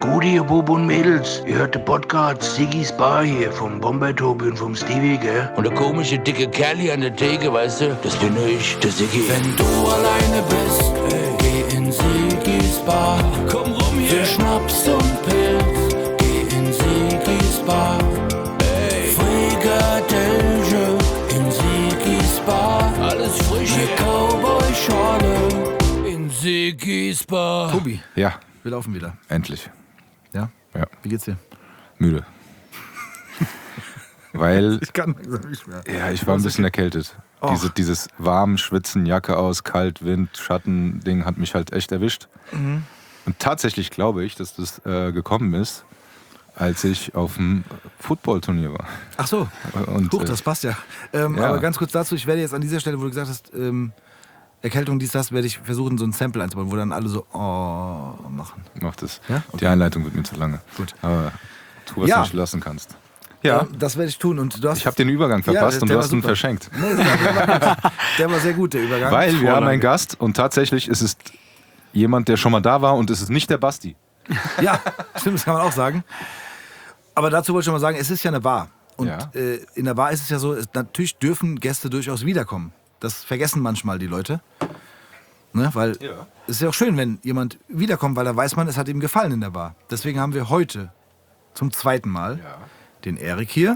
Gut, ihr Bub und Mädels, ihr hört den Podcast Siggy's Bar hier vom Bomber-Tobi und vom Stevie, gell? Und der komische dicke Kerl hier an der Theke, weißt du, das bin ich, der Siggy. Wenn du alleine bist, geh in Siggy's Bar. Komm rum hier. Für Schnaps und Pilz, geh in Siggy's Bar. Frikadelle in Siggy's Bar. Alles frisch, eine Cowboy-Schorle in Siggy's Bar. Tobi, Ja, wir laufen wieder. endlich. Ja? Ja. Wie geht's dir? Müde. Weil, Ich kann langsam nicht mehr. ja, ich war ein bisschen erkältet. Dieses warm, Schwitzen, Jacke aus, kalt, Wind, Schatten-Ding hat mich halt echt erwischt. Und tatsächlich glaube ich, dass das gekommen ist, als ich auf dem Footballturnier war. Ach so. Und, Huch, das passt ja. ja. Aber ganz kurz dazu, ich werde jetzt an dieser Stelle, wo du gesagt hast, Erkältung, dies, das, werde ich versuchen, so ein Sample einzubauen, wo dann alle so machen. Mach das. Ja? Okay. Die Einleitung wird mir zu lange. Gut. Aber tu, was Ja. du nicht lassen kannst. Ja, Das werde ich tun. Und du hast, ich habe den Übergang verpasst und der du war hast ihn super. verschenkt. Nee, der war sehr gut, der Übergang. Weil wir haben einen Gast und tatsächlich ist es jemand, der schon mal da war und es ist nicht der Basti. Ja, stimmt, das kann man auch sagen. Aber dazu wollte ich schon mal sagen, es ist ja eine Bar. Und Ja. In der Bar ist es ja so, natürlich dürfen Gäste durchaus wiederkommen. Das vergessen manchmal die Leute. Ne? Weil es ist ja auch schön, wenn jemand wiederkommt, weil da weiß man, es hat ihm gefallen in der Bar. Deswegen haben wir heute zum zweiten Mal den Erik hier.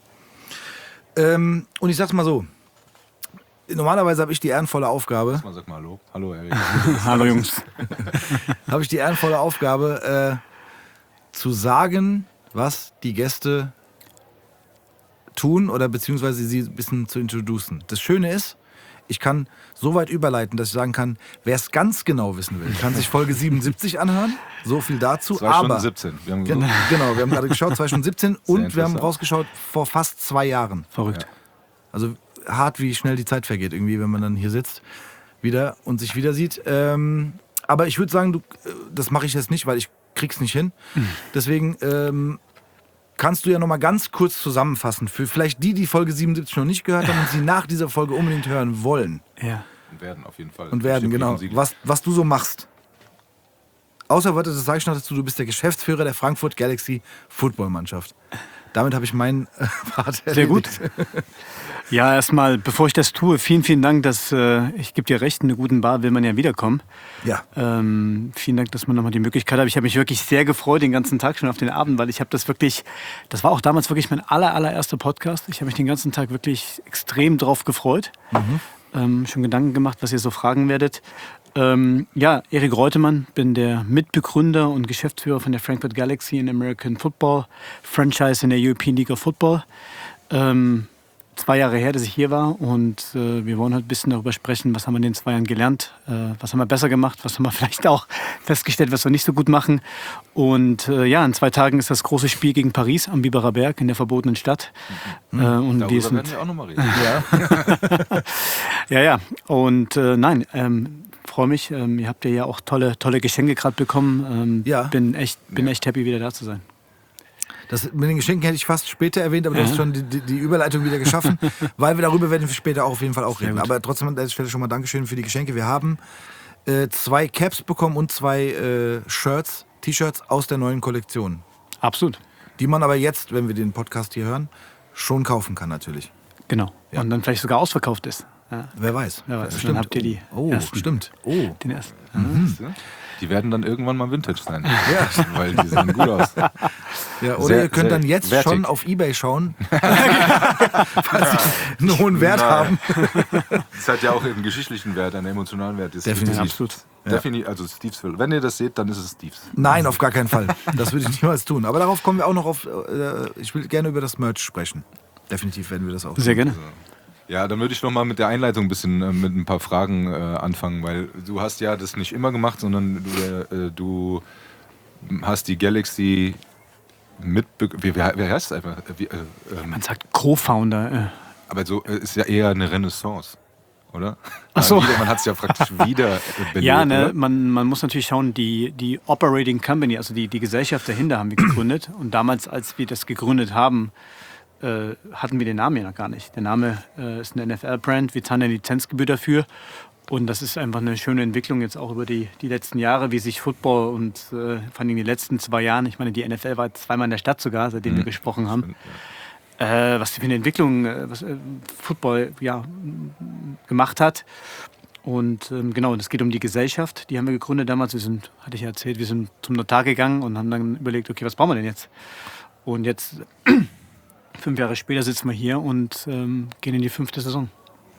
Und ich sag's mal so, normalerweise habe ich die ehrenvolle Aufgabe, Sag mal hallo. Hallo, Erik. Hallo Jungs. zu sagen, was die Gäste tun oder beziehungsweise sie ein bisschen zu introducen. Das Schöne ist, ich kann so weit überleiten, dass ich sagen kann, wer es ganz genau wissen will, kann sich Folge 77 anhören. So viel dazu. 2 Stunden Aber 17. Wir haben Genau, wir haben gerade geschaut, 2 Stunden 17 und wir haben interessant. rausgeschaut vor fast 2 Jahren. Verrückt. Also hart, wie schnell die Zeit vergeht irgendwie, wenn man dann hier sitzt wieder und sich wieder sieht. Aber ich würde sagen, das mache ich jetzt nicht, weil ich krieg's nicht hin. Deswegen kannst du ja noch mal ganz kurz zusammenfassen für vielleicht die Folge 77 noch nicht gehört haben und sie nach dieser Folge unbedingt hören wollen. Ja. Und werden auf jeden Fall. Und werden, genau. Was du so machst. Außer, warte, das sage ich noch dazu, du bist der Geschäftsführer der Frankfurt Galaxy Footballmannschaft. Damit habe ich meinen Part erledigt. Sehr gut. Ja, erstmal, bevor ich das tue, vielen, vielen Dank, dass ich gebe dir recht, in einer guten Bar will man ja wiederkommen. Ja. Vielen Dank, dass man nochmal die Möglichkeit hat. Ich habe mich wirklich sehr gefreut den ganzen Tag schon auf den Abend, weil ich habe das wirklich, das war auch damals wirklich mein allererster Podcast. Ich habe mich den ganzen Tag wirklich extrem drauf gefreut. Schon Gedanken gemacht, was ihr so fragen werdet. Ja, Erik Reutemann, bin der Mitbegründer und Geschäftsführer von der Frankfurt Galaxy in American Football, Franchise in der European League of Football. 2 Jahre her, dass ich hier war und wir wollen heute ein bisschen darüber sprechen, was haben wir in den 2 Jahren gelernt, was haben wir besser gemacht, was haben wir vielleicht auch festgestellt, was wir nicht so gut machen. Und ja, in 2 Tagen ist das große Spiel gegen Paris am Biberer Berg in der verbotenen Stadt. Und Darüber wir sind, werden wir auch nochmal reden. ja. Und nein, freue mich. Ihr habt ja auch tolle Geschenke gerade bekommen. Ja. Bin echt happy, wieder da zu sein. Das mit den Geschenken hätte ich fast später erwähnt, aber du hast schon die Überleitung wieder geschaffen, weil wir darüber werden wir später auch auf jeden Fall auch reden. Aber trotzdem an der Stelle schon mal Dankeschön für die Geschenke. Wir haben 2 Caps bekommen und 2 T-Shirts aus der neuen Kollektion. Absolut. Die man aber jetzt, wenn wir den Podcast hier hören, schon kaufen kann natürlich. Genau. Ja. Und dann vielleicht sogar ausverkauft ist. Ja. Wer weiß. Wer weiß. Stimmt. Dann habt ihr die ersten. Stimmt. Den ersten. Die werden dann irgendwann mal Vintage sein. Ja. Weil die sehen gut aus. Ja, oder Sehr, ihr könnt sehr dann jetzt wertig. schon auf EBay schauen, falls sie einen hohen Wert haben. Das hat ja auch einen geschichtlichen Wert, einen emotionalen Wert. Das Definitiv. Absolut. Definitiv, also Steves Will. Wenn ihr das seht, dann ist es Steves. Nein, auf gar keinen Fall. Das würde ich niemals tun. Aber darauf kommen wir auch noch auf. Ich will gerne über das Merch sprechen. Definitiv werden wir das auch tun. Sehr gerne. Ja, dann würde ich noch mal mit der Einleitung ein bisschen mit ein paar Fragen anfangen, weil du hast ja das nicht immer gemacht, sondern du hast die Galaxy wie heißt es einfach? Man sagt Co-Founder. Aber so ist ja eher eine Renaissance, oder? Ach so. Man hat es ja praktisch wieder belebt, Ja, ne, oder? man muss natürlich schauen, die Operating Company, also die Gesellschaft dahinter haben wir gegründet. Und damals, als wir das gegründet haben, hatten wir den Namen ja noch gar nicht. Der Name ist eine NFL-Brand, wir zahlen eine Lizenzgebühr dafür. Und das ist einfach eine schöne Entwicklung jetzt auch über die letzten Jahre, wie sich Football und vor allem die letzten 2 Jahren, ich meine, die NFL war 2-mal in der Stadt sogar, seitdem wir gesprochen haben, was für eine Entwicklung Football gemacht hat. Und genau, und es geht um die Gesellschaft, die haben wir gegründet damals. Hatte ich ja erzählt, wir sind zum Notar gegangen und haben dann überlegt, okay, was brauchen wir denn jetzt? Und jetzt, 5 Jahre später, sitzen wir hier und gehen in die 5. Saison.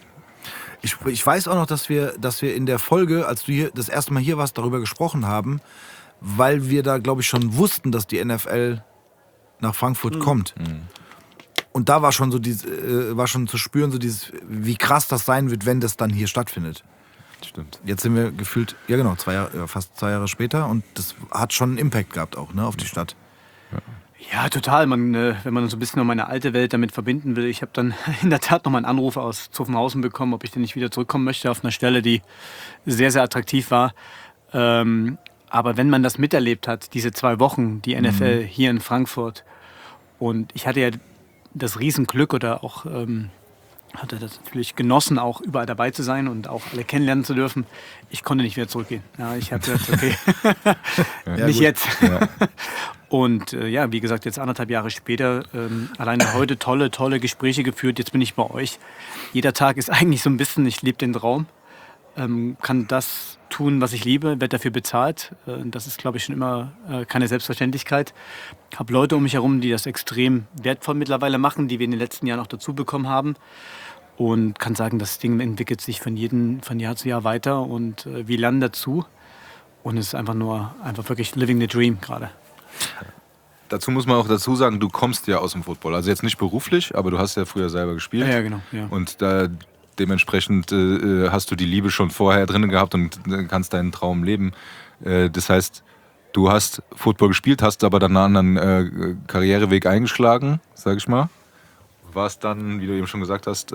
Ich weiß auch noch, dass wir in der Folge, als du hier das erste Mal hier warst, darüber gesprochen haben, weil wir da, glaube ich, schon wussten, dass die NFL nach Frankfurt kommt. Und da war schon so war schon zu spüren, so dieses, wie krass das sein wird, wenn das dann hier stattfindet. Stimmt. Jetzt sind wir gefühlt, ja genau, fast 2 Jahre später und das hat schon einen Impact gehabt auch, ne, auf die Stadt. Ja, total. Wenn man so ein bisschen noch meine alte Welt damit verbinden will. Ich habe dann in der Tat noch mal einen Anruf aus Zuffenhausen bekommen, ob ich denn nicht wieder zurückkommen möchte auf einer Stelle, die sehr, sehr attraktiv war. Aber wenn man das miterlebt hat, diese 2 Wochen, die NFL hier in Frankfurt, und ich hatte ja das Riesenglück oder auch hatte das natürlich genossen, auch überall dabei zu sein und auch alle kennenlernen zu dürfen. Ich konnte nicht wieder zurückgehen. Ja, ich habe gesagt, okay, nicht jetzt. Ja. Und wie gesagt, jetzt 1,5 Jahre später, alleine heute tolle Gespräche geführt. Jetzt bin ich bei euch. Jeder Tag ist eigentlich so ein bisschen, ich lebe den Traum, kann das tun, was ich liebe, werde dafür bezahlt. Das ist, glaube ich, schon immer keine Selbstverständlichkeit. Ich habe Leute um mich herum, die das extrem wertvoll mittlerweile machen, die wir in den letzten Jahren noch dazu bekommen haben. Und kann sagen, das Ding entwickelt sich von Jahr zu Jahr weiter und wir lernen dazu. Und es ist einfach wirklich living the dream gerade. Dazu muss man auch dazu sagen, du kommst ja aus dem Football. Also jetzt nicht beruflich, aber du hast ja früher selber gespielt. Ja, genau. Ja. Und dementsprechend hast du die Liebe schon vorher drin gehabt und kannst deinen Traum leben. Das heißt, du hast Football gespielt, hast aber dann einen anderen Karriereweg eingeschlagen, sag ich mal. Warst dann, wie du eben schon gesagt hast,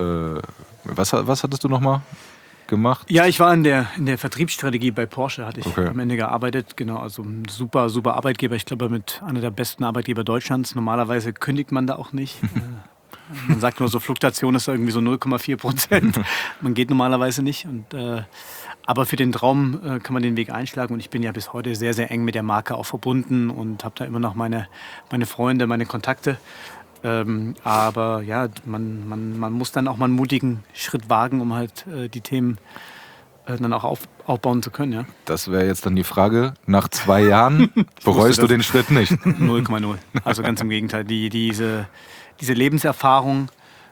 was hattest du nochmal gemacht? Ja, ich war in der Vertriebsstrategie bei Porsche, hatte ich am Ende gearbeitet. Genau, also ein super Arbeitgeber. Ich glaube, mit einer der besten Arbeitgeber Deutschlands. Normalerweise kündigt man da auch nicht. Man sagt nur so, Fluktuation ist irgendwie so 0,4%. Man geht normalerweise nicht. Aber für den Traum kann man den Weg einschlagen. Und ich bin ja bis heute sehr, sehr eng mit der Marke auch verbunden und habe da immer noch meine Freunde, meine Kontakte. Aber ja, man muss dann auch mal einen mutigen Schritt wagen, um halt die Themen dann auch aufbauen zu können. Ja? Das wäre jetzt dann die Frage, nach 2 Jahren bereust du den Schritt nicht? 0,0. Also ganz im Gegenteil. Diese Lebenserfahrung,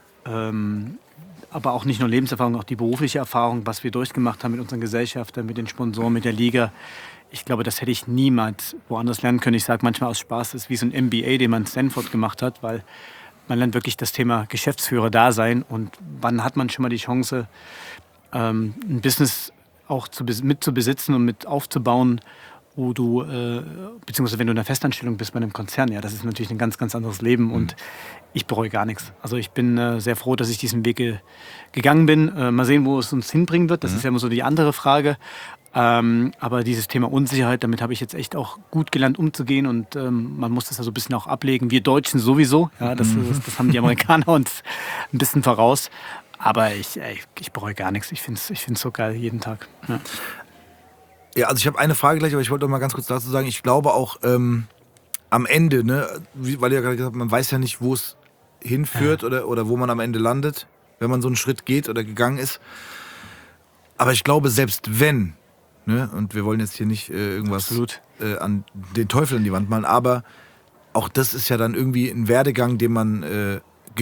aber auch nicht nur Lebenserfahrung, auch die berufliche Erfahrung, was wir durchgemacht haben mit unseren Gesellschaftern, mit den Sponsoren, mit der Liga. Ich glaube, das hätte ich niemals woanders lernen können. Ich sage manchmal aus Spaß, das ist wie so ein MBA, den man in Stanford gemacht hat, weil man lernt wirklich das Thema Geschäftsführer-Dasein und wann hat man schon mal die Chance, ein Business auch mit zu besitzen und mit aufzubauen, wo du, beziehungsweise wenn du in einer Festanstellung bist bei einem Konzern, ja, das ist natürlich ein ganz, ganz anderes Leben und ich bereue gar nichts. Also ich bin sehr froh, dass ich diesen Weg gegangen bin. Mal sehen, wo es uns hinbringen wird. Das ist ja immer so die andere Frage. Aber dieses Thema Unsicherheit, damit habe ich jetzt echt auch gut gelernt umzugehen und man muss das ja so ein bisschen auch ablegen. Wir Deutschen sowieso, ja, das haben die Amerikaner uns ein bisschen voraus. Aber ich bereue gar nichts. Ich find's so geil jeden Tag. Ja. Ja, also ich habe eine Frage gleich, aber ich wollte noch mal ganz kurz dazu sagen, ich glaube auch am Ende, ne, weil ihr ja gerade gesagt habt, man weiß ja nicht, wo es hinführt oder wo man am Ende landet, wenn man so einen Schritt geht oder gegangen ist. Aber ich glaube, selbst wenn, ne, und wir wollen jetzt hier nicht irgendwas an den Teufel an die Wand malen, aber auch das ist ja dann irgendwie ein Werdegang, den man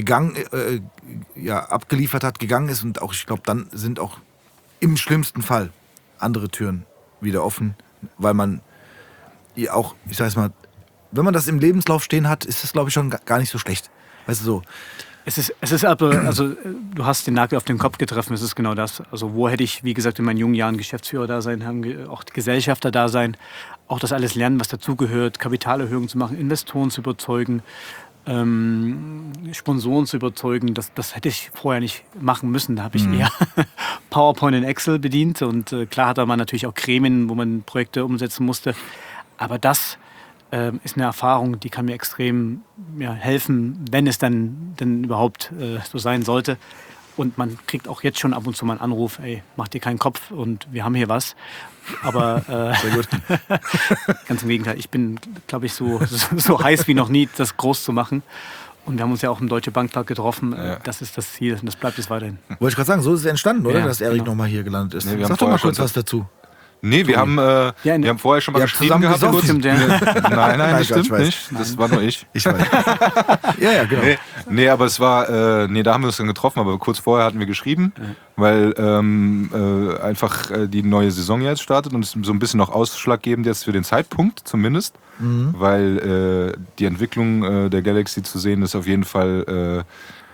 abgeliefert hat, gegangen ist und auch, ich glaube, dann sind auch im schlimmsten Fall andere Türen wieder offen, weil man auch, ich sag's mal, wenn man das im Lebenslauf stehen hat, ist das, glaube ich, schon gar nicht so schlecht. Weißt du, so. Es ist aber, also du hast den Nagel auf den Kopf getroffen, es ist genau das. Also wo hätte ich, wie gesagt, in meinen jungen Jahren Geschäftsführer da sein, auch Gesellschafter da sein, auch das alles lernen, was dazugehört, Kapitalerhöhungen zu machen, Investoren zu überzeugen, Sponsoren zu überzeugen, das hätte ich vorher nicht machen müssen. Da habe ich eher PowerPoint und Excel bedient und klar hatte man natürlich auch Gremien, wo man Projekte umsetzen musste. Aber das ist eine Erfahrung, die kann mir extrem helfen, wenn es dann überhaupt so sein sollte. Und man kriegt auch jetzt schon ab und zu mal einen Anruf, ey, mach dir keinen Kopf und wir haben hier was. Aber Sehr gut. ganz im Gegenteil, ich bin, glaube ich, so heiß wie noch nie, das groß zu machen. Und wir haben uns ja auch im Deutsche Bankpark getroffen. Ja. Das ist das Ziel und das bleibt es weiterhin. Wollte ich gerade sagen, so ist es entstanden, oder? Ja, Dass Erik genau. nochmal hier gelandet ist. Nee, wir Sag haben doch mal vorher kurz schon- was dazu. Nee, wir haben vorher schon mal Ihr habt geschrieben zusammen gehabt. gesoffen. kurz. Stimmt, ja. Nein, das Gott, stimmt ich weiß. nicht. Das war nur ich. Ich weiß. Ja, genau. Nee, aber es war, da haben wir uns dann getroffen, aber kurz vorher hatten wir geschrieben, weil einfach die neue Saison jetzt startet und es ist so ein bisschen noch ausschlaggebend jetzt für den Zeitpunkt zumindest, weil die Entwicklung der Galaxy zu sehen ist auf jeden Fall,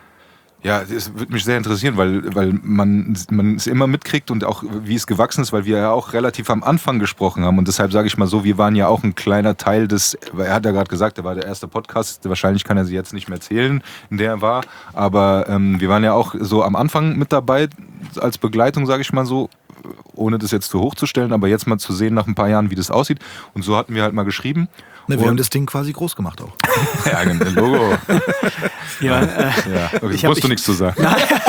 ja, das würde mich sehr interessieren, weil man es immer mitkriegt und auch wie es gewachsen ist, weil wir ja auch relativ am Anfang gesprochen haben und deshalb sage ich mal so, wir waren ja auch ein kleiner Teil des, weil er hat ja gerade gesagt, er war der erste Podcast, wahrscheinlich kann er sie jetzt nicht mehr zählen, in der er war, aber wir waren ja auch so am Anfang mit dabei als Begleitung, sage ich mal so, ohne das jetzt zu hoch zu stellen, aber jetzt mal zu sehen nach ein paar Jahren, wie das aussieht und so hatten wir halt mal geschrieben. Ne, wir Und- haben das Ding quasi groß gemacht auch. Ja, Logo. Ja, Ja, okay, Ich hab- musst du nichts zu sagen.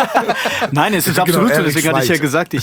Nein, es ist Genau, absolut so. Erik Deswegen hatte ich ja schweigt. gesagt,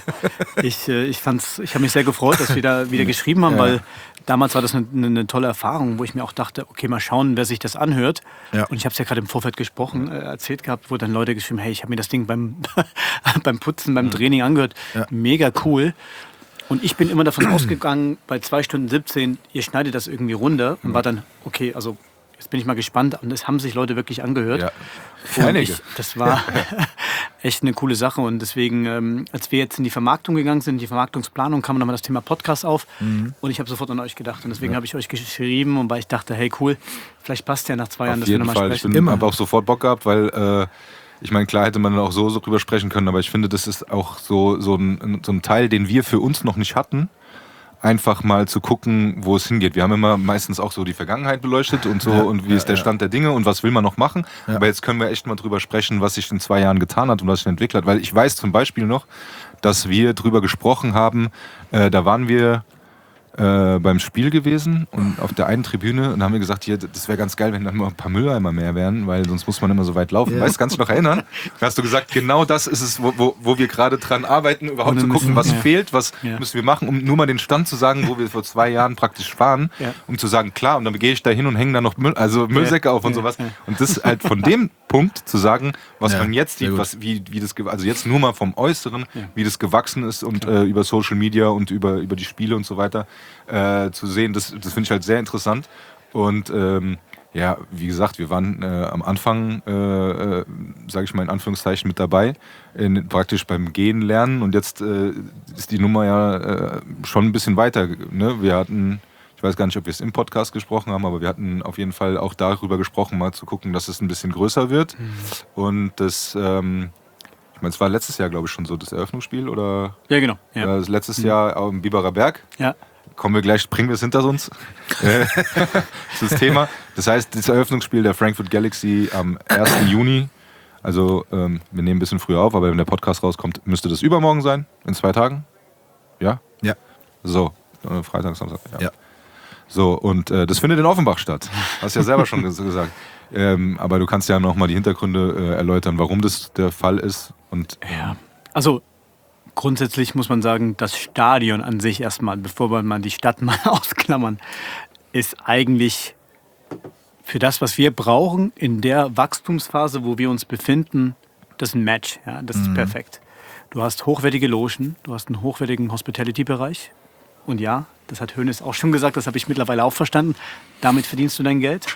ich habe mich sehr gefreut, dass wir da wieder geschrieben haben, weil damals war das eine tolle Erfahrung, wo ich mir auch dachte, okay, mal schauen, wer sich das anhört. Ja. Und ich habe es ja gerade im Vorfeld gesprochen, erzählt gehabt, wo dann Leute geschrieben, hey, ich habe mir das Ding beim Putzen, beim Training angehört. Ja. Mega cool. Und ich bin immer davon ausgegangen, bei 2 Stunden 17, ihr schneidet das irgendwie runter und war dann, okay, also jetzt bin ich mal gespannt. Und es haben sich Leute wirklich angehört. Ja. Und Einige. das war echt eine coole Sache. Und deswegen, als wir jetzt in die Vermarktung gegangen sind, die Vermarktungsplanung, kam nochmal das Thema Podcast auf. Und ich habe sofort an euch gedacht. Und deswegen habe ich euch geschrieben, und weil ich dachte, hey cool, vielleicht passt ja nach 2 Jahren, Auf dass wir jeden nochmal Fall. Ich sprechen. habe auch sofort Bock gehabt, weil ich meine, klar hätte man auch so drüber sprechen können, aber ich finde, das ist auch so ein Teil, den wir für uns noch nicht hatten. Einfach mal zu gucken, wo es hingeht. Wir haben immer meistens auch so die Vergangenheit beleuchtet und so und wie ist der Stand der Dinge und was will man noch machen. Ja. Aber jetzt können wir echt mal drüber sprechen, was sich in 2 Jahren getan hat und was sich entwickelt hat. Weil ich weiß zum Beispiel noch, dass wir drüber gesprochen haben, da waren wir beim Spiel gewesen und auf der einen Tribüne und haben wir gesagt, hier, das wäre ganz geil, wenn dann mal ein paar Mülleimer mehr wären, weil sonst muss man immer so weit laufen. Ja. Weißt du, kannst du dich noch erinnern? Da hast du gesagt, genau das ist es, wo wir gerade dran arbeiten, überhaupt Und zu dann gucken, müssen- was ja. fehlt, was Ja. müssen wir machen, um nur mal den Stand zu sagen, wo wir vor 2 Jahren praktisch waren, Ja. um zu sagen, klar, und dann gehe ich da hin und hänge da noch Müllsäcke auf und Ja. sowas. Ja. Und das ist halt von dem Punkt zu sagen, was Ja, man jetzt sehr sieht, gut. wie das, also jetzt nur mal vom Äußeren, wie das gewachsen ist und über Social Media und über die Spiele und so weiter zu sehen, das finde ich halt sehr interessant. Und ja, wie gesagt, wir waren am Anfang, sage ich mal in Anführungszeichen, mit dabei, praktisch beim Gehen lernen und jetzt ist die Nummer ja schon ein bisschen weiter. Ne? Wir hatten, ich weiß gar nicht, ob wir es im Podcast gesprochen haben, aber wir hatten auf jeden Fall auch darüber gesprochen, mal zu gucken, dass es ein bisschen größer wird. Und das, ich meine, es war letztes Jahr, glaube ich, schon so das Eröffnungsspiel oder Ja, genau. Ja. das letztes Jahr am Biberer Berg. Ja. Kommen wir gleich, bringen wir es hinter uns. Das ist das Thema. Das heißt, das Eröffnungsspiel der Frankfurt Galaxy am 1. Juni. Also, wir nehmen ein bisschen früher auf, aber wenn der Podcast rauskommt, müsste das übermorgen sein, in 2 Tagen. Ja? Ja. So, Freitag, Samstag. Ja. So, und das findet in Offenbach statt. Hast ja selber schon gesagt. Aber du kannst ja nochmal die Hintergründe erläutern, warum das der Fall ist. Und Ja, also grundsätzlich muss man sagen, das Stadion an sich erstmal, bevor wir mal die Stadt mal ausklammern, ist eigentlich für das, was wir brauchen, in der Wachstumsphase, wo wir uns befinden, das ist ein Match. Ja, das ist perfekt. Du hast hochwertige Logen, du hast einen hochwertigen Hospitality-Bereich. Und ja, das hat Hoeneß auch schon gesagt, das habe ich mittlerweile auch verstanden. Damit verdienst du dein Geld.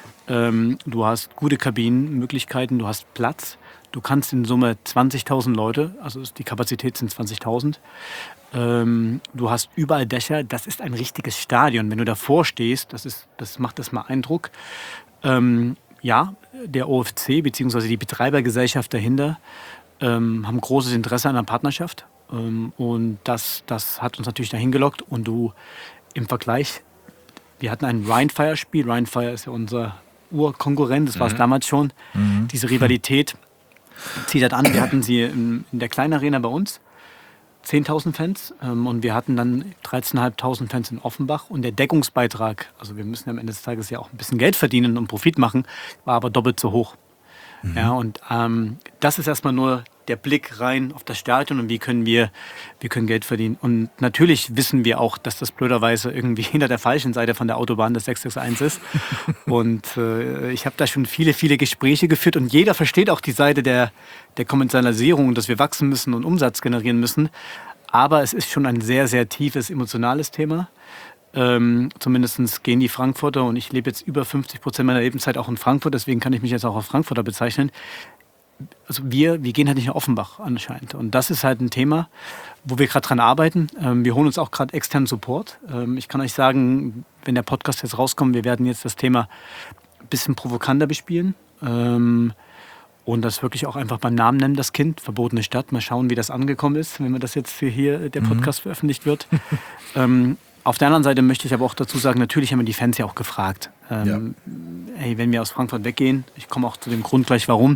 Du hast gute Kabinenmöglichkeiten, du hast Platz. Du kannst in Summe 20.000 Leute, also die Kapazität sind 20.000. Du hast überall Dächer, das ist ein richtiges Stadion. Wenn du davor stehst, das macht das mal Eindruck. Ja, der OFC bzw. die Betreibergesellschaft dahinter haben großes Interesse an einer Partnerschaft. Und das hat uns natürlich dahin gelockt. Und du im Vergleich, wir hatten ein Rheinfire-Spiel. Rheinfire ist ja unser Urkonkurrent, das war es damals schon. Diese Rivalität zieht das an. Wir hatten sie in der kleinen Arena bei uns, 10.000 Fans. Und wir hatten dann 13.500 Fans in Offenbach. Und der Deckungsbeitrag, also wir müssen am Ende des Tages ja auch ein bisschen Geld verdienen und Profit machen, war aber doppelt so hoch. Ja, und das ist erstmal nur der Blick rein auf das Stadion und wie können Geld verdienen. Und natürlich wissen wir auch, dass das blöderweise irgendwie hinter der falschen Seite von der Autobahn das 661 ist. Und ich habe da schon viele, viele Gespräche geführt und jeder versteht auch die Seite der Kommerzialisierung, dass wir wachsen müssen und Umsatz generieren müssen. Aber es ist schon ein sehr, sehr tiefes, emotionales Thema. Zumindest gehen die Frankfurter, und ich lebe jetzt über 50% meiner Lebenszeit auch in Frankfurt, deswegen kann ich mich jetzt auch als Frankfurter bezeichnen. Also wir gehen halt nicht nach Offenbach anscheinend. Und das ist halt ein Thema, wo wir gerade dran arbeiten. Wir holen uns auch gerade externen Support. Ich kann euch sagen, wenn der Podcast jetzt rauskommt, wir werden jetzt das Thema ein bisschen provokanter bespielen. Und das wirklich auch einfach beim Namen nennen, das Kind, verbotene Stadt. Mal schauen, wie das angekommen ist, wenn wir das jetzt hier der Podcast veröffentlicht wird. Auf der anderen Seite möchte ich aber auch dazu sagen, natürlich haben wir die Fans ja auch gefragt. Hey, wenn wir aus Frankfurt weggehen, ich komme auch zu dem Grund gleich, warum.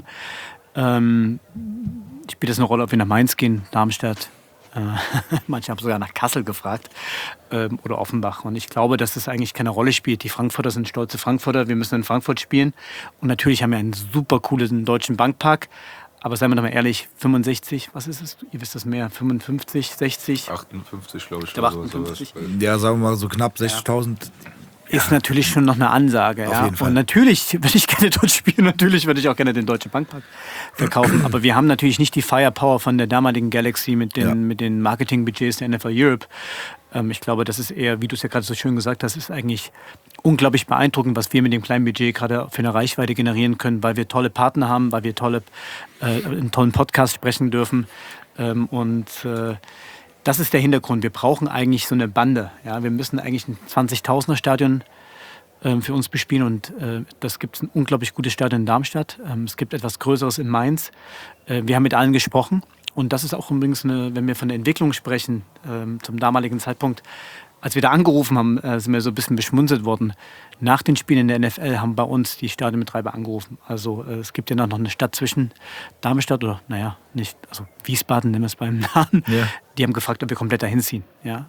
Spielt es eine Rolle, ob wir nach Mainz gehen, Darmstadt. Manche haben sogar nach Kassel gefragt oder Offenbach. Und ich glaube, dass das eigentlich keine Rolle spielt. Die Frankfurter sind stolze Frankfurter. Wir müssen in Frankfurt spielen. Und natürlich haben wir einen super coolen deutschen Bankpark. Aber seien wir doch mal ehrlich, 65, was ist es? Ihr wisst das mehr, 55, 60? 58, glaube ich. Ich glaube 58. Ja, sagen wir mal so knapp 60.000. Ist natürlich schon noch eine Ansage. Auf jeden Fall. Und natürlich würde ich gerne dort spielen. Natürlich würde ich auch gerne den Deutschen Bankpark verkaufen. Aber wir haben natürlich nicht die Firepower von der damaligen Galaxy mit den Marketingbudgets der NFL Europe. Ich glaube, das ist eher, wie du es ja gerade so schön gesagt hast, ist eigentlich unglaublich beeindruckend, was wir mit dem kleinen Budget gerade für eine Reichweite generieren können, weil wir tolle Partner haben, weil wir einen tollen Podcast sprechen dürfen. Das ist der Hintergrund. Wir brauchen eigentlich so eine Bande. Ja? Wir müssen eigentlich ein 20.000er Stadion für uns bespielen. Und das gibt es ein unglaublich gutes Stadion in Darmstadt. Es gibt etwas Größeres in Mainz. Wir haben mit allen gesprochen. Und das ist auch übrigens, wenn wir von der Entwicklung sprechen, zum damaligen Zeitpunkt, als wir da angerufen haben, sind wir so ein bisschen beschmunzelt worden. Nach den Spielen in der NFL haben bei uns die Stadionbetreiber angerufen. Also es gibt ja noch eine Stadt zwischen Darmstadt oder, nicht, also Wiesbaden nennen wir es beim Namen. Ja. Die haben gefragt, ob wir komplett dahin ziehen. Ja?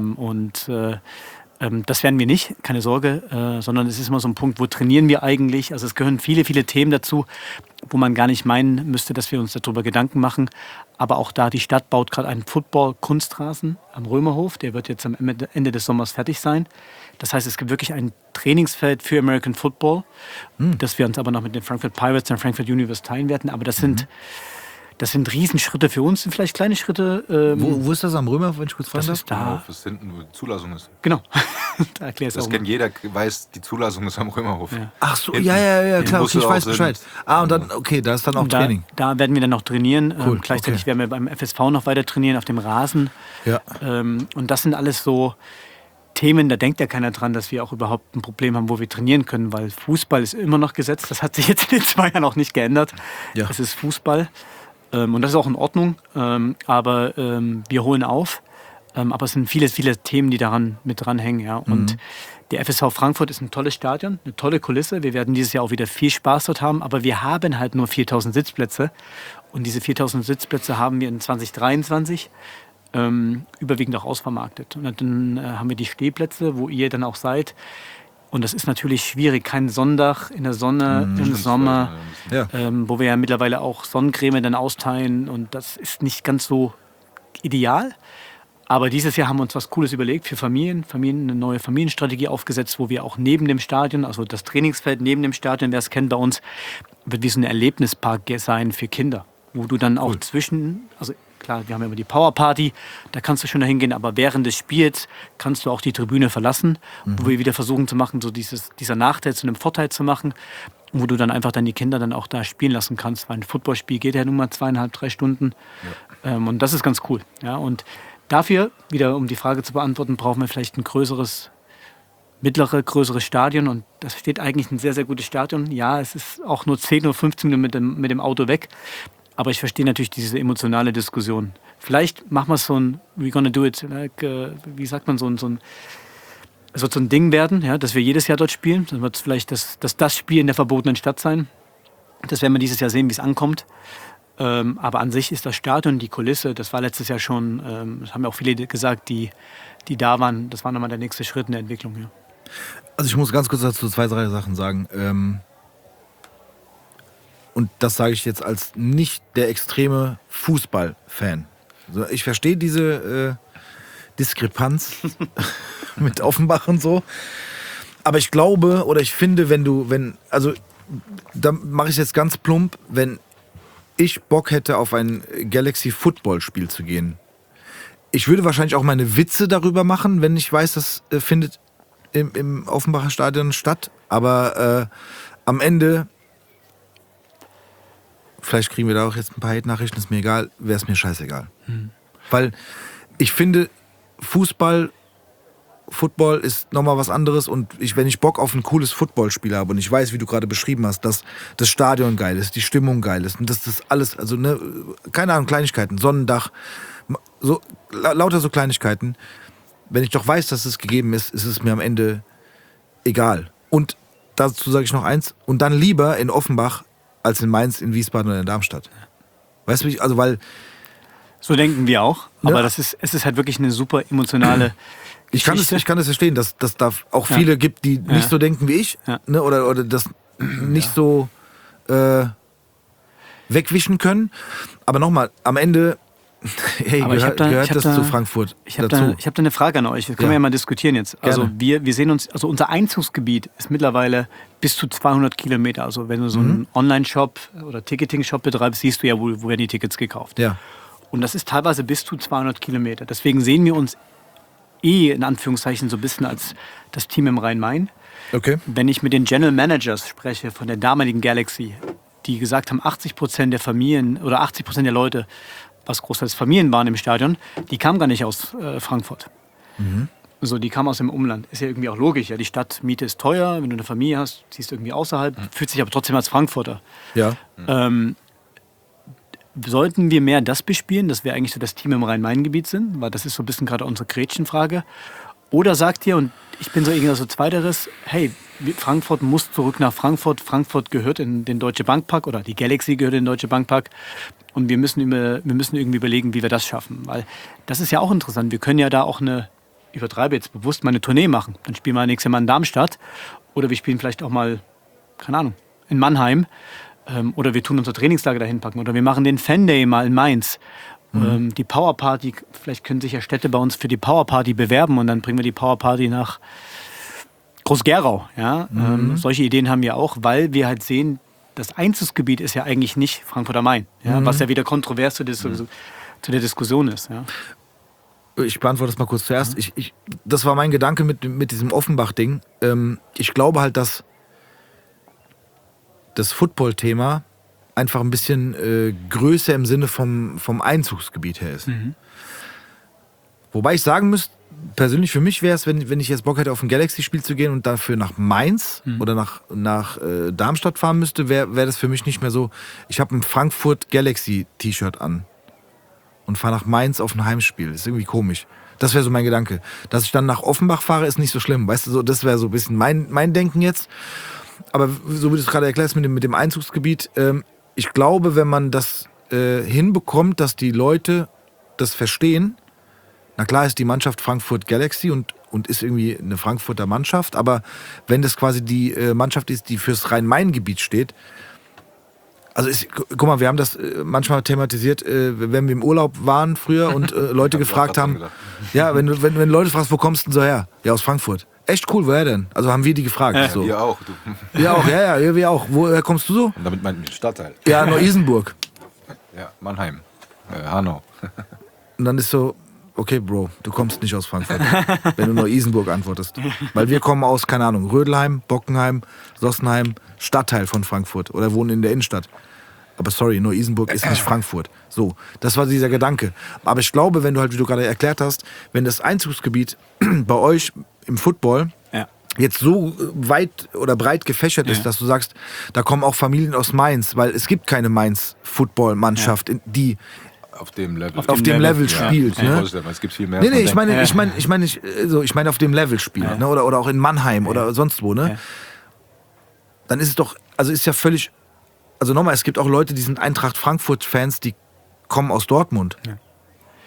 Das werden wir nicht, keine Sorge, sondern es ist immer so ein Punkt, wo trainieren wir eigentlich? Also es gehören viele, viele Themen dazu, wo man gar nicht meinen müsste, dass wir uns darüber Gedanken machen. Aber auch da, die Stadt baut gerade einen Football-Kunstrasen am Römerhof. Der wird jetzt am Ende des Sommers fertig sein. Das heißt, es gibt wirklich ein Trainingsfeld für American Football, das wir uns aber noch mit den Frankfurt Pirates und Frankfurt Universe teilen werden. Aber das sind Riesenschritte für uns, sind vielleicht kleine Schritte. Wo ist das am Römer, wenn ich kurz fragen darf? Das ist da. Das hinten, wo die Zulassung ist. Genau. Da erklär's das auch kennt jeder, weiß, die Zulassung ist am Römerhof. Ja. Ach so, ja, klar, okay, ich weiß Bescheid. Und dann, okay, da ist dann auch Training. Da werden wir dann noch trainieren. Cool, gleichzeitig werden wir beim FSV noch weiter trainieren auf dem Rasen. Ja. Und das sind alles so Themen, da denkt ja keiner dran, dass wir auch überhaupt ein Problem haben, wo wir trainieren können, weil Fußball ist immer noch gesetzt. Das hat sich jetzt in den 2 Jahren auch nicht geändert. Ja. Es ist Fußball. Und das ist auch in Ordnung. Aber wir holen auf. Aber es sind viele, viele Themen, die daran mit dranhängen. Ja. Und der FSV Frankfurt ist ein tolles Stadion, eine tolle Kulisse. Wir werden dieses Jahr auch wieder viel Spaß dort haben. Aber wir haben halt nur 4.000 Sitzplätze. Und diese 4.000 Sitzplätze haben wir in 2023 überwiegend auch ausvermarktet. Und dann haben wir die Stehplätze, wo ihr dann auch seid. Und das ist natürlich schwierig. Kein Sonntag in der Sonne, im Sommer, wo wir ja mittlerweile auch Sonnencreme dann austeilen. Und das ist nicht ganz so ideal. Aber dieses Jahr haben wir uns was Cooles überlegt für Familien, eine neue Familienstrategie aufgesetzt, wo wir auch neben dem Stadion, also das Trainingsfeld neben dem Stadion, wer es kennt bei uns, wird wie so ein Erlebnispark sein für Kinder. Wo du dann auch also klar, wir haben ja immer die Powerparty, da kannst du schon dahin gehen, aber während des Spiels kannst du auch die Tribüne verlassen, wo wir wieder versuchen zu machen, so dieser Nachteil zu einem Vorteil zu machen, wo du dann einfach die Kinder dann auch da spielen lassen kannst, weil ein Footballspiel geht ja nun mal 2,5, 3 Stunden und das ist ganz cool. Ja, und dafür, wieder um die Frage zu beantworten, brauchen wir vielleicht ein größeres Stadion und das steht eigentlich ein sehr, sehr gutes Stadion. Ja, es ist auch nur 10 oder 15 Minuten mit dem Auto weg. Aber ich verstehe natürlich diese emotionale Diskussion. Vielleicht machen wir es so ein we're gonna do it, wie sagt man, so ein Ding werden, ja, dass wir jedes Jahr dort spielen. Dann wird es vielleicht das Spiel in der verbotenen Stadt sein. Das werden wir dieses Jahr sehen, wie es ankommt. Aber an sich ist das Stadion, die Kulisse, das war letztes Jahr schon, das haben ja auch viele gesagt, die da waren, das war nochmal der nächste Schritt in der Entwicklung. Ja. Also ich muss ganz kurz dazu 2, 3 Sachen sagen. und das sage ich jetzt als nicht der extreme Fußballfan. Also ich verstehe diese Diskrepanz mit Offenbach und so. Aber ich glaube oder ich finde, also da mache ich es jetzt ganz plump, wenn ich Bock hätte, auf ein Galaxy-Football-Spiel zu gehen. Ich würde wahrscheinlich auch meine Witze darüber machen, wenn ich weiß, das findet im Offenbacher Stadion statt. Aber am Ende, vielleicht kriegen wir da auch jetzt ein paar Hate-Nachrichten, ist mir egal, wäre es mir scheißegal. Weil ich finde, Football ist nochmal was anderes und wenn ich Bock auf ein cooles Footballspiel habe und ich weiß, wie du gerade beschrieben hast, dass das Stadion geil ist, die Stimmung geil ist und dass das alles, also ne, keine Ahnung, Kleinigkeiten, Sonnendach, so, lauter so Kleinigkeiten. Wenn ich doch weiß, dass es gegeben ist, ist es mir am Ende egal. Und dazu sage ich noch eins, und dann lieber in Offenbach als in Mainz, in Wiesbaden oder in Darmstadt. Weißt du, also weil... So denken wir auch, aber Ja. es ist halt wirklich eine super emotionale Ich kann Geschichte. es verstehen, dass da auch viele gibt, die nicht so denken wie ich, Ja. ne, oder das nicht so wegwischen können. Aber nochmal, am Ende hey, Aber ich hab da- gehört ich hab das da- zu Frankfurt Ich habe dazu. da eine Frage an euch. Das können wir ja mal diskutieren jetzt. Also Gerne. wir sehen uns, also unser Einzugsgebiet ist mittlerweile bis zu 200 Kilometer. Also wenn du so einen Online-Shop oder Ticketing-Shop betreibst, siehst du ja, wo werden die Tickets gekauft. Ja. Und das ist teilweise bis zu 200 Kilometer. Deswegen sehen wir uns in Anführungszeichen so ein bisschen als das Team im Rhein-Main. Okay. Wenn ich mit den General Managers spreche von der damaligen Galaxy, die gesagt haben, 80% der Familien oder 80% der Leute, was großteils Familien waren im Stadion, die kamen gar nicht aus Frankfurt. So, die kamen aus dem Umland. Ist ja irgendwie auch logisch. Ja, die Stadtmiete ist teuer, wenn du eine Familie hast, ziehst du irgendwie außerhalb, fühlt sich aber trotzdem als Frankfurter. Ja. Sollten wir mehr das bespielen, dass wir eigentlich so das Team im Rhein-Main-Gebiet sind, weil das ist so ein bisschen gerade unsere Gretchenfrage. Oder sagt ihr, und ich bin so irgendwas so Zweiteres, hey, Frankfurt muss zurück nach Frankfurt. Frankfurt gehört in den Deutsche Bankpark oder die Galaxy gehört in den Deutsche Bankpark. Und wir müssen irgendwie überlegen, wie wir das schaffen. Weil das ist ja auch interessant. Wir können ja da auch ich übertreibe jetzt bewusst, mal eine Tournee machen. Dann spielen wir nächstes Mal in Darmstadt. Oder wir spielen vielleicht auch mal, keine Ahnung, in Mannheim. Oder wir tun unser Trainingslager dahin packen. Oder wir machen den Fan Day mal in Mainz. Die Power Party, vielleicht können sich ja Städte bei uns für die Power Party bewerben und dann bringen wir die Power Party nach Groß-Gerau. Ja? Solche Ideen haben wir auch, weil wir halt sehen, das Einzugsgebiet ist ja eigentlich nicht Frankfurt am Main, ja? Was ja wieder kontrovers zu der Diskussion ist. Ja? Ich beantworte das mal kurz zuerst. Das war mein Gedanke mit diesem Offenbach-Ding. Ich glaube halt, dass das Football-Thema einfach ein bisschen größer im Sinne vom Einzugsgebiet her ist. Wobei ich sagen müsste, persönlich für mich wäre es, wenn ich jetzt Bock hätte, auf ein Galaxy-Spiel zu gehen und dafür nach Mainz oder nach Darmstadt fahren müsste, wäre das für mich nicht mehr so. Ich habe ein Frankfurt Galaxy-T-Shirt an und fahre nach Mainz auf ein Heimspiel. Das ist irgendwie komisch. Das wäre so mein Gedanke. Dass ich dann nach Offenbach fahre, ist nicht so schlimm. Weißt du, so, das wäre so ein bisschen mein Denken jetzt. Aber so wie du es gerade erklärst mit dem Einzugsgebiet, ich glaube, wenn man das hinbekommt, dass die Leute das verstehen, na klar ist die Mannschaft Frankfurt Galaxy und ist irgendwie eine Frankfurter Mannschaft, aber wenn das quasi die Mannschaft ist, die fürs Rhein-Main-Gebiet steht, also guck mal, wir haben das manchmal thematisiert, wenn wir im Urlaub waren früher und Leute gefragt haben, ja, wenn Leute fragst, wo kommst du denn so her? Ja, aus Frankfurt. Echt cool, woher denn? Also haben wir die gefragt. So. Wir auch. Du. Ja, auch, ja, wir auch. Woher kommst du so? Und damit meint mich Stadtteil. Ja, Neu-Isenburg. Ja, Mannheim. Hanau. Und dann ist so, okay, Bro, du kommst nicht aus Frankfurt, wenn du Neu-Isenburg antwortest. Weil wir kommen aus, keine Ahnung, Rödelheim, Bockenheim, Sossenheim, Stadtteil von Frankfurt oder wohnen in der Innenstadt. Aber sorry, Neu-Isenburg ist nicht Frankfurt. So, das war dieser Gedanke. Aber ich glaube, wenn du halt, wie du gerade erklärt hast, wenn das Einzugsgebiet bei euch im Football jetzt so weit oder breit gefächert ist, dass du sagst, da kommen auch Familien aus Mainz, weil es gibt keine Mainz-Football-Mannschaft, die Auf dem Level. auf dem Level spielt. Ja. Ne? Es gibt viel mehr. Nee, als man ich denkt. meine auf dem Level spielt, ne? Oder auch in Mannheim oder sonst wo, ne? Ja. Dann ist es doch, also ist ja völlig, also nochmal, es gibt auch Leute, die sind Eintracht Frankfurt-Fans, die kommen aus Dortmund.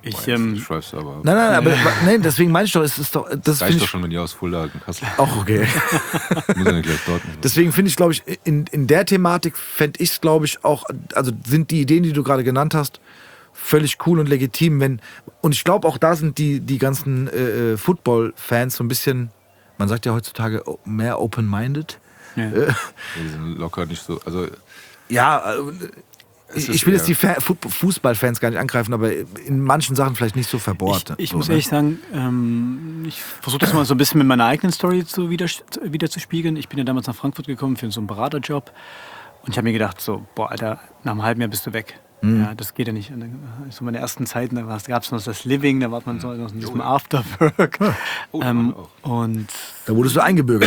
Schreibst aber. Nein, aber deswegen meine ich doch, es ist doch. Das reicht doch schon, wenn ihr aus Fulda hast. Auch okay. Muss ja nicht gleich dort. Deswegen finde ich, glaube ich, in der Thematik fände ich es, glaube ich, auch, also sind die Ideen, die du gerade genannt hast, völlig cool und legitim. Und ich glaube, auch da sind die ganzen Football-Fans so ein bisschen, man sagt ja heutzutage, mehr open-minded. Ja. Die sind locker nicht so. Also Ja, ich will jetzt die Fußballfans gar nicht angreifen, aber in manchen Sachen vielleicht nicht so verbohrt. Ich muss ehrlich sagen, ich versuche das mal so ein bisschen mit meiner eigenen Story wieder zu spiegeln. Ich bin ja damals nach Frankfurt gekommen für so einen Beraterjob und ich habe mir gedacht, so, boah, Alter, nach einem halben Jahr bist du weg. Ja, das geht ja nicht. Und dann, so meine ersten Zeiten, da gab es noch das Living, da war man so in diesem Afterwork. Und da wurdest du eingebürgert.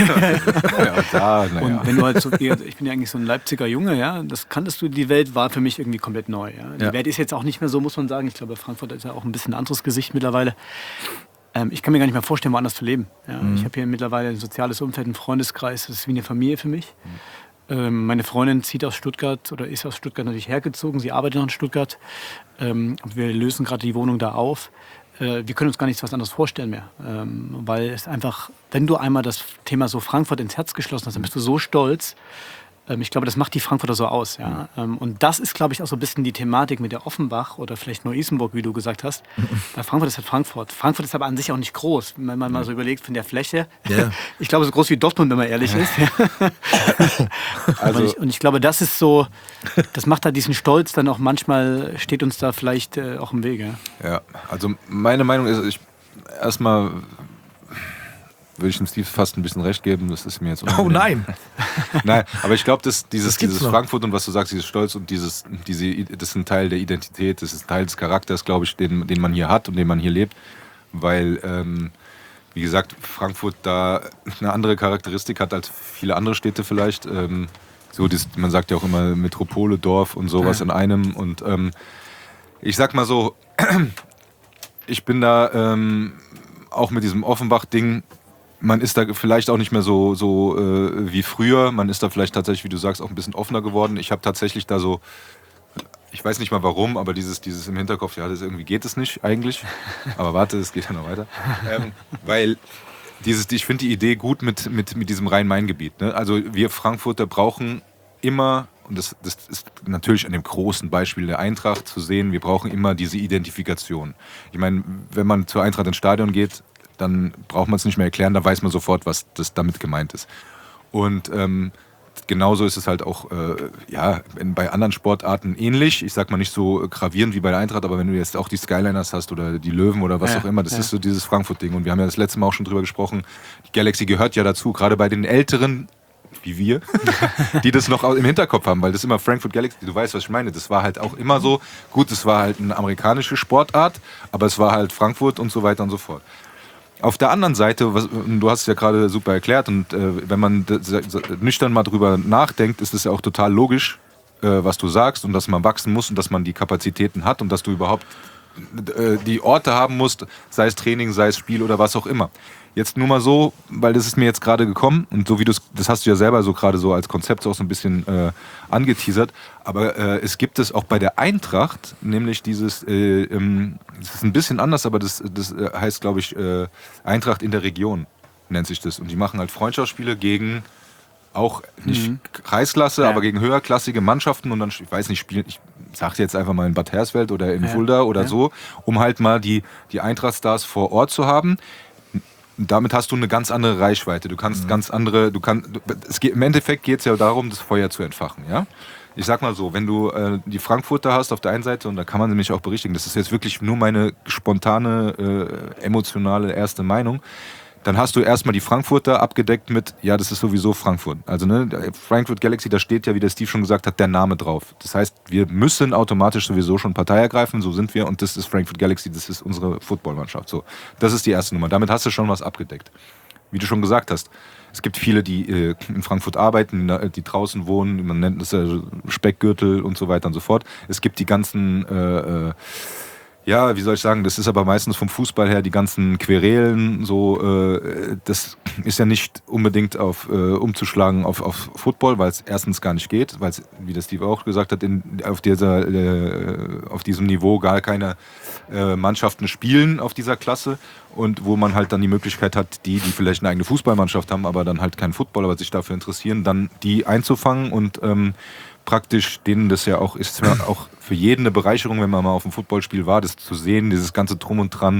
Und wenn du halt so, ich bin ja eigentlich so ein Leipziger Junge, ja, das kanntest du, die Welt war für mich irgendwie komplett neu. Ja. Die Welt ist jetzt auch nicht mehr so, muss man sagen. Ich glaube, Frankfurt ist ja auch ein bisschen ein anderes Gesicht mittlerweile. Ich kann mir gar nicht mehr vorstellen, woanders zu leben. Ja. Ich habe hier mittlerweile ein soziales Umfeld, einen Freundeskreis, das ist wie eine Familie für mich. Meine Freundin zieht aus Stuttgart oder ist aus Stuttgart natürlich hergezogen. Sie arbeitet noch in Stuttgart. Wir lösen gerade die Wohnung da auf. Wir können uns gar nichts was anderes vorstellen mehr. Weil es einfach, wenn du einmal das Thema so Frankfurt ins Herz geschlossen hast, dann bist du so stolz. Ich glaube, das macht die Frankfurter so aus. Ja? Und das ist, glaube ich, auch so ein bisschen die Thematik mit der Offenbach oder vielleicht Neu-Isenburg, wie du gesagt hast. Weil Frankfurt ist halt Frankfurt. Frankfurt ist aber an sich auch nicht groß, wenn man mal so überlegt von der Fläche. Yeah. Ich glaube, so groß wie Dortmund, wenn man ehrlich ist. Also und ich glaube, das ist so, das macht halt diesen Stolz dann auch manchmal, steht uns da vielleicht auch im Wege. Ja, also meine Meinung ist, erstmal würde ich dem Steve fast ein bisschen recht geben, das ist mir jetzt unangenehm. Oh nein! Nein, aber ich glaube, dieses Frankfurt und was du sagst, dieses Stolz und das ist ein Teil der Identität, das ist ein Teil des Charakters, glaube ich, den man hier hat und den man hier lebt, weil, wie gesagt, Frankfurt da eine andere Charakteristik hat als viele andere Städte vielleicht. Man sagt ja auch immer Metropole, Dorf und sowas in einem und ich sag mal so, ich bin da auch mit diesem Offenbach-Ding. Man ist da vielleicht auch nicht mehr so wie früher. Man ist da vielleicht tatsächlich, wie du sagst, auch ein bisschen offener geworden. Ich habe tatsächlich da so, ich weiß nicht mal warum, aber dieses im Hinterkopf, ja, das irgendwie geht es nicht eigentlich. Aber warte, es geht ja noch weiter. Weil ich finde die Idee gut mit diesem Rhein-Main-Gebiet. Ne? Also wir Frankfurter brauchen immer, und das ist natürlich an dem großen Beispiel der Eintracht zu sehen, wir brauchen immer diese Identifikation. Ich meine, wenn man zur Eintracht ins Stadion geht, dann braucht man es nicht mehr erklären, da weiß man sofort, was das damit gemeint ist. Und genauso ist es halt auch bei anderen Sportarten ähnlich. Ich sag mal nicht so gravierend wie bei der Eintracht, aber wenn du jetzt auch die Skyliners hast oder die Löwen oder was auch immer, das ist so dieses Frankfurt-Ding. Und wir haben ja das letzte Mal auch schon drüber gesprochen, die Galaxy gehört ja dazu, gerade bei den Älteren, wie wir, die das noch im Hinterkopf haben, weil das immer Frankfurt Galaxy, du weißt, was ich meine, das war halt auch immer so, gut, es war halt eine amerikanische Sportart, aber es war halt Frankfurt und so weiter und so fort. Auf der anderen Seite, du hast es ja gerade super erklärt und wenn man nüchtern mal drüber nachdenkt, ist es ja auch total logisch, was du sagst und dass man wachsen muss und dass man die Kapazitäten hat und dass du überhaupt die Orte haben musst, sei es Training, sei es Spiel oder was auch immer. Jetzt nur mal so, weil das ist mir jetzt gerade gekommen und so wie das hast du ja selber so gerade so als Konzept auch so ein bisschen angeteasert, aber es gibt es auch bei der Eintracht, nämlich dieses, das ist ein bisschen anders, aber das heißt, glaube ich, Eintracht in der Region nennt sich das und die machen halt Freundschaftsspiele gegen auch nicht Kreisklasse, aber gegen höherklassige Mannschaften und dann, ich weiß nicht, ich sage jetzt einfach mal in Bad Hersfeld oder in Fulda oder so, um halt mal die Eintracht-Stars vor Ort zu haben. Damit hast du eine ganz andere Reichweite. Du kannst ganz andere, im Endeffekt geht es ja darum, das Feuer zu entfachen. Ja? Ich sag mal so, wenn du die Frankfurter hast auf der einen Seite, und da kann man nämlich auch berichtigen, das ist jetzt wirklich nur meine spontane, emotionale erste Meinung, dann hast du erstmal die Frankfurter abgedeckt mit, ja, das ist sowieso Frankfurt. Also ne, Frankfurt Galaxy, da steht ja, wie der Steve schon gesagt hat, der Name drauf. Das heißt, wir müssen automatisch sowieso schon Partei ergreifen, so sind wir und das ist Frankfurt Galaxy, das ist unsere Footballmannschaft. So, das ist die erste Nummer. Damit hast du schon was abgedeckt. Wie du schon gesagt hast, es gibt viele, die in Frankfurt arbeiten, die draußen wohnen, man nennt es Speckgürtel und so weiter und so fort. Es gibt die ganzen Ja, wie soll ich sagen, das ist aber meistens vom Fußball her die ganzen Querelen, so, das ist ja nicht unbedingt umzuschlagen auf Football, weil es erstens gar nicht geht, weil es, wie der Steve auch gesagt hat, auf diesem Niveau gar keine Mannschaften spielen auf dieser Klasse und wo man halt dann die Möglichkeit hat, die vielleicht eine eigene Fußballmannschaft haben, aber dann halt keinen Football, aber sich dafür interessieren, dann die einzufangen und praktisch denen das ja auch ist, ja auch für jeden eine Bereicherung, wenn man mal auf einem Footballspiel war, das zu sehen, dieses ganze Drum und Dran,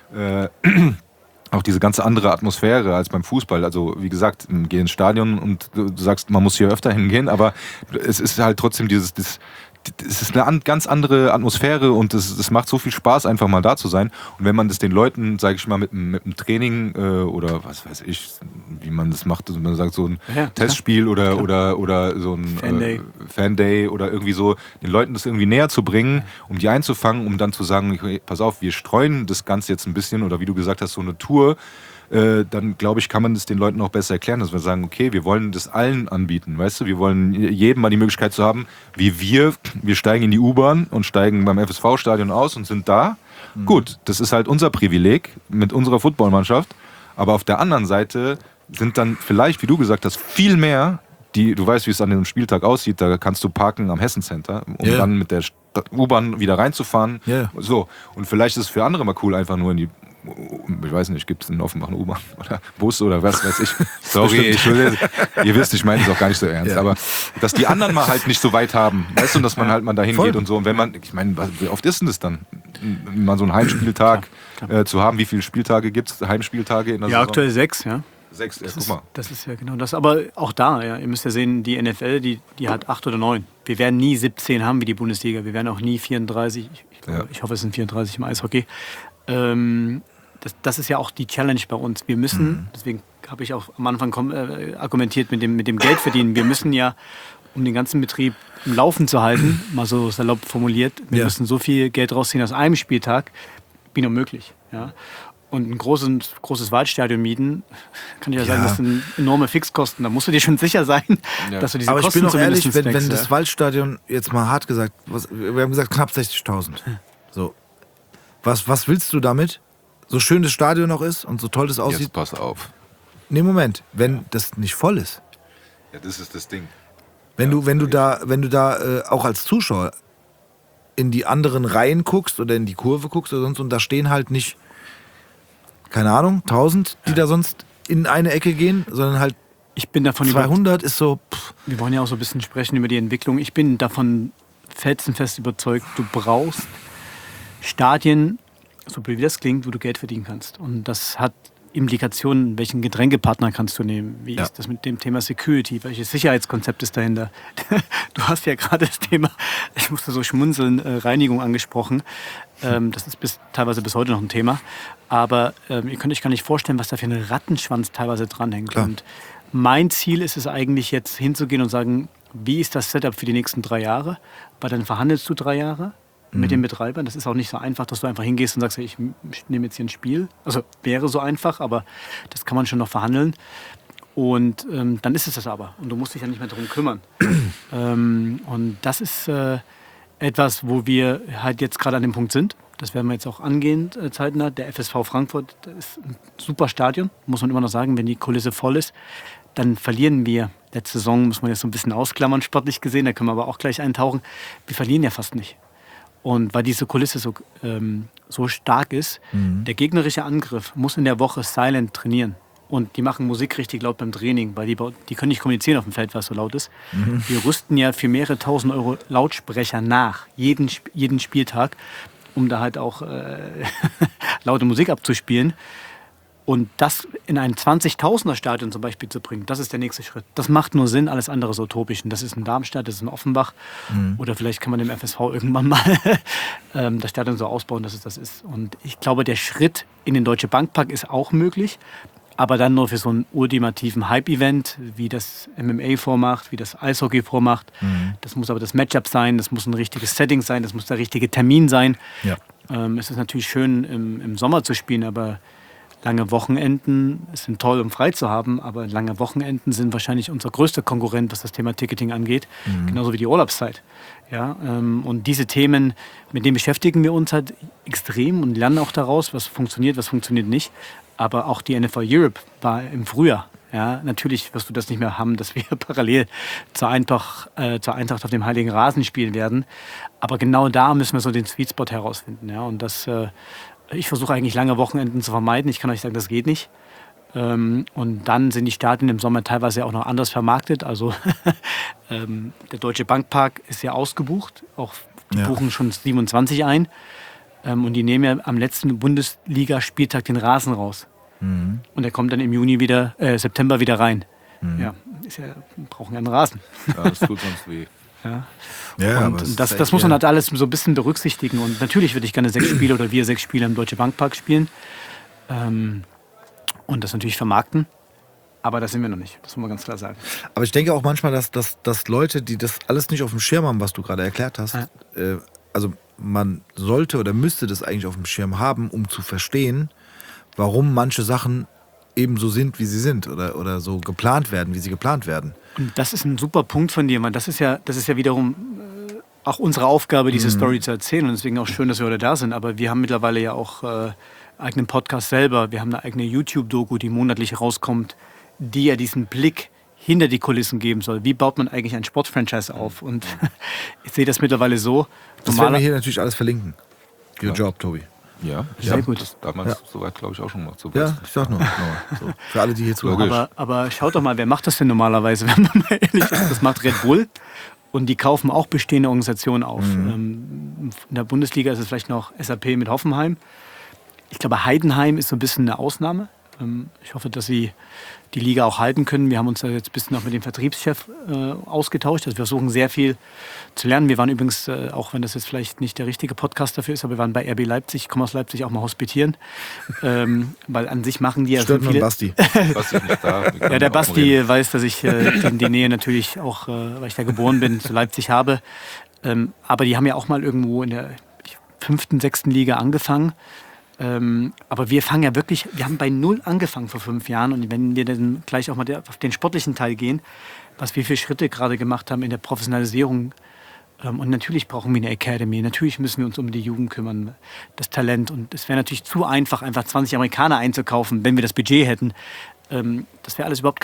auch diese ganze andere Atmosphäre als beim Fußball. Also wie gesagt, geh ins Stadion und du sagst, man muss hier öfter hingehen, aber es ist halt trotzdem es ist eine ganz andere Atmosphäre und es macht so viel Spaß, einfach mal da zu sein. Und wenn man das den Leuten, sage ich mal, mit einem Training oder was weiß ich, wie man das macht, also man sagt so ein Testspiel oder so ein Fan-Day oder irgendwie so, den Leuten das irgendwie näher zu bringen, um die einzufangen, um dann zu sagen, okay, pass auf, wir streuen das Ganze jetzt ein bisschen oder wie du gesagt hast, so eine Tour, dann glaube ich, kann man das den Leuten auch besser erklären, dass wir sagen, okay, wir wollen das allen anbieten, weißt du, wir wollen jedem mal die Möglichkeit zu haben, wie wir steigen in die U-Bahn und steigen beim FSV-Stadion aus und sind da. Gut, das ist halt unser Privileg mit unserer Footballmannschaft, aber auf der anderen Seite sind dann vielleicht, wie du gesagt hast, viel mehr, du weißt, wie es an dem Spieltag aussieht, da kannst du parken am Hessen Center, um dann mit der U-Bahn wieder reinzufahren. So. Und vielleicht ist es für andere mal cool, einfach nur in die, ich weiß nicht, gibt es in Offenbach eine U-Bahn oder Bus oder was weiß ich. Sorry, ihr wisst, ich meine es auch gar nicht so ernst. Aber dass die anderen mal halt nicht so weit haben, weißt du, und dass man halt mal dahin geht und so. Und wenn man, ich meine, wie oft ist denn das dann? Mal so einen Heimspieltag zu haben, wie viele Spieltage gibt es? Heimspieltage in der Saison? Ja, aktuell 6, ja. 6, guck mal. Das ist ja genau das. Aber auch da, ja, ihr müsst ja sehen, die NFL, die hat 8 oder 9. Wir werden nie 17 haben wie die Bundesliga. Wir werden auch nie 34. Ich hoffe, es sind 34 im Eishockey. Das ist ja auch die Challenge bei uns. Wir müssen, deswegen habe ich auch am Anfang argumentiert mit dem Geld verdienen. Wir müssen ja, um den ganzen Betrieb im Laufen zu halten, mal so salopp formuliert, wir müssen so viel Geld rausziehen aus einem Spieltag, wie nur möglich. Ja. Und ein großes Waldstadion mieten, kann ich ja sagen, das sind enorme Fixkosten. Da musst du dir schon sicher sein, dass du diese aber Kosten ich bin auch ehrlich, denkst, wenn das Waldstadion, jetzt mal hart gesagt, wir haben gesagt knapp 60.000. So. Was willst du damit? So schön das Stadion noch ist und so toll das aussieht. Jetzt pass auf. Nee, Moment, wenn das nicht voll ist. Ja, das ist das Ding. Wenn du da auch als Zuschauer in die anderen Reihen guckst oder in die Kurve guckst oder sonst und da stehen halt nicht, keine Ahnung, 1000, die da sonst in eine Ecke gehen, sondern halt ich bin davon 200 ist so. Wir wollen ja auch so ein bisschen sprechen über die Entwicklung. Ich bin davon felsenfest überzeugt, du brauchst Stadien, so blöd wie das klingt, wo du Geld verdienen kannst. Und das hat Implikationen, welchen Getränkepartner kannst du nehmen? Wie ist das mit dem Thema Security? Welches Sicherheitskonzept ist dahinter? Du hast ja gerade das Thema, ich musste so schmunzeln, Reinigung angesprochen. Das ist teilweise bis heute noch ein Thema. Aber ihr könnt euch gar nicht vorstellen, was da für ein Rattenschwanz teilweise dranhängt. Klar. Und mein Ziel ist es eigentlich jetzt hinzugehen und sagen, wie ist das Setup für die nächsten 3 Jahre? Weil dann verhandelst du 3 Jahre mit den Betreibern. Das ist auch nicht so einfach, dass du einfach hingehst und sagst, ich nehme jetzt hier ein Spiel. Also wäre so einfach, aber das kann man schon noch verhandeln. Und dann ist es das aber. Und du musst dich ja nicht mehr darum kümmern. Und das ist etwas, wo wir halt jetzt gerade an dem Punkt sind. Das werden wir jetzt auch angehen, zeitnah. Der FSV Frankfurt, das ist ein super Stadion, muss man immer noch sagen, wenn die Kulisse voll ist. Dann verlieren wir, letzte Saison muss man jetzt so ein bisschen ausklammern, sportlich gesehen, da können wir aber auch gleich eintauchen. Wir verlieren ja fast nicht. Und weil diese Kulisse so stark ist, der gegnerische Angriff muss in der Woche silent trainieren. Und die machen Musik richtig laut beim Training, weil die können nicht kommunizieren auf dem Feld, weil es so laut ist. Wir rüsten ja für mehrere 1000 € Lautsprecher nach, jeden Spieltag, um da halt auch laute Musik abzuspielen. Und das in ein 20.000er Stadion zum Beispiel zu bringen, das ist der nächste Schritt. Das macht nur Sinn, alles andere ist utopisch. Und das ist in Darmstadt, das ist in Offenbach. Oder vielleicht kann man dem FSV irgendwann mal das Stadion so ausbauen, dass es das ist. Und ich glaube, der Schritt in den Deutsche Bankpark ist auch möglich. Aber dann nur für so einen ultimativen Hype-Event, wie das MMA vormacht, wie das Eishockey vormacht. Das muss aber das Matchup sein, das muss ein richtiges Setting sein, das muss der richtige Termin sein. Ja. Es ist natürlich schön, im Sommer zu spielen, aber lange Wochenenden sind toll, um frei zu haben, aber lange Wochenenden sind wahrscheinlich unser größter Konkurrent, was das Thema Ticketing angeht, genauso wie die Urlaubszeit. Ja, und diese Themen, mit denen beschäftigen wir uns halt extrem und lernen auch daraus, was funktioniert nicht. Aber auch die NFL Europe war im Frühjahr. Ja, natürlich wirst du das nicht mehr haben, dass wir parallel zur Eintracht auf dem Heiligen Rasen spielen werden. Aber genau da müssen wir so den Sweet Spot herausfinden. Ja, und ich versuche eigentlich lange Wochenenden zu vermeiden. Ich kann euch sagen, das geht nicht. Und dann sind die Stadien im Sommer teilweise auch noch anders vermarktet. Also der Deutsche Bankpark ist ja ausgebucht. Auch die buchen schon 27 ein. Und die nehmen ja am letzten Bundesligaspieltag den Rasen raus. Und der kommt dann im September wieder rein. Ja, brauchen ja einen Rasen. Ja, das tut sonst weh. Ja, und das muss man halt alles so ein bisschen berücksichtigen. Und natürlich würde ich gerne 6 Spiele oder wir 6 Spiele im Deutsche Bankpark spielen. Und das natürlich vermarkten. Aber das sind wir noch nicht. Das muss man ganz klar sagen. Aber ich denke auch manchmal, dass Leute, die das alles nicht auf dem Schirm haben, was du gerade erklärt hast, also man sollte oder müsste das eigentlich auf dem Schirm haben, um zu verstehen, warum manche Sachen eben so sind, wie sie sind oder so geplant werden, wie sie geplant werden. Und das ist ein super Punkt von dir, Mann. Das ist ja wiederum auch unsere Aufgabe, diese Story zu erzählen. Und deswegen auch schön, dass wir heute da sind. Aber wir haben mittlerweile ja auch eigenen Podcast selber. Wir haben eine eigene YouTube-Doku, die monatlich rauskommt, die ja diesen Blick hinter die Kulissen geben soll. Wie baut man eigentlich ein Sportfranchise auf? Und ich sehe das mittlerweile so. Das werden wir hier natürlich alles verlinken. Your job, Tobi. Ja, sehr gut. Das damals soweit, glaube ich, auch schon gemacht. So Ja, ich sag nur. So. Für alle, die hier zuhören. Aber schaut doch mal, wer macht das denn normalerweise, wenn man mal ehrlich ist? Das macht Red Bull und die kaufen auch bestehende Organisationen auf. In der Bundesliga ist es vielleicht noch SAP mit Hoffenheim. Ich glaube, Heidenheim ist so ein bisschen eine Ausnahme. Ich hoffe, dass sie die Liga auch halten können. Wir haben uns da jetzt ein bisschen auch mit dem Vertriebschef ausgetauscht. Also wir versuchen sehr viel zu lernen. Wir waren übrigens, auch wenn das jetzt vielleicht nicht der richtige Podcast dafür ist, aber wir waren bei RB Leipzig, ich komme aus Leipzig, auch mal hospitieren. Weil an sich machen die ja Stört so viele... Basti. Basti ist nicht da. Ja, der Basti weiß, dass ich die Nähe natürlich auch, weil ich da geboren bin, zu Leipzig habe. Aber die haben ja auch mal irgendwo in der 5., 6. Liga angefangen. Aber wir fangen ja wirklich, wir haben bei 0 angefangen vor 5 Jahren und wenn wir dann gleich auch mal auf den sportlichen Teil gehen, was wir für Schritte gerade gemacht haben in der Professionalisierung und natürlich brauchen wir eine Academy, natürlich müssen wir uns um die Jugend kümmern, das Talent und es wäre natürlich zu einfach 20 Amerikaner einzukaufen, wenn wir das Budget hätten. Das wäre alles überhaupt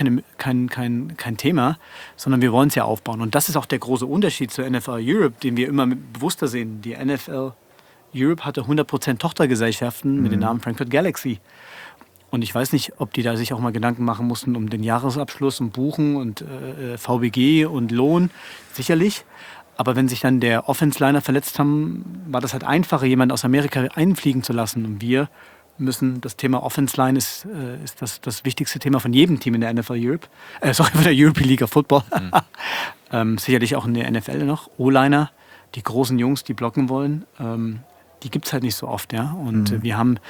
kein Thema, sondern wir wollen es ja aufbauen und das ist auch der große Unterschied zur NFL Europe, den wir immer bewusster sehen. Die NFL Europe hatte 100% Tochtergesellschaften mit dem Namen Frankfurt Galaxy. Und ich weiß nicht, ob die da sich auch mal Gedanken machen mussten um den Jahresabschluss und Buchen und VBG und Lohn. Sicherlich. Aber wenn sich dann der Offense-Liner verletzt haben, war das halt einfacher, jemanden aus Amerika einfliegen zu lassen. Und wir müssen, das Thema Offense-Line ist das wichtigste Thema von jedem Team in der NFL Europe. Von der European League of Football. Sicherlich auch in der NFL noch. O-Liner, die großen Jungs, die blocken wollen. Die gibt es halt nicht so oft, ja. Und wir haben,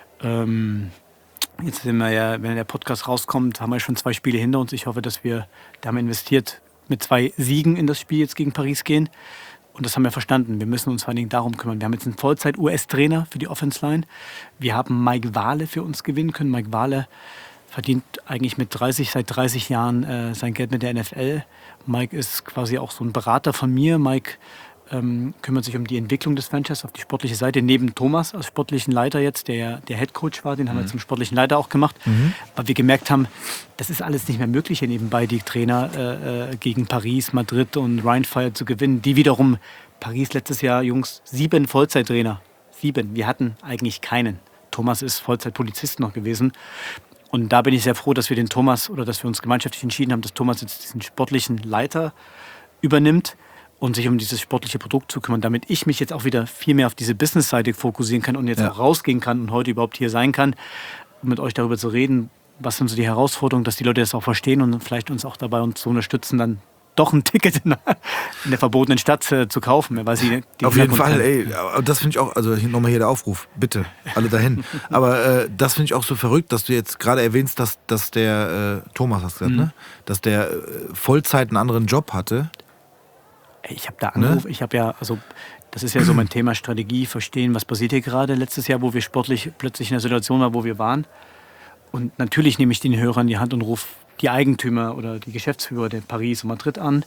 jetzt sind wir ja, wenn der Podcast rauskommt, haben wir schon 2 Spiele hinter uns. Ich hoffe, dass wir, da haben wir investiert, mit 2 Siegen in das Spiel jetzt gegen Paris gehen. Und das haben wir verstanden. Wir müssen uns vor allen Dingen darum kümmern. Wir haben jetzt einen Vollzeit-US-Trainer für die Offense-Line. Wir haben Mike Wahle für uns gewinnen können. Mike Wahle verdient eigentlich seit 30 Jahren sein Geld mit der NFL. Mike ist quasi auch so ein Berater von mir. Mike kümmert sich um die Entwicklung des Franchise auf die sportliche Seite, neben Thomas als sportlichen Leiter jetzt, der Headcoach war, den haben wir zum sportlichen Leiter auch gemacht, weil wir gemerkt haben, das ist alles nicht mehr möglich, hier nebenbei die Trainer gegen Paris, Madrid und Rheinfire zu gewinnen, die wiederum, Paris letztes Jahr, Jungs, 7 Vollzeittrainer, 7, wir hatten eigentlich keinen. Thomas ist Vollzeitpolizist noch gewesen und da bin ich sehr froh, dass wir den Thomas, oder dass wir uns gemeinschaftlich entschieden haben, dass Thomas jetzt diesen sportlichen Leiter übernimmt und sich um dieses sportliche Produkt zu kümmern, damit ich mich jetzt auch wieder viel mehr auf diese Business-Seite fokussieren kann und jetzt auch rausgehen kann und heute überhaupt hier sein kann, um mit euch darüber zu reden, was sind so die Herausforderungen, dass die Leute das auch verstehen und vielleicht uns auch dabei uns zu unterstützen, dann doch ein Ticket in der verbotenen Stadt zu kaufen. Weil sie auf jeden Fall, ey, das finde ich auch, also nochmal hier der Aufruf, bitte, alle dahin. Aber das finde ich auch so verrückt, dass du jetzt gerade erwähnst, dass der, Thomas hast du gesagt, ne? Dass der Vollzeit einen anderen Job hatte. Ich habe da angerufen, ich habe ja, also das ist ja so mein Thema Strategie, verstehen, was passiert hier gerade letztes Jahr, wo wir sportlich plötzlich in der Situation waren, wo wir waren. Und natürlich nehme ich den Hörer in die Hand und rufe die Eigentümer oder die Geschäftsführer der Paris und Madrid an.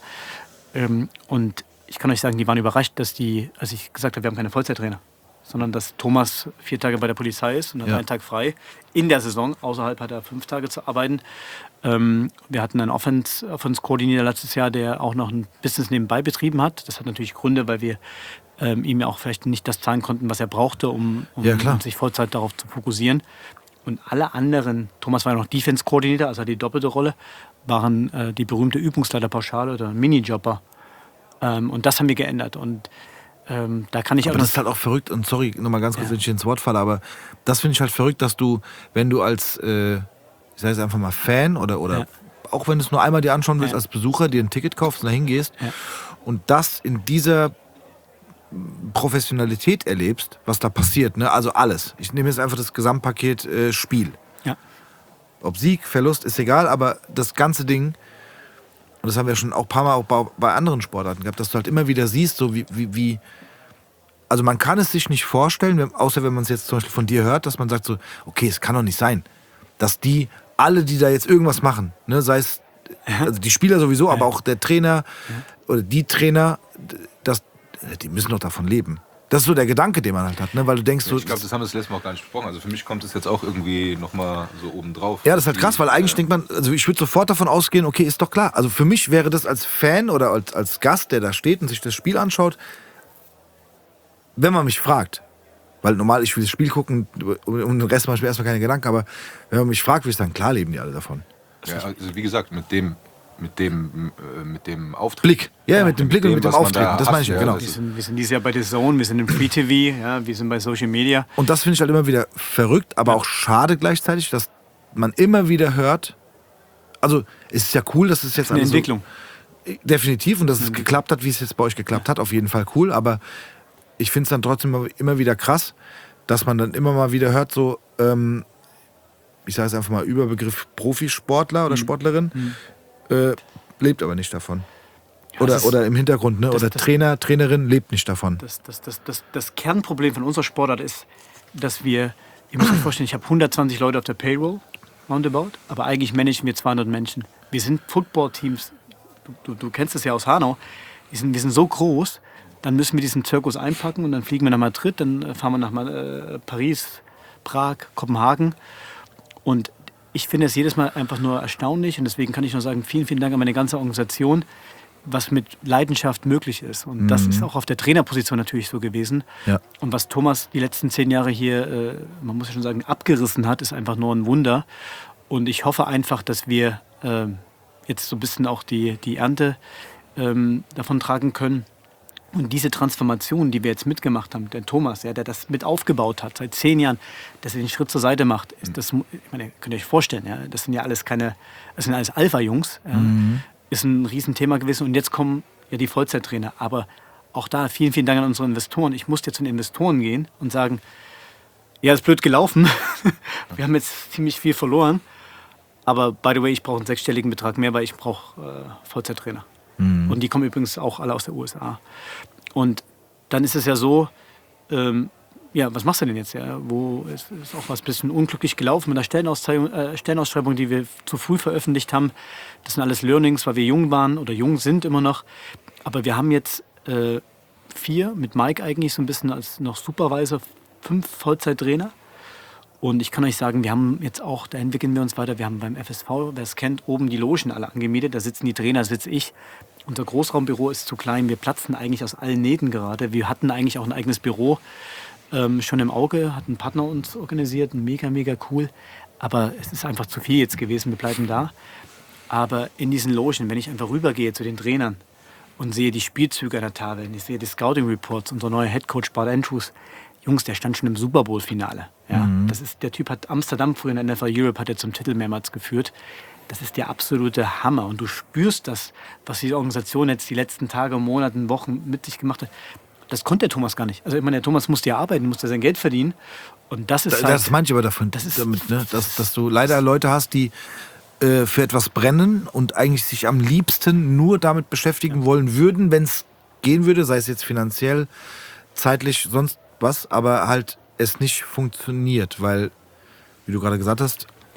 Und ich kann euch sagen, die waren überrascht, als ich gesagt habe, wir haben keine Vollzeittrainer, sondern dass Thomas 4 Tage bei der Polizei ist und hat einen Tag frei in der Saison. Außerhalb hat er 5 Tage zu arbeiten. Wir hatten einen Offense-Koordinator letztes Jahr, der auch noch ein Business nebenbei betrieben hat. Das hat natürlich Gründe, weil wir ihm ja auch vielleicht nicht das zahlen konnten, was er brauchte, um sich Vollzeit darauf zu fokussieren. Und alle anderen, Thomas war ja noch Defense-Koordinator, also die doppelte Rolle, waren die berühmte Übungsleiterpauschale oder Minijobber. Und das haben wir geändert. Und da kann ich aber das ist halt auch verrückt. Und sorry, nochmal ganz kurz, wenn ich ins Wort falle, aber das finde ich halt verrückt, dass du, wenn du als, ich sage jetzt einfach mal Fan oder auch wenn du es nur einmal dir anschauen willst, als Besucher, dir ein Ticket kaufst und da hingehst und das in dieser Professionalität erlebst, was da passiert, ne? Also alles. Ich nehme jetzt einfach das Gesamtpaket Spiel. Ja. Ob Sieg, Verlust, ist egal, aber das ganze Ding, und das haben wir schon auch ein paar Mal auch bei anderen Sportarten gehabt, dass du halt immer wieder siehst, so wie also man kann es sich nicht vorstellen, außer wenn man es jetzt zum Beispiel von dir hört, dass man sagt so, okay, es kann doch nicht sein, dass die da jetzt irgendwas machen, ne? Sei es also die Spieler sowieso, aber auch der Trainer oder die Trainer, die müssen doch davon leben. Das ist so der Gedanke, den man halt hat, ne? Weil du denkst so... Ich glaube, das haben wir das letzte Mal auch gar nicht besprochen. Also für mich kommt das jetzt auch irgendwie nochmal so obendrauf. Ja, das ist halt krass, weil eigentlich denkt man, also ich würde sofort davon ausgehen, okay, ist doch klar. Also für mich wäre das als Fan oder als Gast, der da steht und sich das Spiel anschaut, wenn man mich fragt, weil normal, ich will das Spiel gucken und den Rest mache ich mir erstmal keine Gedanken, aber wenn man mich fragt, würde ich sagen, klar leben die alle davon. Ja, also wie gesagt, mit dem Auftritt. Blick. Ja, mit dem Blick und mit dem Auftreten. Das meine ich ja, genau. Wir sind dieses Jahr bei The Zone, wir sind im Free TV, ja, wir sind bei Social Media. Und das finde ich halt immer wieder verrückt, aber auch schade gleichzeitig, dass man immer wieder hört, also es ist ja cool, dass es jetzt eine Entwicklung. Definitiv, und dass es geklappt hat, wie es jetzt bei euch geklappt hat, auf jeden Fall cool, aber ich finde es dann trotzdem immer wieder krass, dass man dann immer mal wieder hört, so, ich sage es einfach mal, Überbegriff Profisportler oder Sportlerin, lebt aber nicht davon. Ja, oder im Hintergrund, ne? Oder Trainer, Trainerin lebt nicht davon. Das Kernproblem von unserer Sportart ist, dass ihr müsst euch vorstellen, ich habe 120 Leute auf der Payroll, roundabout, aber eigentlich managen wir 200 Menschen. Wir sind Football-Teams, du kennst es ja aus Hanau, wir sind so groß, dann müssen wir diesen Zirkus einpacken und dann fliegen wir nach Madrid, dann fahren wir nach Paris, Prag, Kopenhagen und ich finde es jedes Mal einfach nur erstaunlich und deswegen kann ich nur sagen, vielen, vielen Dank an meine ganze Organisation, was mit Leidenschaft möglich ist. Und das ist auch auf der Trainerposition natürlich so gewesen. Ja. Und was Thomas die letzten 10 Jahre hier, man muss ja schon sagen, abgerissen hat, ist einfach nur ein Wunder. Und ich hoffe einfach, dass wir jetzt so ein bisschen auch die Ernte davon tragen können. Und diese Transformation, die wir jetzt mitgemacht haben, der Thomas, der das mit aufgebaut hat, seit 10 Jahren, dass er den Schritt zur Seite macht, ist das, ich meine, könnt ihr euch vorstellen, ja, das sind ja alles Alpha-Jungs, ist ein Riesenthema gewesen und jetzt kommen ja die Vollzeittrainer. Aber auch da vielen, vielen Dank an unsere Investoren. Ich musste jetzt zu den Investoren gehen und sagen, ja, ist blöd gelaufen, wir haben jetzt ziemlich viel verloren, aber by the way, ich brauche einen 6-stelligen Betrag mehr, weil ich brauche Vollzeittrainer. Und die kommen übrigens auch alle aus der USA. Und dann ist es ja so, ja, was machst du denn jetzt? Ja? Wo ist auch was ein bisschen unglücklich gelaufen mit der Stellenausschreibung, die wir zu früh veröffentlicht haben. Das sind alles Learnings, weil wir jung waren oder jung sind immer noch. Aber wir haben jetzt 4, mit Mike eigentlich so ein bisschen als noch Supervisor, 5 Vollzeittrainer. Und ich kann euch sagen, wir haben jetzt auch, da entwickeln wir uns weiter, wir haben beim FSV, wer es kennt, oben die Logen alle angemietet, da sitzen die Trainer, da sitze ich. Unser Großraumbüro ist zu klein, wir platzen eigentlich aus allen Nähten gerade. Wir hatten eigentlich auch ein eigenes Büro schon im Auge, hat ein Partner uns organisiert, mega, mega cool. Aber es ist einfach zu viel jetzt gewesen, wir bleiben da. Aber in diesen Logen, wenn ich einfach rübergehe zu den Trainern und sehe die Spielzüge an der Tafel, ich sehe die Scouting Reports, unser neuer Headcoach Bart Andrews, Jungs, der stand schon im Super Bowl-Finale. Ja, der Typ hat Amsterdam früher in der NFL Europe hat er zum Titel mehrmals geführt. Das ist der absolute Hammer. Und du spürst das, was die Organisation jetzt die letzten Tage, Monate, Wochen mit sich gemacht hat. Das konnte der Thomas gar nicht. Also ich meine, der Thomas musste ja arbeiten, musste sein Geld verdienen. Und das ist das manche aber davon, damit, ne? dass du leider Leute hast, die für etwas brennen und eigentlich sich am liebsten nur damit beschäftigen wollen würden, wenn es gehen würde, sei es jetzt finanziell, zeitlich, sonst was, aber halt es nicht funktioniert, weil, wie du gerade gesagt hast,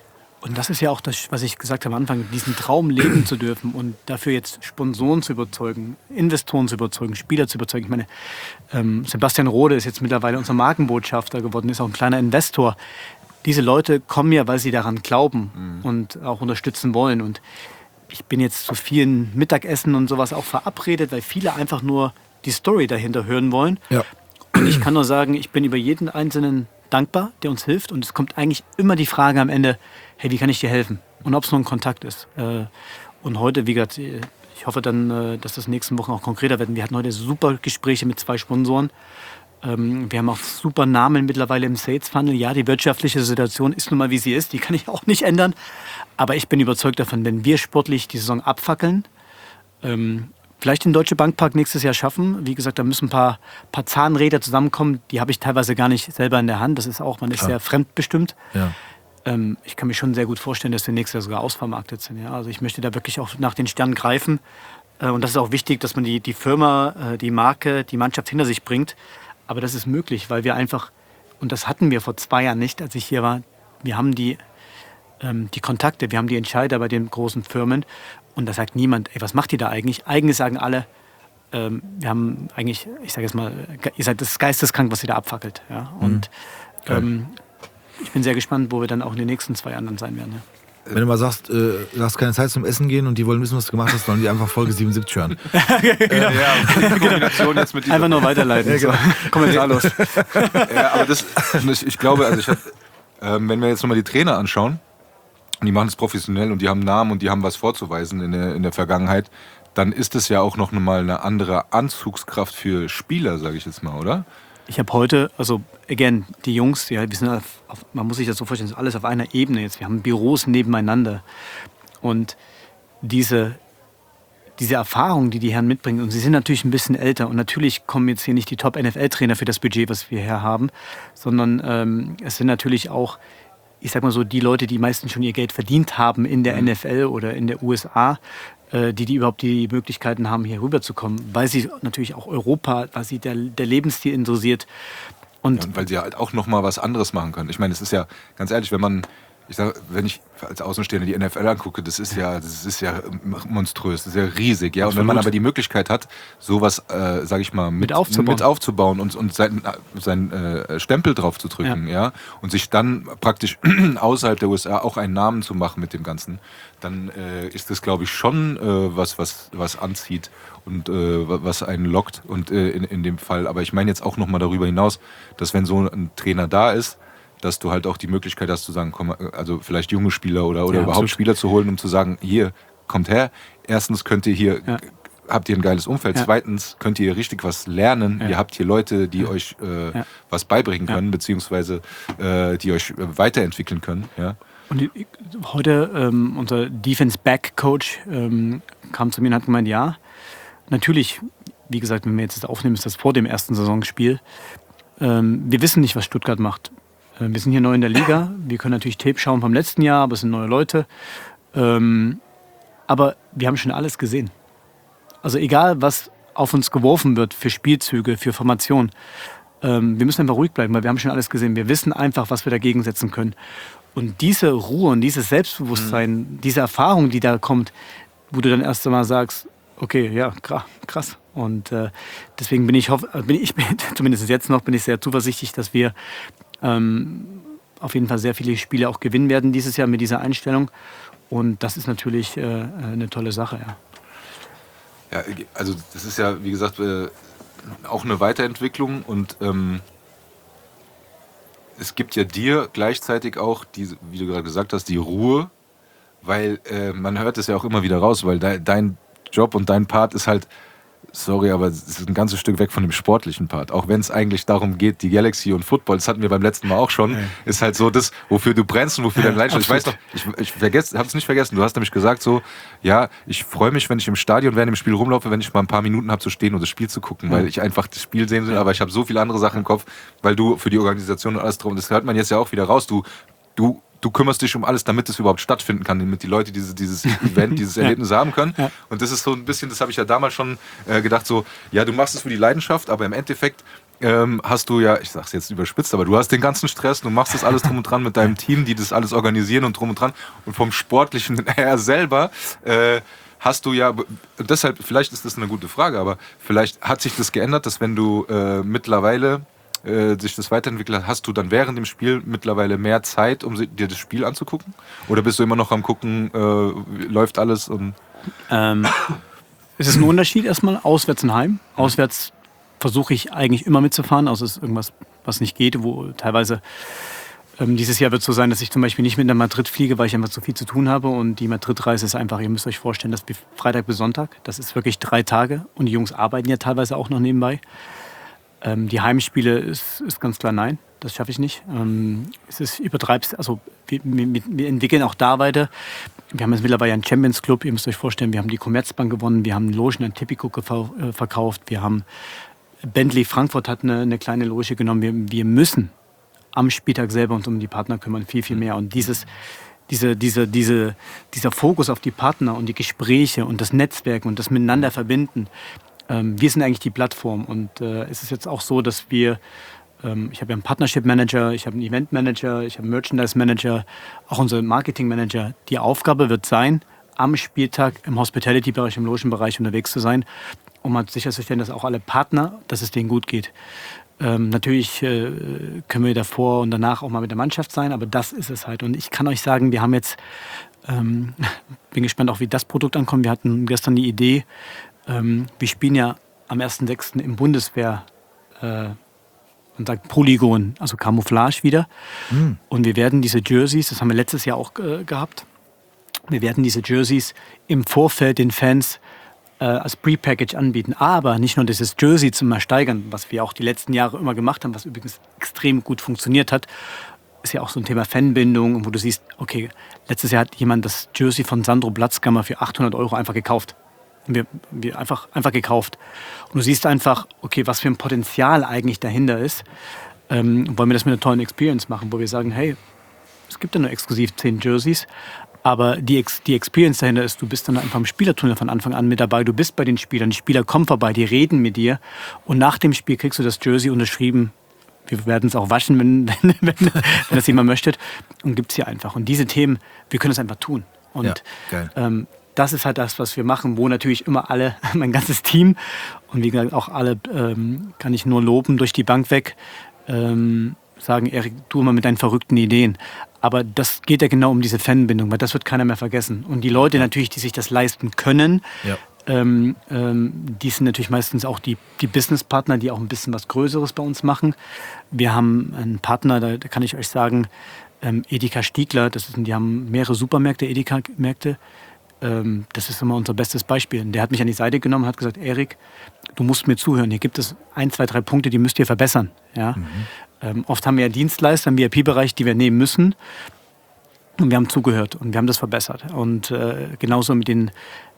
Und das ist ja auch das, was ich gesagt habe am Anfang, diesen Traum leben zu dürfen und dafür jetzt Sponsoren zu überzeugen, Investoren zu überzeugen, Spieler zu überzeugen. Ich meine, Sebastian Rode ist jetzt mittlerweile unser Markenbotschafter geworden, ist auch ein kleiner Investor. Diese Leute kommen ja, weil sie daran glauben und auch unterstützen wollen. Und ich bin jetzt zu vielen Mittagessen und sowas auch verabredet, weil viele einfach nur die Story dahinter hören wollen. Ja. Und ich kann nur sagen, ich bin über jeden Einzelnen dankbar, der uns hilft. Und es kommt eigentlich immer die Frage am Ende, hey, wie kann ich dir helfen? Und ob es nur ein Kontakt ist. Und heute, wie gesagt, ich hoffe dann, dass das nächsten Wochen auch konkreter wird. Wir hatten heute super Gespräche mit 2 Sponsoren. Wir haben auch super Namen mittlerweile im Sales Funnel. Ja, die wirtschaftliche Situation ist nun mal, wie sie ist. Die kann ich auch nicht ändern. Aber ich bin überzeugt davon, wenn wir sportlich die Saison abfackeln, vielleicht den Deutsche Bankpark nächstes Jahr schaffen. Wie gesagt, da müssen ein paar Zahnräder zusammenkommen. Die habe ich teilweise gar nicht selber in der Hand. Das ist auch, man ist sehr fremdbestimmt. Ja. Ich kann mir schon sehr gut vorstellen, dass wir nächstes Jahr sogar ausvermarktet sind. Ja? Also ich möchte da wirklich auch nach den Sternen greifen. Und das ist auch wichtig, dass man die Firma, die Marke, die Mannschaft hinter sich bringt. Aber das ist möglich, weil wir einfach, und das hatten wir vor 2 Jahren nicht, als ich hier war, wir haben die Kontakte, wir haben die Entscheider bei den großen Firmen. Und da sagt niemand, ey, was macht ihr da eigentlich? Eigentlich sagen alle, wir haben eigentlich, ich sage jetzt mal, ihr seid das geisteskrank, was ihr da abfackelt. Ja? Und ich bin sehr gespannt, wo wir dann auch in den nächsten 2 Jahren dann sein werden. Ja. Wenn du mal sagst, du hast keine Zeit zum Essen gehen und die wollen wissen, was du gemacht hast, sollen die einfach Folge 77 hören. Genau. Die Kombination jetzt mit dieser. Einfach nur weiterleiten. Ja, genau. Kommentarlos. Ja, aber ich glaube, also wenn wir jetzt nochmal die Trainer anschauen, die machen es professionell und die haben Namen und die haben was vorzuweisen in der Vergangenheit, dann ist es ja auch noch mal eine andere Anzugskraft für Spieler, sage ich jetzt mal, oder? Ich habe heute, also again, die Jungs, ja, wir sind man muss sich das so vorstellen, alles auf einer Ebene jetzt. Wir haben Büros nebeneinander. Und diese Erfahrung, die Herren mitbringen, und sie sind natürlich ein bisschen älter. Und natürlich kommen jetzt hier nicht die Top-NFL-Trainer für das Budget, was wir hier haben, sondern es sind natürlich auch, ich sag mal so, die Leute, die meistens schon ihr Geld verdient haben in der NFL oder in der USA, die überhaupt die Möglichkeiten haben, hier rüberzukommen, weil sie natürlich auch Europa, weil sie der Lebensstil interessiert. Und weil sie halt auch noch mal was anderes machen können. Ich meine, es ist ja, ganz ehrlich, wenn ich als Außenstehender die NFL angucke, das ist ja monströs, das ist ja riesig. Ja? Und wenn man aber die Möglichkeit hat, sowas, sage ich mal, mit aufzubauen und seinen Stempel drauf zu drücken, ja, und sich dann praktisch außerhalb der USA auch einen Namen zu machen mit dem Ganzen, dann ist das, glaube ich, schon was anzieht und was einen lockt. Und in dem Fall, aber ich meine jetzt auch noch mal darüber hinaus, dass wenn so ein Trainer da ist, dass du halt auch die Möglichkeit hast zu sagen, komm, also vielleicht junge Spieler oder überhaupt absolut. Spieler zu holen, um zu sagen, hier, kommt her. Erstens habt ihr ein geiles Umfeld. Ja. Zweitens könnt ihr richtig was lernen. Ja. Ihr habt hier Leute, die euch was beibringen können, beziehungsweise die euch weiterentwickeln können. Ja. Und heute unser Defense-Back-Coach kam zu mir und hat gemeint, ja, natürlich, wie gesagt, wenn wir jetzt das aufnehmen, ist das vor dem ersten Saisonspiel. Wir wissen nicht, was Stuttgart macht. Wir sind hier neu in der Liga. Wir können natürlich Tape schauen vom letzten Jahr, aber es sind neue Leute. Aber wir haben schon alles gesehen. Also egal, was auf uns geworfen wird für Spielzüge, für Formation, wir müssen einfach ruhig bleiben, weil wir haben schon alles gesehen. Wir wissen einfach, was wir dagegen setzen können. Und diese Ruhe und dieses Selbstbewusstsein, diese Erfahrung, die da kommt, wo du dann erst einmal sagst, okay, ja, krass. Und deswegen bin ich zumindest jetzt noch, bin ich sehr zuversichtlich, dass wir auf jeden Fall sehr viele Spiele auch gewinnen werden dieses Jahr mit dieser Einstellung. Und das ist natürlich eine tolle Sache, ja. Ja, also das ist ja, wie gesagt, auch eine Weiterentwicklung und es gibt ja dir gleichzeitig auch, wie du gerade gesagt hast, die Ruhe, weil man hört es ja auch immer wieder raus, weil dein Job und dein Part ist halt, sorry, aber es ist ein ganzes Stück weg von dem sportlichen Part. Auch wenn es eigentlich darum geht, die Galaxy und Football, das hatten wir beim letzten Mal auch schon, ist halt so das, wofür du brennst und wofür deine Leidenschaft. Ich weiß noch, ich habe es nicht vergessen, du hast nämlich gesagt so, ja, ich freue mich, wenn ich im Stadion während dem Spiel rumlaufe, wenn ich mal ein paar Minuten habe zu stehen und das Spiel zu gucken, weil ich einfach das Spiel sehen will, aber ich habe so viele andere Sachen im Kopf, weil du für die Organisation und alles drum, das hört man jetzt ja auch wieder raus, du kümmerst dich um alles, damit es überhaupt stattfinden kann, damit die Leute dieses Event, dieses Erlebnis haben können. Ja. Und das ist so ein bisschen, das habe ich ja damals schon gedacht, so, ja, du machst es für die Leidenschaft, aber im Endeffekt hast du ja, ich sag's jetzt überspitzt, aber du hast den ganzen Stress, du machst das alles drum und dran mit deinem Team, die das alles organisieren und drum und dran. Und vom Sportlichen her selber hast du ja, deshalb, vielleicht ist das eine gute Frage, aber vielleicht hat sich das geändert, dass wenn du mittlerweile sich das weiterentwickelt hat, hast du dann während dem Spiel mittlerweile mehr Zeit, um dir das Spiel anzugucken? Oder bist du immer noch am Gucken, läuft alles? Und Es ist ein Unterschied erstmal, auswärts und heim. Auswärts versuche ich eigentlich immer mitzufahren, außer es ist irgendwas, was nicht geht, wo teilweise dieses Jahr wird es so sein, dass ich zum Beispiel nicht mit nach Madrid fliege, weil ich einfach zu viel zu tun habe. Und die Madrid-Reise ist einfach, ihr müsst euch vorstellen, dass wir Freitag bis Sonntag, das ist wirklich 3 Tage. Und die Jungs arbeiten ja teilweise auch noch nebenbei. Die Heimspiele ist ganz klar nein, das schaffe ich nicht. Es ist übertreibst, also wir entwickeln auch da weiter. Wir haben jetzt mittlerweile einen Champions Club, ihr müsst euch vorstellen, wir haben die Commerzbank gewonnen, wir haben Logen an Tipico verkauft, wir haben Bentley Frankfurt hat eine kleine Loge genommen. Wir müssen am Spieltag selber uns um die Partner kümmern, viel, viel mehr. Und dieser Fokus auf die Partner und die Gespräche und das Netzwerk und das Miteinander verbinden, wir sind eigentlich die Plattform. Und es ist jetzt auch so, dass ich habe ja einen Partnership Manager, ich habe einen Event Manager, ich habe einen Merchandise Manager, auch unseren Marketing Manager. Die Aufgabe wird sein, am Spieltag im Hospitality-Bereich, im Logenbereich unterwegs zu sein, um halt sicherzustellen, dass auch alle Partner, dass es denen gut geht. Natürlich können wir davor und danach auch mal mit der Mannschaft sein, aber das ist es halt. Und ich kann euch sagen, wir haben jetzt, bin gespannt auch, wie das Produkt ankommt. Wir hatten gestern die Idee, wir spielen ja am 1.6. im Bundeswehr, man sagt Polygon, also Camouflage wieder. Und wir werden diese Jerseys, das haben wir letztes Jahr auch gehabt, wir werden diese Jerseys im Vorfeld den Fans als Pre-Package anbieten. Aber nicht nur dieses Jersey zum Ersteigern, was wir auch die letzten Jahre immer gemacht haben, was übrigens extrem gut funktioniert hat, ist ja auch so ein Thema Fanbindung, wo du siehst, okay, letztes Jahr hat jemand das Jersey von Sandro Blatzkammer für 800 € einfach gekauft. Wir einfach gekauft. Und du siehst einfach, okay, was für ein Potenzial eigentlich dahinter ist. Wollen wir das mit einer tollen Experience machen, wo wir sagen, hey, es gibt ja nur exklusiv 10 Jerseys, aber die Experience dahinter ist, du bist dann einfach im Spielertunnel von Anfang an mit dabei, du bist bei den Spielern, die Spieler kommen vorbei, die reden mit dir und nach dem Spiel kriegst du das Jersey unterschrieben. Wir werden es auch waschen, wenn das jemand möchte. Und gibt es hier einfach. Und diese Themen, wir können es einfach tun. Und ja, geil. Das ist halt das, was wir machen, wo natürlich immer alle, mein ganzes Team und wie gesagt auch alle, kann ich nur loben, durch die Bank weg, sagen, Erik, du immer mit deinen verrückten Ideen. Aber das geht ja genau um diese Fanbindung, weil das wird keiner mehr vergessen. Und die Leute natürlich, die sich das leisten können, Ja. die sind natürlich meistens auch die Businesspartner, die auch ein bisschen was Größeres bei uns machen. Wir haben einen Partner, da kann ich euch sagen, Edeka Stiegler, die haben mehrere Supermärkte, Edeka-Märkte. Das ist immer unser bestes Beispiel. Der hat mich an die Seite genommen und hat gesagt, Erik, du musst mir zuhören. Hier gibt es 1, 2, 3 Punkte, die müsst ihr verbessern. Ja? Oft haben wir ja Dienstleister im VIP-Bereich, die wir nehmen müssen. Und wir haben zugehört und wir haben das verbessert. Und genauso mit den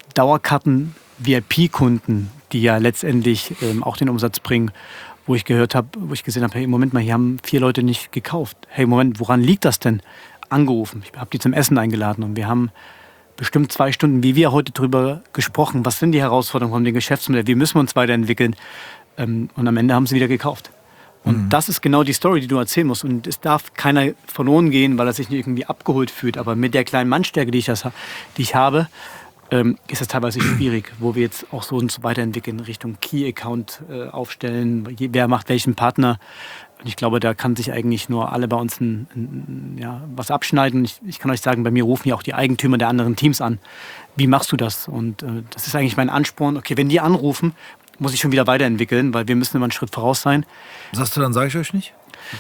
Dauerkarten-VIP-Kunden, die ja letztendlich auch den Umsatz bringen, wo ich gesehen habe, hey, Moment mal, hier haben 4 Leute nicht gekauft. Hey, Moment, woran liegt das denn? Angerufen. Ich habe die zum Essen eingeladen und wir haben bestimmt 2 Stunden, wie wir heute drüber gesprochen. Was sind die Herausforderungen von dem Geschäftsmodell? Wie müssen wir uns weiterentwickeln? Und am Ende haben sie wieder gekauft. Und das ist genau die Story, die du erzählen musst. Und es darf keiner verloren gehen, weil er sich nicht irgendwie abgeholt fühlt. Aber mit der kleinen Mannstärke, die ich habe, ist es teilweise schwierig, wo wir jetzt auch so uns weiterentwickeln, Richtung Key-Account aufstellen. Wer macht welchen Partner? Und ich glaube, da kann sich eigentlich nur alle bei uns was abschneiden. Ich kann euch sagen, bei mir rufen ja auch die Eigentümer der anderen Teams an. Wie machst du das? Und das ist eigentlich mein Ansporn. Okay, wenn die anrufen, muss ich schon wieder weiterentwickeln, weil wir müssen immer einen Schritt voraus sein. Sagst du dann, sage ich euch nicht?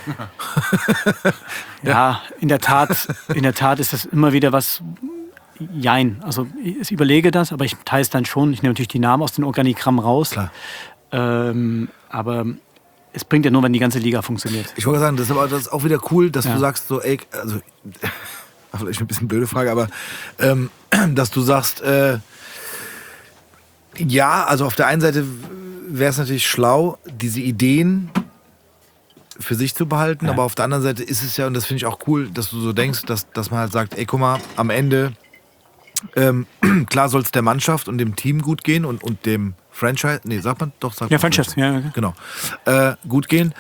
Ja, in der Tat ist das immer wieder was. Jein. Also ich überlege das, aber ich teile es dann schon. Ich nehme natürlich die Namen aus den Organigrammen raus. Klar. Aber es bringt ja nur, wenn die ganze Liga funktioniert. Ich wollte sagen, das ist auch wieder cool, dass du sagst, so, ey, also, vielleicht ein bisschen blöde Frage, aber dass du sagst, ja, also auf der einen Seite wäre es natürlich schlau, diese Ideen für sich zu behalten, aber auf der anderen Seite ist es ja, und das finde ich auch cool, dass du so denkst, dass man halt sagt, ey, guck mal, am Ende Klar soll es der Mannschaft und dem Team gut gehen und dem Franchise, nee, sagt man? Doch, sagt Ja, man Franchise, ja. Genau. Gut gehen.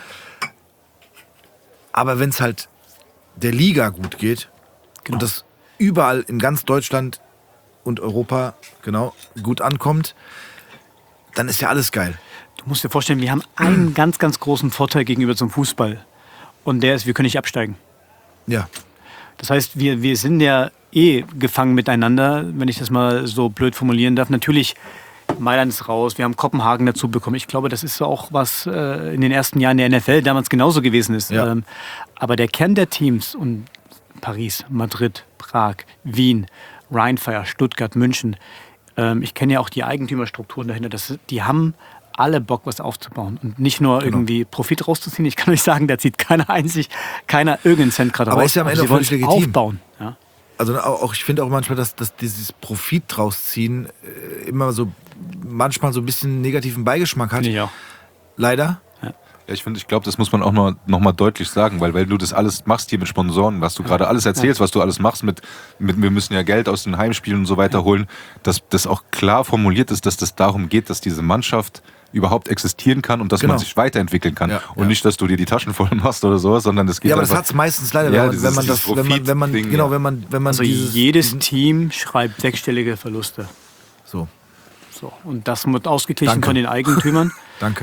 Aber wenn es halt der Liga gut geht und das überall in ganz Deutschland und Europa gut ankommt, dann ist ja alles geil. Du musst dir vorstellen, wir haben einen ganz, ganz großen Vorteil gegenüber zum Fußball. Und der ist, wir können nicht absteigen. Ja. Das heißt, wir sind ja eh gefangen miteinander, wenn ich das mal so blöd formulieren darf. Natürlich, Mailand ist raus, wir haben Kopenhagen dazu bekommen. Ich glaube, das ist so auch was in den ersten Jahren der NFL damals genauso gewesen ist. Ja. Aber der Kern der Teams, und Paris, Madrid, Prag, Wien, Rheinfire, Stuttgart, München, ich kenne ja auch die Eigentümerstrukturen dahinter, die haben alle Bock, was aufzubauen und nicht nur irgendwie Profit rauszuziehen. Ich kann euch sagen, da zieht keiner irgendeinen Cent gerade raus. Aber ist ja am Ende sie wollen völlig es legitim. aufbauen. Ja. Also auch ich finde auch manchmal, dass dieses Profit draus ziehen immer so manchmal so ein bisschen negativen Beigeschmack hat. Ja. Leider. Ja, ich glaube, das muss man auch noch mal deutlich sagen, weil wenn du das alles machst hier mit Sponsoren, was du gerade alles erzählst, was du alles machst mit wir müssen ja Geld aus den Heimspielen und so weiter holen, dass das auch klar formuliert ist, dass das darum geht, dass diese Mannschaft überhaupt existieren kann und dass man sich weiterentwickeln kann. Ja, und nicht, dass du dir die Taschen voll machst oder so, sondern das geht Ja, aber einfach, das hat es meistens leider, Ja, wenn man dieses Profit-Ding, Also jedes Team schreibt sechsstellige Verluste. So, So. Und das wird ausgeglichen Danke. von den Eigentümern. danke.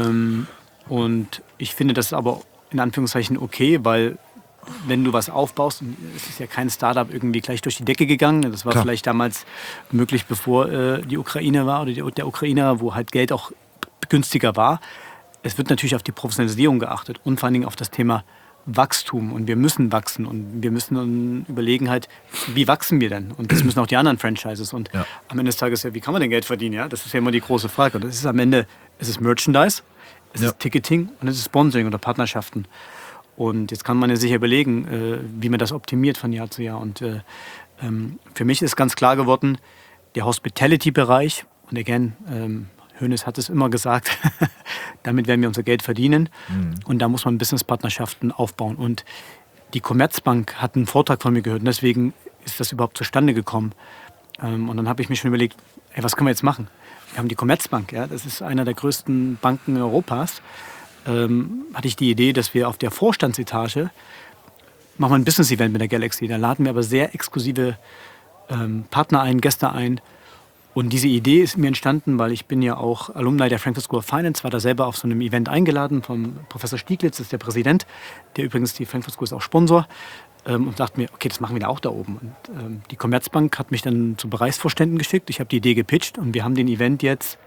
Und ich finde das aber in Anführungszeichen okay, weil wenn du was aufbaust, und es ist ja kein Startup irgendwie gleich durch die Decke gegangen, das war Klar. vielleicht damals möglich, bevor die Ukraine war oder der Ukrainer, wo halt Geld auch günstiger war. Es wird natürlich auf die Professionalisierung geachtet und vor allen Dingen auf das Thema Wachstum. Und wir müssen wachsen und wir müssen dann überlegen halt, wie wachsen wir denn? Und das müssen auch die anderen Franchises. Und am Ende des Tages, ja, wie kann man denn Geld verdienen? Ja? Das ist ja immer die große Frage. Und das ist am Ende, es ist Merchandise, es ist Ticketing und es ist Sponsoring oder Partnerschaften. Und jetzt kann man ja sich überlegen, wie man das optimiert von Jahr zu Jahr. Und für mich ist ganz klar geworden, der Hospitality-Bereich, und again, Hoeneß hat es immer gesagt, damit werden wir unser Geld verdienen. Und da muss man Business-Partnerschaften aufbauen. Und die Commerzbank hat einen Vortrag von mir gehört und deswegen ist das überhaupt zustande gekommen. Und dann habe ich mir schon überlegt, ey, was können wir jetzt machen? Wir haben die Commerzbank, ja, das ist einer der größten Banken Europas. Hatte ich die Idee, dass wir auf der Vorstandsetage machen wir ein Business-Event mit der Galaxy. Da laden wir aber sehr exklusive Partner ein, Gäste ein. Und diese Idee ist mir entstanden, weil ich bin ja auch Alumni der Frankfurt School of Finance, war da selber auf so einem Event eingeladen vom Professor Stieglitz, das ist der Präsident, der übrigens die Frankfurt School ist auch Sponsor. Und dachte mir, okay, das machen wir da auch da oben. Und die Commerzbank hat mich dann zu Bereichsvorständen geschickt. Ich habe die Idee gepitcht und wir haben den Event jetzt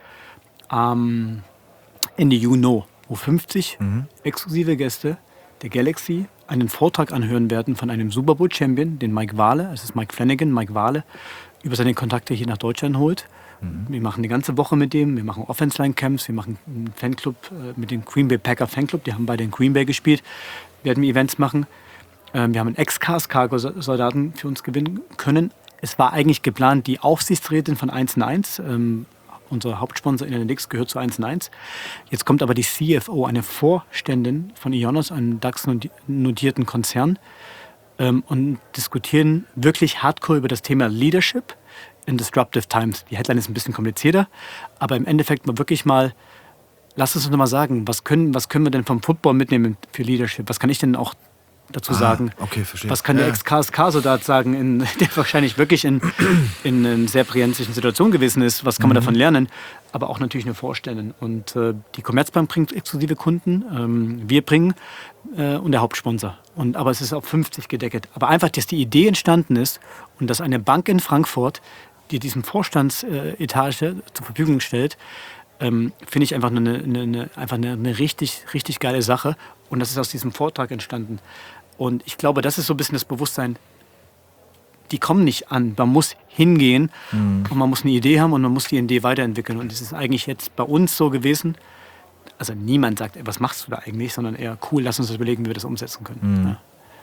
Ende Juni, wo 50 exklusive Gäste der Galaxy einen Vortrag anhören werden von einem Super Bowl Champion, den Mike Wahle, das ist Mike Flanagan, Mike Wahle, über seine Kontakte hier nach Deutschland holt. Wir machen eine ganze Woche mit dem, wir machen Offense-Line-Camps, wir machen einen Fanclub mit dem Green Bay Packer Fanclub, die haben beide in Green Bay gespielt, werden wir Events machen. Wir haben einen Ex-Cars-Cargo-Soldaten für uns gewinnen können. Es war eigentlich geplant, die Aufsichtsrätin von 1&1, unser Hauptsponsor in der NX gehört zu 1&1. Jetzt kommt aber die CFO, eine Vorständin von Ionos, einem DAX-notierten Konzern, und diskutieren wirklich hardcore über das Thema Leadership in Disruptive Times. Die Headline ist ein bisschen komplizierter, aber im Endeffekt wirklich mal, lasst es uns mal sagen, was können wir denn vom Football mitnehmen für Leadership? Was kann ich denn auch dazu sagen? Okay, verstehe. Was kann der Ex-KSK-Soldat sagen, der wahrscheinlich wirklich in einer sehr brenzlichen Situation gewesen ist? Was kann man davon lernen? Aber auch natürlich eine Vorstellen. Und die Commerzbank bringt exklusive Kunden, wir bringen und der Hauptsponsor. Aber es ist auf 50 gedeckt. Aber einfach, dass die Idee entstanden ist und dass eine Bank in Frankfurt, die diesen Vorstandsetage zur Verfügung stellt, finde ich einfach eine richtig, richtig geile Sache. Und das ist aus diesem Vortrag entstanden. Und ich glaube, das ist so ein bisschen das Bewusstsein, die kommen nicht an. Man muss hingehen und man muss eine Idee haben und man muss die Idee weiterentwickeln. Und es ist eigentlich jetzt bei uns so gewesen, also niemand sagt, ey, was machst du da eigentlich, sondern eher, cool, lass uns das überlegen, wie wir das umsetzen können.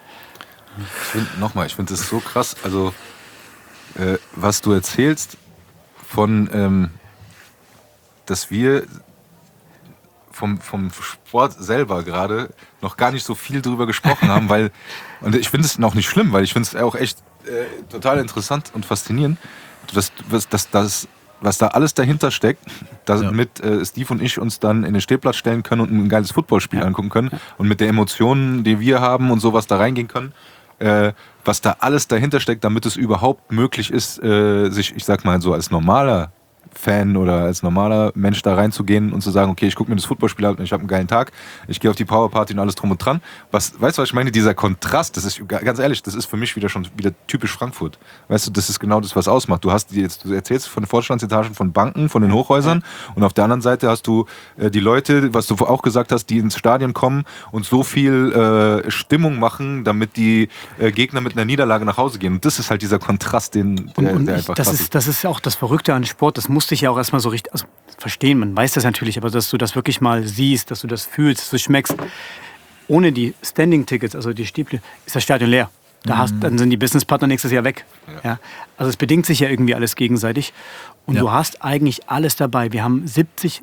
Ich finde das so krass, also was du erzählst von, dass wir vom Sport selber gerade noch gar nicht so viel drüber gesprochen haben, weil, und ich finde es noch nicht schlimm, weil ich finde es auch echt total interessant und faszinierend, was da alles dahinter steckt, damit Steve und ich uns dann in den Stehplatz stellen können und ein geiles Footballspiel angucken können und mit der Emotionen, die wir haben und sowas da reingehen können, was da alles dahinter steckt, damit es überhaupt möglich ist, sich, ich sag mal so, als normaler Fan oder als normaler Mensch da reinzugehen und zu sagen, okay, ich gucke mir das Footballspiel an und ich habe einen geilen Tag, ich gehe auf die Powerparty und alles drum und dran. Weißt du, was ich meine? Dieser Kontrast, das ist, ganz ehrlich, das ist für mich wieder typisch Frankfurt. Weißt du, das ist genau das, was ausmacht. Du erzählst von den Vorstandsetagen von Banken, von den Hochhäusern und auf der anderen Seite hast du die Leute, was du auch gesagt hast, die ins Stadion kommen und so viel Stimmung machen, damit die Gegner mit einer Niederlage nach Hause gehen. Und das ist halt dieser Kontrast, der einfach krass ist. Das ist auch das Verrückte an Sport, das musste ich ja auch erstmal so richtig verstehen, man weiß das natürlich, aber dass du das wirklich mal siehst, dass du das fühlst, dass du schmeckst. Ohne die Standing-Tickets, also die Stiefel, ist das Stadion leer. Dann sind die Businesspartner nächstes Jahr weg. Ja. Also es bedingt sich ja irgendwie alles gegenseitig. Und du hast eigentlich alles dabei. Wir haben 70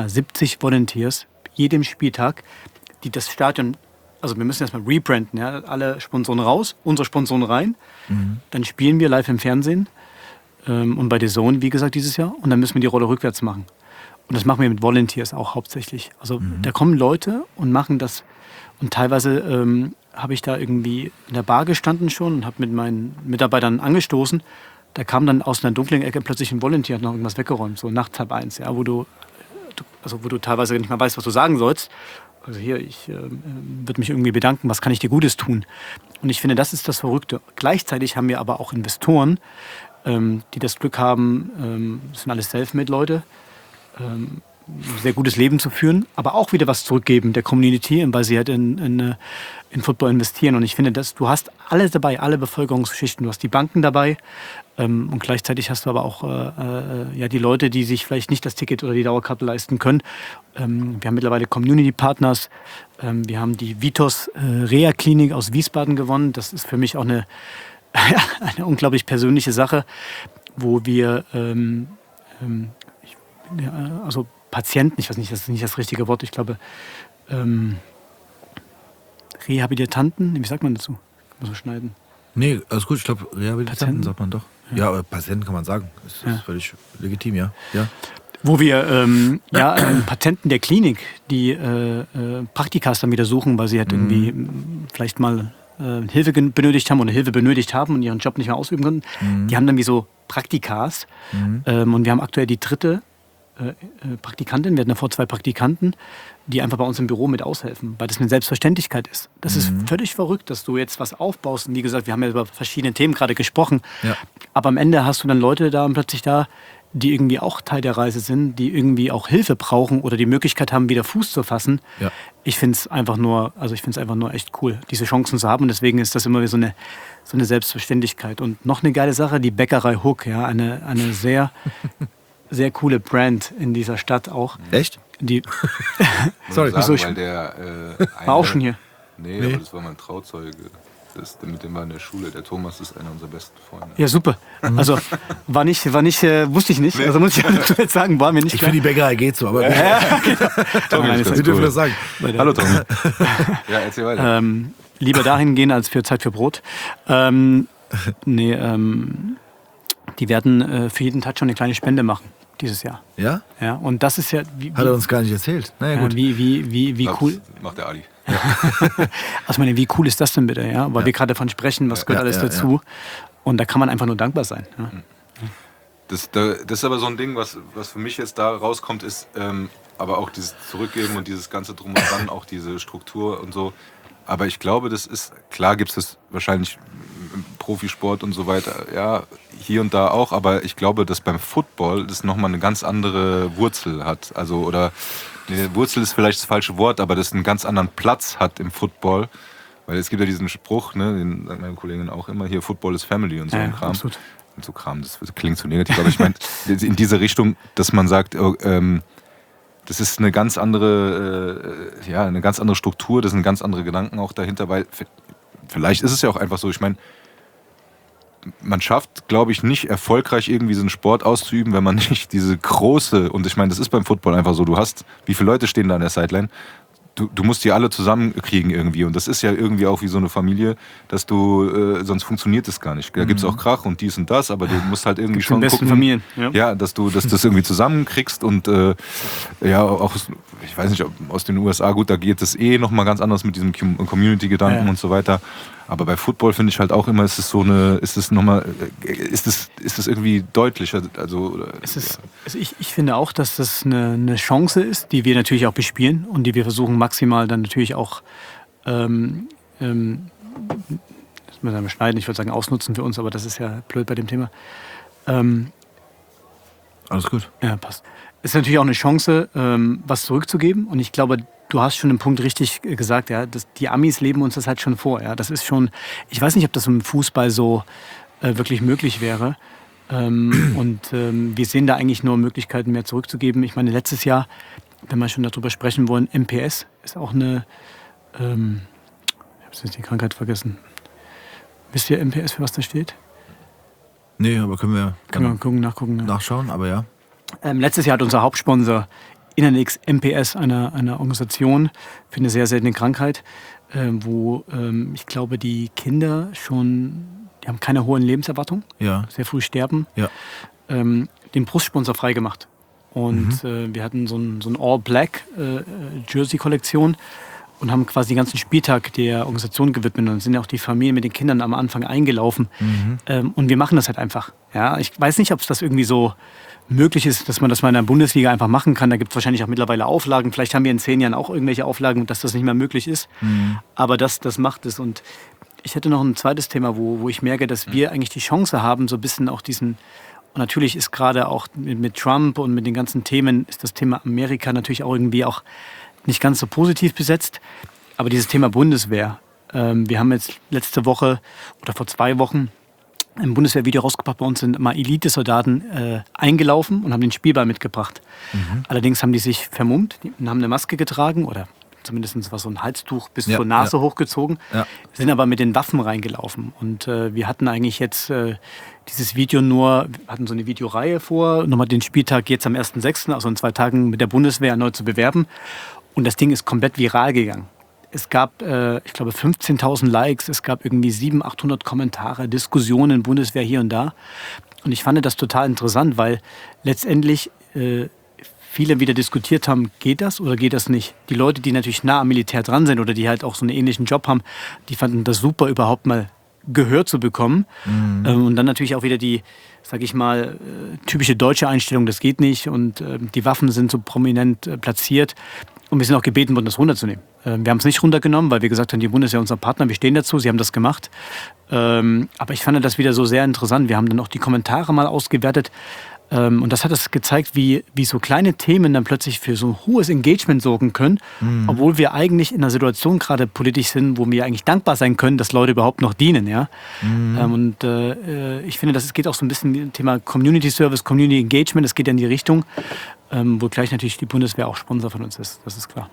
Volunteers, jedem Spieltag, die das Stadion, also wir müssen erstmal rebranden, ja? Alle Sponsoren raus, unsere Sponsoren rein. Dann spielen wir live im Fernsehen. Und bei The Zone, wie gesagt, dieses Jahr. Und dann müssen wir die Rolle rückwärts machen. Und das machen wir mit Volunteers auch hauptsächlich. Also da kommen Leute und machen das. Und teilweise habe ich da irgendwie in der Bar gestanden schon und habe mit meinen Mitarbeitern angestoßen. Da kam dann aus einer dunklen Ecke plötzlich ein Volunteer und hat noch irgendwas weggeräumt, so nachts 1:30, ja, wo du teilweise nicht mal weißt, was du sagen sollst. Also hier, ich würde mich irgendwie bedanken, was kann ich dir Gutes tun? Und ich finde, das ist das Verrückte. Gleichzeitig haben wir aber auch Investoren, die das Glück haben, das sind alles Selfmade-Leute, ein sehr gutes Leben zu führen, aber auch wieder was zurückgeben der Community, weil sie halt in Football investieren. Und ich finde, du hast alles dabei, alle Bevölkerungsschichten. Du hast die Banken dabei und gleichzeitig hast du aber auch die Leute, die sich vielleicht nicht das Ticket oder die Dauerkarte leisten können. Wir haben mittlerweile Community-Partners. Wir haben die Vitos Reha-Klinik aus Wiesbaden gewonnen. Das ist für mich auch eine unglaublich persönliche Sache, wo wir also Patienten, ich weiß nicht, das ist nicht das richtige Wort, ich glaube Rehabilitanten, wie sagt man dazu? Muss man schneiden. Nee, alles gut, ich glaube Rehabilitanten Patienten? sagt man doch. Ja, aber Patienten kann man sagen, das ist völlig legitim, ja. Wo wir Patenten der Klinik, die Praktikas dann wieder suchen, weil sie halt irgendwie vielleicht mal Hilfe benötigt haben und ihren Job nicht mehr ausüben konnten. Die haben dann wie so Praktikas. Und wir haben aktuell die dritte Praktikantin. Wir hatten davor 2 Praktikanten, die einfach bei uns im Büro mit aushelfen, weil das eine Selbstverständlichkeit ist. Das ist völlig verrückt, dass du jetzt was aufbaust. Und wie gesagt, wir haben ja über verschiedene Themen gerade gesprochen. Ja. Aber am Ende hast du dann Leute da und plötzlich da, die irgendwie auch Teil der Reise sind, die irgendwie auch Hilfe brauchen oder die Möglichkeit haben, wieder Fuß zu fassen. Ja. Ich finde es einfach nur echt cool, diese Chancen zu haben. Und deswegen ist das immer so eine Selbstverständlichkeit. Und noch eine geile Sache, die Bäckerei Hook, ja, eine sehr, sehr coole Brand in dieser Stadt auch. Echt? Sorry, weil der war auch schon hier. Nee, aber das war mein Trauzeuge. Mit dem war in der Schule. Der Thomas ist einer unserer besten Freunde. Ja, super. Also wusste ich nicht. Nee. Also muss ich jetzt sagen, war mir nicht klar. Ich finde, die Bäckerei geht so, aber Sie dürfen das sagen. Hallo Tommy. Ja, erzähl weiter. Lieber dahin gehen, als für Zeit für Brot. Die werden für jeden Touch schon eine kleine Spende machen dieses Jahr. Ja? Ja, und das ist ja... Hat er uns gar nicht erzählt. Naja, gut. Wie cool... Das macht der Ali. Ja. Also ich meine, wie cool ist das denn bitte? Ja? Weil wir gerade davon sprechen, was gehört alles dazu. Ja. Und da kann man einfach nur dankbar sein. Ja? Das ist aber so ein Ding, was für mich jetzt da rauskommt, ist aber auch dieses Zurückgeben und dieses ganze Drum und Dran, auch diese Struktur und so. Aber ich glaube, das ist, klar gibt es das wahrscheinlich im Profisport und so weiter, ja, hier und da auch, aber ich glaube, dass beim Football das nochmal eine ganz andere Wurzel hat. Also, oder, Wurzel ist vielleicht das falsche Wort, aber das einen ganz anderen Platz hat im Football. Weil es gibt ja diesen Spruch, ne, den sagt meine Kollegin auch immer, hier, Football ist Family und so ein Kram. Absolut. Und so Kram, das klingt so negativ, aber ich meine, in diese Richtung, dass man sagt, das ist eine ganz andere, eine ganz andere Struktur, das sind ganz andere Gedanken auch dahinter, weil vielleicht ist es ja auch einfach so, ich meine, man schafft, glaube ich, nicht erfolgreich irgendwie so einen Sport auszuüben, wenn man nicht diese große, und ich meine, das ist beim Football einfach so, du hast, wie viele Leute stehen da an der Sideline? du musst die alle zusammenkriegen irgendwie. Und das ist ja irgendwie auch wie so eine Familie, dass du, sonst funktioniert es gar nicht. Da gibt es auch Krach und dies und das, aber du musst halt irgendwie schon besten gucken, Familien, dass du das irgendwie zusammenkriegst und auch, ich weiß nicht, aus den USA, gut, da geht es nochmal ganz anders mit diesem Community-Gedanken und so weiter. Aber bei Football finde ich halt auch immer, ist es irgendwie deutlicher. Also, ich finde auch, dass das eine Chance ist, die wir natürlich auch bespielen und die wir versuchen maximal dann natürlich auch schneiden, ich würde sagen ausnutzen für uns, aber das ist ja blöd bei dem Thema. Alles gut. Ja, passt. Es ist natürlich auch eine Chance, was zurückzugeben und ich glaube, du hast schon den Punkt richtig gesagt, ja, die Amis leben uns das halt schon vor. Ja. Das ist schon, ich weiß nicht, ob das im Fußball so wirklich möglich wäre. Wir sehen da eigentlich nur Möglichkeiten mehr zurückzugeben. Ich meine, letztes Jahr, wenn wir schon darüber sprechen wollen, MPS ist auch eine, ich habe jetzt die Krankheit vergessen. Wisst ihr MPS, für was das steht? Nee, aber können wir nachgucken. nachschauen, aber ja. Letztes Jahr hat unser Hauptsponsor InnerNix MPS, eine Organisation für eine sehr seltene Krankheit, wo ich glaube, die Kinder die haben keine hohen Lebenserwartungen, sehr früh sterben, den Brustsponsor freigemacht. Und wir hatten so ein All-Black Jersey-Kollektion und haben quasi den ganzen Spieltag der Organisation gewidmet. Und dann sind ja auch die Familien mit den Kindern am Anfang eingelaufen. Und wir machen das halt einfach. Ja, ich weiß nicht, ob es das irgendwie so möglich ist, dass man das mal in der Bundesliga einfach machen kann. Da gibt es wahrscheinlich auch mittlerweile Auflagen. Vielleicht haben wir in 10 Jahren auch irgendwelche Auflagen, dass das nicht mehr möglich ist. Aber das macht es. Und ich hätte noch ein zweites Thema, wo ich merke, dass wir eigentlich die Chance haben, so ein bisschen auch und natürlich ist gerade auch mit Trump und mit den ganzen Themen, ist das Thema Amerika natürlich auch irgendwie auch nicht ganz so positiv besetzt. Aber dieses Thema Bundeswehr. Wir haben jetzt letzte Woche oder vor 2 Wochen ein Bundeswehrvideo rausgebracht. Bei uns sind mal Elite-Soldaten eingelaufen und haben den Spielball mitgebracht. Allerdings haben die sich vermummt, die haben eine Maske getragen oder zumindest war so ein Halstuch bis zur Nase hochgezogen, sind aber mit den Waffen reingelaufen. Und wir hatten eigentlich jetzt dieses Video hatten so eine Videoreihe vor, nochmal den Spieltag jetzt am 1.6., also in 2 Tagen mit der Bundeswehr erneut zu bewerben. Und das Ding ist komplett viral gegangen. Es gab, ich glaube, 15.000 Likes, es gab irgendwie 700-800 Kommentare, Diskussionen, Bundeswehr hier und da. Und ich fand das total interessant, weil letztendlich viele wieder diskutiert haben, geht das oder geht das nicht? Die Leute, die natürlich nah am Militär dran sind oder die halt auch so einen ähnlichen Job haben, die fanden das super, überhaupt mal Gehör zu bekommen. Und dann natürlich auch wieder die, sag ich mal, typische deutsche Einstellung, das geht nicht und die Waffen sind so prominent platziert. Und wir sind auch gebeten worden, das runterzunehmen. Wir haben es nicht runtergenommen, weil wir gesagt haben, die Bundeswehr ist unser Partner, wir stehen dazu, sie haben das gemacht. Aber ich fand das wieder so sehr interessant. Wir haben dann auch die Kommentare mal ausgewertet. Und das hat es gezeigt, wie so kleine Themen dann plötzlich für so ein hohes Engagement sorgen können, obwohl wir eigentlich in einer Situation gerade politisch sind, wo wir eigentlich dankbar sein können, dass Leute überhaupt noch dienen. Ja? Ich finde, es geht auch so ein bisschen um das Thema Community Service, Community Engagement, das geht ja in die Richtung, wo gleich natürlich die Bundeswehr auch Sponsor von uns ist, das ist klar.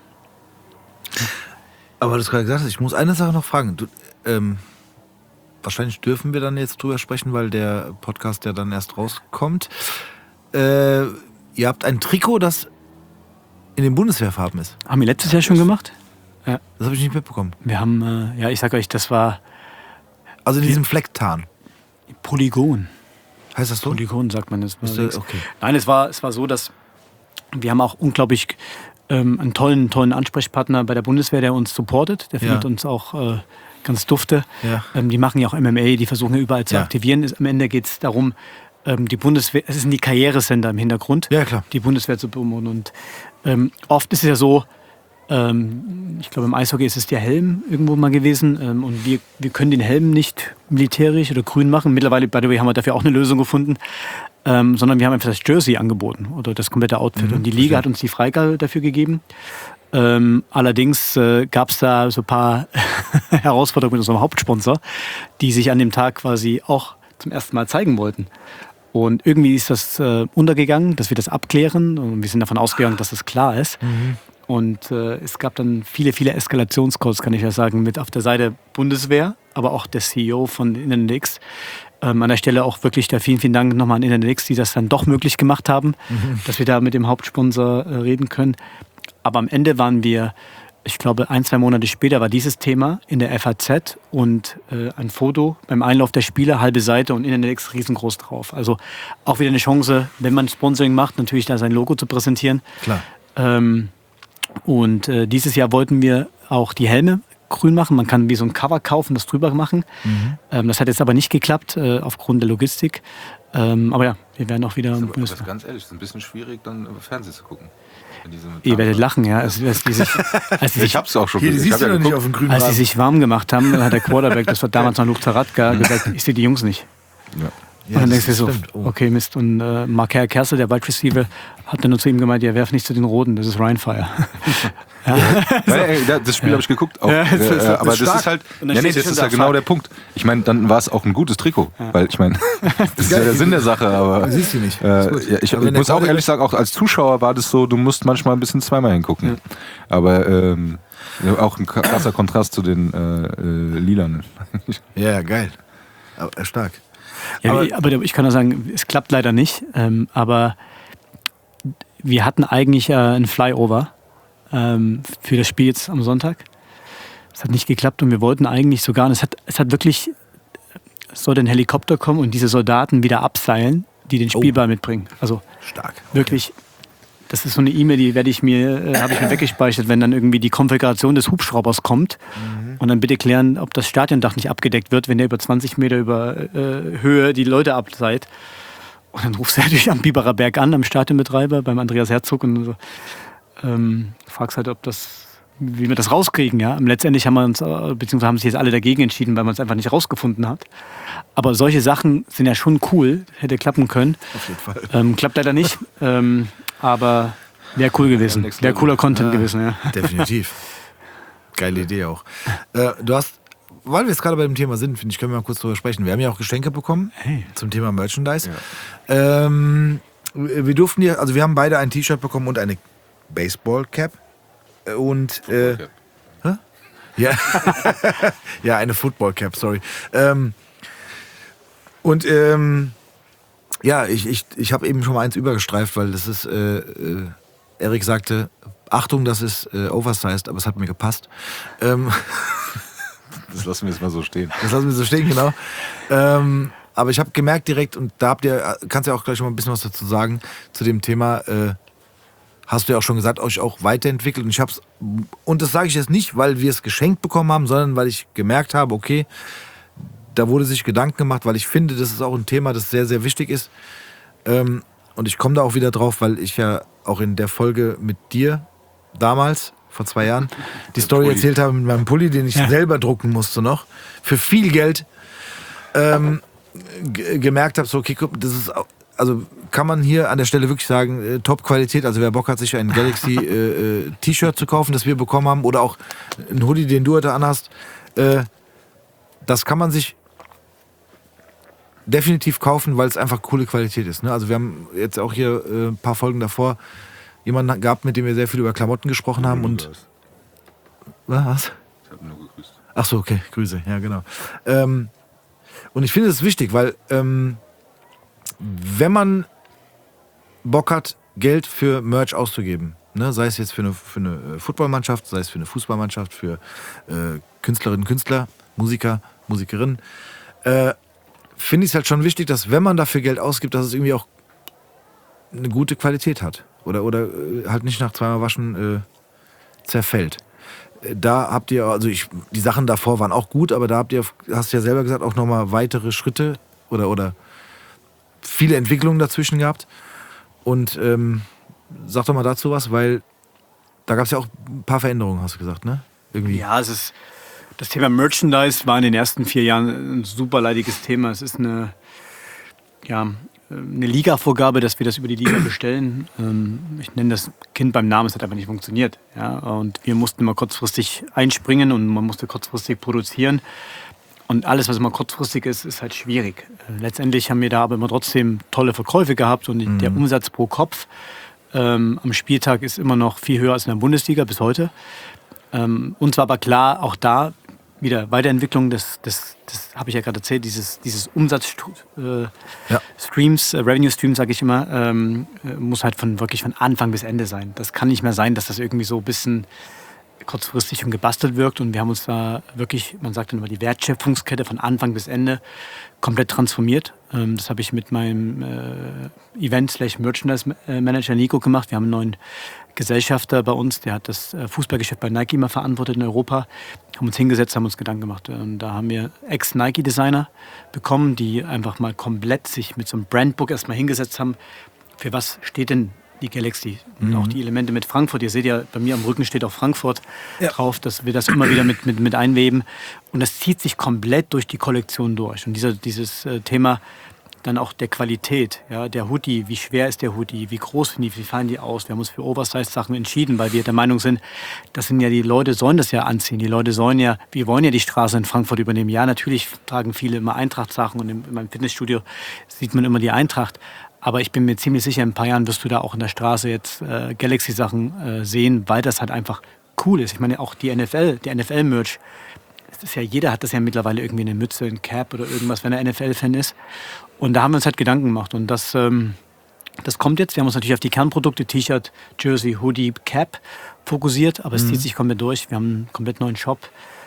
Aber du hast gerade gesagt, ich muss eine Sache noch fragen. Wahrscheinlich dürfen wir dann jetzt drüber sprechen, weil der Podcast ja dann erst rauskommt. Ihr habt ein Trikot, das in den Bundeswehrfarben ist. Haben wir letztes Jahr schon gemacht? Ja. Das habe ich nicht mitbekommen. Wir haben, ich sag euch, das war... Also in diesem Flecktarn. Polygon. Heißt das so? Polygon sagt man das. Okay. Nein, es war so, dass wir haben auch unglaublich einen tollen Ansprechpartner bei der Bundeswehr, der uns supportet. Der findet uns auch ganz dufte. Ja. Die machen ja auch MMA, die versuchen ja überall zu aktivieren. Am Ende geht es darum, die Bundeswehr, es sind die Karrieresender im Hintergrund, die Bundeswehr zu promoten. Und oft ist es ja so, ich glaube im Eishockey ist es der Helm irgendwo mal gewesen und wir können den Helm nicht militärisch oder grün machen. Mittlerweile, by the way, haben wir dafür auch eine Lösung gefunden, sondern wir haben einfach das Jersey angeboten oder das komplette Outfit. Und die Liga hat uns die Freigabe dafür gegeben. Allerdings gab es da so ein paar Herausforderungen mit unserem Hauptsponsor, die sich an dem Tag quasi auch zum ersten Mal zeigen wollten. Und irgendwie ist das untergegangen, dass wir das abklären und wir sind davon ausgegangen, dass das klar ist. Und es gab dann viele Eskalationscalls, kann ich ja sagen, mit auf der Seite Bundeswehr, aber auch der CEO von InnerNix. An der Stelle auch wirklich da vielen Dank nochmal an InnerNix, die das dann doch möglich gemacht haben, dass wir da mit dem Hauptsponsor reden können. Aber am Ende waren wir ich glaube, 1-2 Monate später war dieses Thema in der FAZ und ein Foto beim Einlauf der Spieler, halbe Seite und Internet riesengroß drauf. Also auch wieder eine Chance, wenn man Sponsoring macht, natürlich da sein Logo zu präsentieren. Klar. Und dieses Jahr wollten wir auch die Helme grün machen. Man kann wie so ein Cover kaufen, das drüber machen. Das hat jetzt aber nicht geklappt aufgrund der Logistik. Aber ja, wir werden auch wieder... Aber ganz ehrlich, es ist ein bisschen schwierig, dann Fernsehen zu gucken. Ihr werdet lachen, ja. Als die Ich hab's auch schon Hier, die siehst du noch nicht auf dem grünen Als sie Rasen. sich warm gemacht haben, dann hat der Quarterback, das war damals noch Luke Taratka, gesagt, ich sehe die Jungs nicht. Ja. Ja, Und dann das denkst du so, stimmt. Oh. okay, Mist. Und Marker Kersel, der Wide Receiver, hat dann nur zu ihm gemeint, ja, werf nicht zu den Roten, das ist Ryan Fire. Ja, das Spiel habe ich geguckt. Auch, Ja, aber das stark. ist halt, Und dann ja, nee, steht das ist schon ja da, genau fuck. der Punkt. Ich meine, dann war es auch ein gutes Trikot. Weil ich meine, das ist ja der Sinn der Sache. Aber Du siehst sie nicht. Ist gut. ja, ich Aber wenn der muss auch Quarterback- ehrlich sagen, auch als Zuschauer war das so, du musst manchmal ein bisschen zweimal hingucken. Aber auch ein krasser Kontrast zu den Lilanen. Ja, geil. Aber, stark. Ja, Aber- aber ich kann nur sagen, es klappt leider nicht. Aber wir hatten eigentlich ein Flyover für das Spiel jetzt am Sonntag. Es hat nicht geklappt und wir wollten eigentlich sogar, und es hat wirklich, es sollte ein Helikopter kommen und diese Soldaten wieder abseilen, die den Spielball mitbringen. Also Stark. wirklich, das ist so eine E-Mail, die habe ich mir weggespeichert, wenn dann irgendwie die Konfiguration des Hubschraubers kommt und dann bitte klären, ob das Stadiondach nicht abgedeckt wird, wenn der über 20 Meter über Höhe die Leute abseilt. Und dann rufst du natürlich am Biberer Berg an, am Stadionbetreiber, beim Andreas Herzog und so, fragst halt, wie wir das rauskriegen. Ja? Letztendlich haben wir uns, beziehungsweise haben sich jetzt alle dagegen entschieden, weil man es einfach nicht rausgefunden hat. Aber solche Sachen sind ja schon cool, hätte klappen können. Auf jeden Fall. Klappt leider nicht, aber wäre cool gewesen. Next Wäre Level. cooler Content gewesen, ja. Definitiv. Geile Idee auch. Du hast, weil wir jetzt gerade bei dem Thema sind, finde ich, können wir mal kurz drüber sprechen. Wir haben ja auch Geschenke bekommen zum Thema Merchandise. Wir durften hier, also wir haben beide ein T-Shirt bekommen und eine Baseball-Cap. Und hä? Ja. Ja, eine Football-Cap, sorry. Ja, ich habe eben schon mal eins übergestreift, weil das ist, Erik sagte, Achtung, das ist oversized, aber es hat mir gepasst. Das lassen wir jetzt mal so stehen. Das lassen wir so stehen, genau. Aber ich habe gemerkt direkt, und da kannst du ja auch gleich schon mal ein bisschen was dazu sagen, zu dem Thema, hast du ja auch schon gesagt, euch auch weiterentwickelt. Und das sage ich jetzt nicht, weil wir es geschenkt bekommen haben, sondern weil ich gemerkt habe, okay, da wurde sich Gedanken gemacht, weil ich finde, das ist auch ein Thema, das sehr, sehr wichtig ist. Und ich komme da auch wieder drauf, weil ich ja auch in der Folge mit dir damals, vor 2 Jahren, die Story Pulli. erzählt habe mit meinem Pulli, den ich selber drucken musste noch, für viel Geld, gemerkt habe, so, okay, guck, das ist, also kann man hier an der Stelle wirklich sagen, Top-Qualität, also wer Bock hat, sich ein Galaxy T-Shirt zu kaufen, das wir bekommen haben, oder auch ein Hoodie, den du heute anhast, das kann man sich definitiv kaufen, weil es einfach coole Qualität ist. Ne? Also wir haben jetzt auch hier ein paar Folgen davor jemanden gehabt, mit dem wir sehr viel über Klamotten gesprochen haben. Und was? Ich habe nur gegrüßt. Ach so, okay, Grüße, ja genau. Und ich finde es wichtig, weil wenn man Bock hat, Geld für Merch auszugeben, ne, sei es jetzt für eine Footballmannschaft, sei es für eine Fußballmannschaft, für Künstlerinnen, Künstler, Musiker, Musikerinnen, finde ich es halt schon wichtig, dass wenn man dafür Geld ausgibt, dass es irgendwie auch eine gute Qualität hat. Oder halt nicht nach 2-mal Waschen zerfällt. Da habt ihr, also die Sachen davor waren auch gut, aber da hast du ja selber gesagt, auch nochmal weitere Schritte oder viele Entwicklungen dazwischen gehabt. Und sag doch mal dazu was, weil da gab es ja auch ein paar Veränderungen, hast du gesagt, ne? Irgendwie. Ja, das Thema Merchandise war in den ersten 4 Jahren ein super leidiges Thema. Es ist eine Liga-Vorgabe, dass wir das über die Liga bestellen. Ich nenne das Kind beim Namen, es hat einfach nicht funktioniert. Ja? Und wir mussten mal kurzfristig einspringen und man musste kurzfristig produzieren. Und alles, was immer kurzfristig ist, ist halt schwierig. Letztendlich haben wir da aber immer trotzdem tolle Verkäufe gehabt und der Umsatz pro Kopf am Spieltag ist immer noch viel höher als in der Bundesliga bis heute. Uns war aber klar, auch da wieder Weiterentwicklung, das habe ich ja gerade erzählt, dieses Umsatz-Streams, Revenue-Streams, sage ich immer, muss halt wirklich von Anfang bis Ende sein. Das kann nicht mehr sein, dass das irgendwie so ein bisschen kurzfristig und gebastelt wirkt. Und wir haben uns da wirklich, man sagt dann immer, die Wertschöpfungskette von Anfang bis Ende komplett transformiert. Das habe ich mit meinem Event/Merchandise-Manager Nico gemacht. Wir haben einen neuen Gesellschafter bei uns, der hat das Fußballgeschäft bei Nike mal verantwortet in Europa. Haben uns hingesetzt, haben uns Gedanken gemacht. Und da haben wir Ex-Nike-Designer bekommen, die einfach mal komplett sich mit so einem Brandbook erstmal hingesetzt haben. Für was steht denn die Galaxy? Und auch die Elemente mit Frankfurt. Ihr seht ja, bei mir am Rücken steht auch Frankfurt drauf, dass wir das immer wieder mit einweben. Und das zieht sich komplett durch die Kollektion durch. Und dieses Thema dann auch der Qualität, ja, der Hoodie, wie schwer ist der Hoodie, wie groß sind die, wie fallen die aus. Wir haben uns für Oversize-Sachen entschieden, weil wir der Meinung sind, das sind ja die Leute, sollen das ja anziehen. Die Leute sollen ja, wir wollen ja die Straße in Frankfurt übernehmen. Ja, natürlich tragen viele immer Eintracht-Sachen und in meinem Fitnessstudio sieht man immer die Eintracht. Aber ich bin mir ziemlich sicher, in ein paar Jahren wirst du da auch in der Straße jetzt Galaxy-Sachen sehen, weil das halt einfach cool ist. Ich meine, auch die NFL, der NFL-Merch, das ist ja, jeder hat das ja mittlerweile irgendwie eine Mütze, ein Cap oder irgendwas, wenn er NFL-Fan ist. Und da haben wir uns halt Gedanken gemacht. Und das kommt jetzt. Wir haben uns natürlich auf die Kernprodukte, T-Shirt, Jersey, Hoodie, Cap fokussiert. Aber es zieht sich komplett durch. Wir haben einen komplett neuen Shop.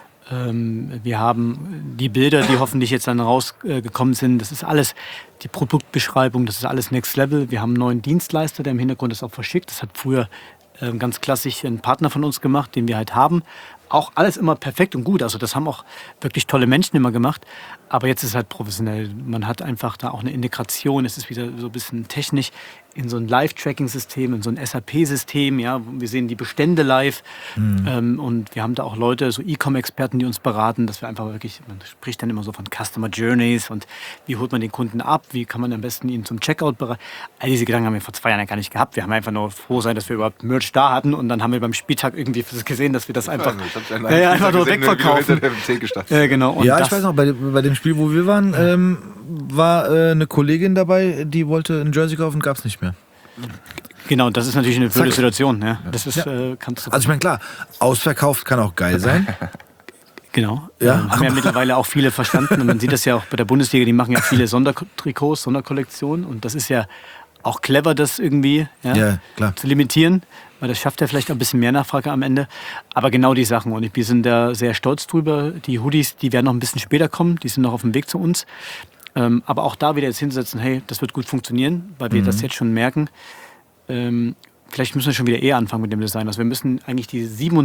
Wir haben die Bilder, die hoffentlich jetzt dann rausgekommen sind. Das ist alles die Produktbeschreibung. Das ist alles Next Level. Wir haben einen neuen Dienstleister, der im Hintergrund das auch verschickt. Das hat früher ganz klassisch ein Partner von uns gemacht, den wir halt haben. Auch alles immer perfekt und gut. Also das haben auch wirklich tolle Menschen immer gemacht. Aber jetzt ist es halt professionell. Man hat einfach da auch eine Integration. Es ist wieder so ein bisschen technisch in so ein Live-Tracking-System, in so ein SAP-System. Ja, wir sehen die Bestände live. Und wir haben da auch Leute, so E-Com-Experten, die uns beraten, dass wir einfach wirklich, man spricht dann immer so von Customer Journeys und wie holt man den Kunden ab, wie kann man am besten ihn zum Checkout bereiten. All diese Gedanken haben wir vor 2 Jahren ja gar nicht gehabt. Wir haben einfach nur froh sein, dass wir überhaupt Merch da hatten. Und dann haben wir beim Spieltag irgendwie gesehen, dass wir das einfach, einfach nur wegverkaufen. Ja, genau. Und ja, ich weiß noch, bei dem Spiel, wo wir waren, war eine Kollegin dabei, die wollte ein Jersey kaufen, gab es nicht mehr. Genau, das ist natürlich eine blöde Situation. Ja. Das ist, kannst du also ich meine, klar, ausverkauft kann auch geil sein. Genau. Ja. Haben ja mittlerweile auch viele verstanden. Und man sieht das ja auch bei der Bundesliga, die machen ja viele Sondertrikots, Sonderkollektionen. Und das ist ja auch clever, das irgendwie klar. zu limitieren. Weil das schafft ja vielleicht auch ein bisschen mehr Nachfrage am Ende. Aber genau die Sachen. Und wir sind da sehr stolz drüber. Die Hoodies, die werden noch ein bisschen später kommen. Die sind noch auf dem Weg zu uns. Aber auch da wieder jetzt hinsetzen, hey, das wird gut funktionieren, weil wir das jetzt schon merken. Vielleicht müssen wir schon wieder eher anfangen mit dem Design. Also wir müssen eigentlich die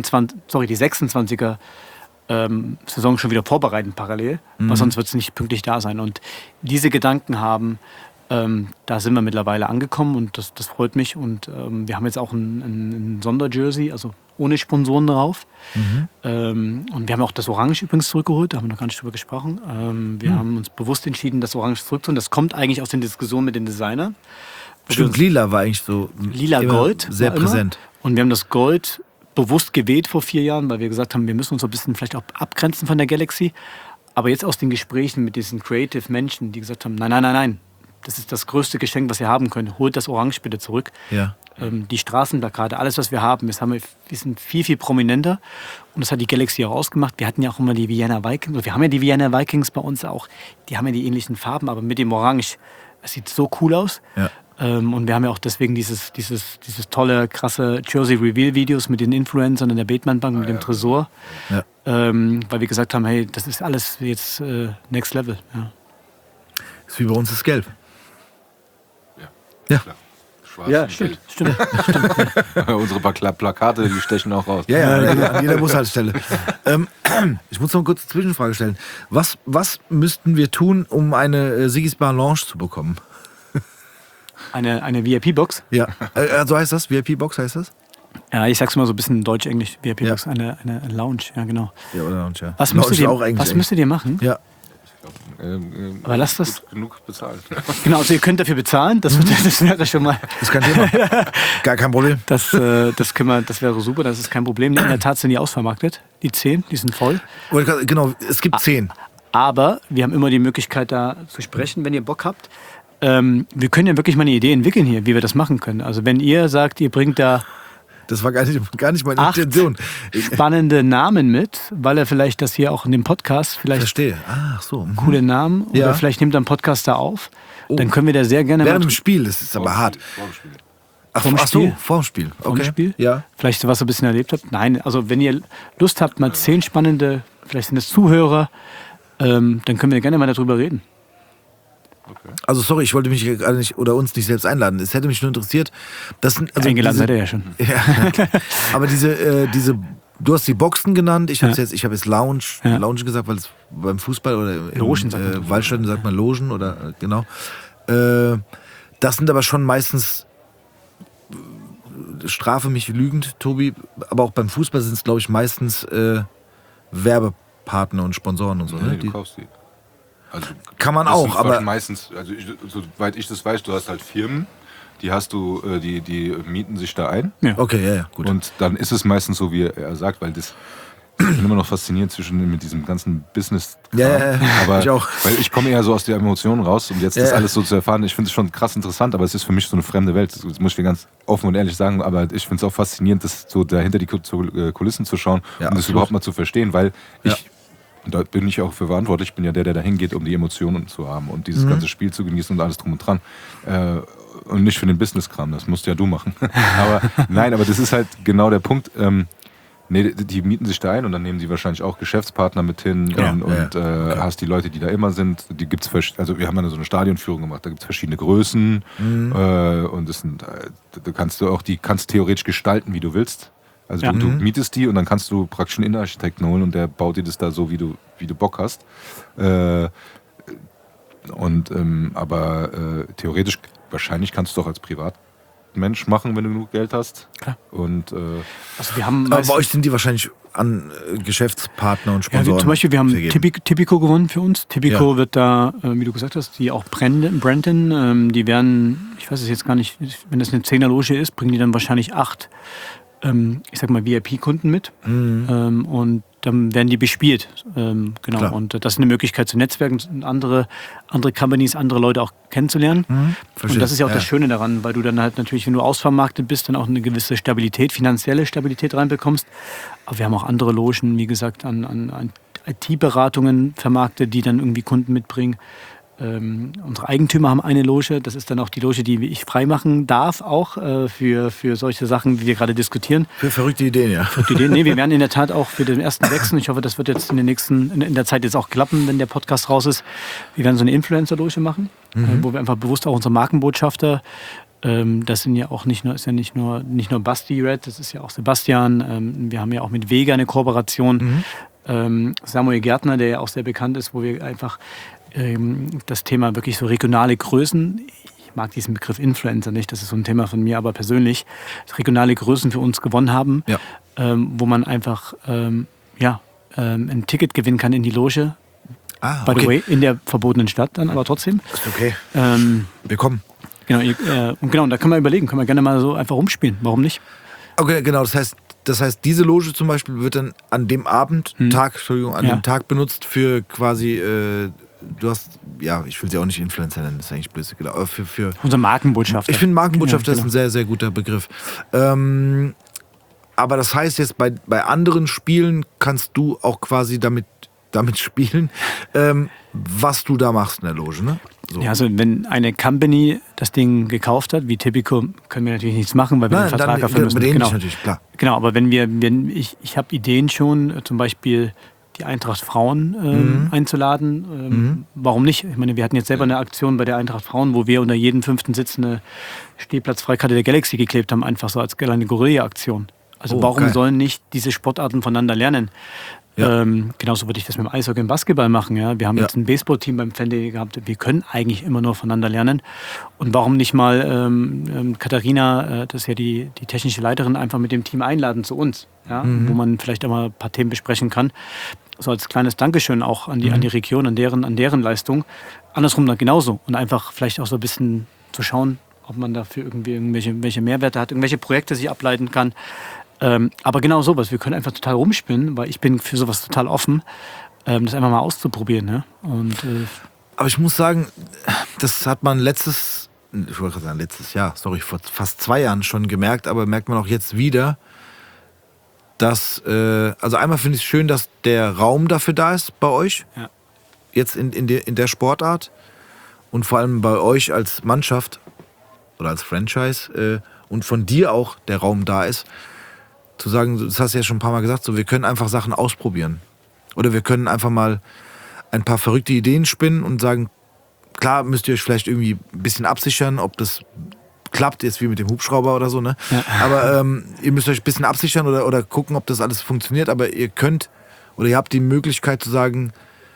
26er Saison schon wieder vorbereiten parallel, weil sonst wird es nicht pünktlich da sein. Und diese Gedanken haben, da sind wir mittlerweile angekommen und das freut mich. Und wir haben jetzt auch ein Sonderjersey, also ohne Sponsoren drauf. Und wir haben auch das Orange übrigens zurückgeholt, da haben wir noch gar nicht drüber gesprochen. Wir haben uns bewusst entschieden, das Orange zurückzuholen. Das kommt eigentlich aus den Diskussionen mit den Designern. Stimmt, lila war eigentlich so lila-gold sehr präsent. Und wir haben das Gold bewusst gewählt vor 4 Jahren, weil wir gesagt haben, wir müssen uns so ein bisschen vielleicht auch abgrenzen von der Galaxy. Aber jetzt aus den Gesprächen mit diesen Creative-Menschen, die gesagt haben, nein, das ist das größte Geschenk, was ihr haben könnt. Holt das Orange bitte zurück. Ja. Die Straßenplakate, alles, was wir haben, wir sind viel, viel prominenter. Und das hat die Galaxy auch ausgemacht. Wir hatten ja auch immer die Vienna Vikings. Wir haben ja die Vienna Vikings bei uns auch. Die haben ja die ähnlichen Farben, aber mit dem Orange. Es sieht so cool aus. Ja. Und wir haben ja auch deswegen dieses tolle, krasse Jersey-Reveal-Videos mit den Influencern in der Bethmann-Bank, mit dem Tresor. Ja. Weil wir gesagt haben, hey, das ist alles jetzt Next Level. Ja. Ist wie bei uns das Gelb. Ja. Klar. Schwarz Ja, und stimmt. Unsere Plakate, die stechen auch raus. Ja, an jeder Bushaltestelle. Ich muss noch eine kurze Zwischenfrage stellen. Was müssten wir tun, um eine Sigis Bar Lounge zu bekommen? Eine VIP-Box? Ja, so heißt das? VIP-Box heißt das? Ja, ich sag's mal so ein bisschen deutsch-englisch. VIP-Box, eine Lounge, ja genau. Ja, oder Lounge, ja. Was Lounge müsstet ihr machen? Ja. Aber lasst das. Genug bezahlt. Genau, also ihr könnt dafür bezahlen. Das wäre schon mal. Das ist kein Thema. Gar kein Problem. Das wäre super, das ist kein Problem. In der Tat sind die ausvermarktet. Die 10, die sind voll. Genau, es gibt 10. Aber wir haben immer die Möglichkeit, da zu sprechen, wenn ihr Bock habt. Wir können ja wirklich mal eine Idee entwickeln hier, wie wir das machen können. Also wenn ihr sagt, ihr bringt da Das war gar nicht meine 8 Intention. spannende Namen mit, weil er vielleicht das hier auch in dem Podcast vielleicht Verstehe. Ach so. coole Namen Ja. oder vielleicht nimmt er einen Podcast da auf. Oh. Dann können wir da sehr gerne Während dem Spiel, das ist aber hart. Vorm ach so, Spiel. vorm Spiel. Vorm Okay. Spiel. Ja. Vielleicht was ihr ein bisschen erlebt habt. Nein, also wenn ihr Lust habt, mal 10 spannende, vielleicht sind es Zuhörer, dann können wir gerne mal darüber reden. Also sorry, ich wollte mich hier gerade nicht oder uns nicht selbst einladen. Es hätte mich nur interessiert. Das sind, also Eingeladen seid ihr ja schon. Ja, aber diese, du hast die Boxen genannt. Ich habe jetzt Lounge gesagt, weil es beim Fußball oder Logen sagt man. Waldstadion sagt man Logen oder genau. Das sind aber schon meistens, strafe mich lügend, Tobi, aber auch beim Fußball sind es, glaube ich, meistens Werbepartner und Sponsoren und so. Nee, Ne? du kaufst die. Also, Kann man das auch, sind aber meistens, also soweit ich das weiß, du hast halt Firmen, die hast du, die mieten sich da ein. Ja. okay, ja, gut. Und dann ist es meistens so, wie er sagt, weil das ich bin immer noch fasziniert mit diesem ganzen business Ja, aber ich auch. Weil ich komme eher so aus der Emotion raus und jetzt das alles so zu erfahren, ich finde es schon krass interessant, aber es ist für mich so eine fremde Welt. Das muss ich dir ganz offen und ehrlich sagen, aber ich finde es auch faszinierend, das so dahinter die Kulissen zu schauen und das absolut. überhaupt mal zu verstehen, weil und da bin ich auch für verantwortlich, ich bin ja der da hingeht, um die Emotionen zu haben und dieses ganze Spiel zu genießen und alles drum und dran. Und nicht für den Business-Kram, das musst ja du machen. Aber nein, aber das ist halt genau der Punkt. Die mieten sich da ein und dann nehmen sie wahrscheinlich auch Geschäftspartner mit hin und hast die Leute, die da immer sind. Die gibt's also wir haben dann so eine Stadionführung gemacht, da gibt es verschiedene Größen und das sind, die kannst theoretisch gestalten, wie du willst. Also du mietest die und dann kannst du praktisch einen Innenarchitekten holen und der baut dir das da so, wie du Bock hast. Aber theoretisch, wahrscheinlich kannst du auch als Privatmensch machen, wenn du genug Geld hast. Klar. Und, Also wir haben aber bei euch sind die wahrscheinlich an Geschäftspartner und ja, Sponsoren. zum Beispiel, wir haben vergeben. Tipico gewonnen für uns. Tipico wird da, wie du gesagt hast, die auch Brandon, die werden, ich weiß es jetzt gar nicht, wenn das eine 10er-Loge ist, bringen die dann wahrscheinlich 8 ich sag mal, VIP-Kunden mit. Und dann werden die bespielt. Genau. Klar. Und das ist eine Möglichkeit zu netzwerken, andere Companies, andere Leute auch kennenzulernen. Und das ist ja auch das Schöne daran, weil du dann halt natürlich, wenn du ausvermarktet bist, dann auch eine gewisse Stabilität, finanzielle Stabilität reinbekommst. Aber wir haben auch andere Logen, wie gesagt, an IT-Beratungen vermarktet, die dann irgendwie Kunden mitbringen. Unsere Eigentümer haben eine Loge, das ist dann auch die Loge, die ich freimachen darf, auch für solche Sachen, wie wir gerade diskutieren. Für verrückte Ideen, ja. Nee, wir werden in der Tat auch für den 1.6., ich hoffe, das wird jetzt in der Zeit jetzt auch klappen, wenn der Podcast raus ist, wir werden so eine Influencer-Loge machen, wo wir einfach bewusst auch unsere Markenbotschafter, das sind ja auch nicht nur Basti Red, das ist ja auch Sebastian, wir haben ja auch mit Vega eine Kooperation, Samuel Gärtner, der ja auch sehr bekannt ist, wo wir einfach das Thema wirklich so regionale Größen, ich mag diesen Begriff Influencer nicht, das ist so ein Thema von mir, aber persönlich, regionale Größen für uns gewonnen haben, wo man einfach ein Ticket gewinnen kann in die Loge. By the way, in der verbotenen Stadt dann, aber trotzdem. Okay. Wir kommen. Genau, und da können wir überlegen, können wir gerne mal so einfach rumspielen, warum nicht? Okay, genau, das heißt, diese Loge zum Beispiel wird dann an dem dem Tag benutzt für quasi, du hast, ich will sie auch nicht Influencer nennen, das ist eigentlich blöd, aber für unser Markenbotschafter. Ich finde Markenbotschafter ist ein sehr, sehr guter Begriff. Aber das heißt jetzt, bei anderen Spielen kannst du auch quasi damit spielen, was du da machst in der Loge, ne? So. Ja, also wenn eine Company das Ding gekauft hat, wie Tipico, können wir natürlich nichts machen, weil wir den Vertrag erfüllen müssen. Genau. Natürlich, klar. Genau, aber ich habe Ideen schon, zum Beispiel die Eintracht Frauen einzuladen. Warum nicht? Ich meine, wir hatten jetzt selber eine Aktion bei der Eintracht Frauen, wo wir unter jedem 5. Sitz eine Stehplatzfreikarte der Galaxy geklebt haben, einfach so als kleine Guerilla-Aktion. Also warum sollen nicht diese Sportarten voneinander lernen? Ja. Genauso würde ich das mit dem Eishockey und Basketball machen. Ja? Wir haben jetzt ein Baseball-Team beim Fan-Day gehabt. Wir können eigentlich immer nur voneinander lernen. Und warum nicht mal Katharina, das ist ja die technische Leiterin, einfach mit dem Team einladen zu uns, wo man vielleicht auch mal ein paar Themen besprechen kann. So als kleines Dankeschön auch an die Region, an deren Leistung. Andersrum dann genauso. Und einfach vielleicht auch so ein bisschen zu schauen, ob man dafür irgendwelche Mehrwerte hat, irgendwelche Projekte sich ableiten kann. Aber genau sowas, wir können einfach total rumspinnen, weil ich bin für sowas total offen, das einfach mal auszuprobieren. Ne? Aber ich muss sagen, das hat man letztes Jahr, vor fast 2 Jahren schon gemerkt, aber merkt man auch jetzt wieder, dass, also einmal finde ich es schön, dass der Raum dafür da ist bei euch, jetzt in der Sportart und vor allem bei euch als Mannschaft oder als Franchise und von dir auch der Raum da ist, zu sagen, das hast du ja schon ein paar Mal gesagt, so, wir können einfach Sachen ausprobieren. Oder wir können einfach mal ein paar verrückte Ideen spinnen und sagen, klar müsst ihr euch vielleicht irgendwie ein bisschen absichern, ob das klappt, jetzt wie mit dem Hubschrauber oder so, ne? Ja. Aber ihr müsst euch ein bisschen absichern oder gucken, ob das alles funktioniert, aber ihr könnt oder ihr habt die Möglichkeit zu sagen,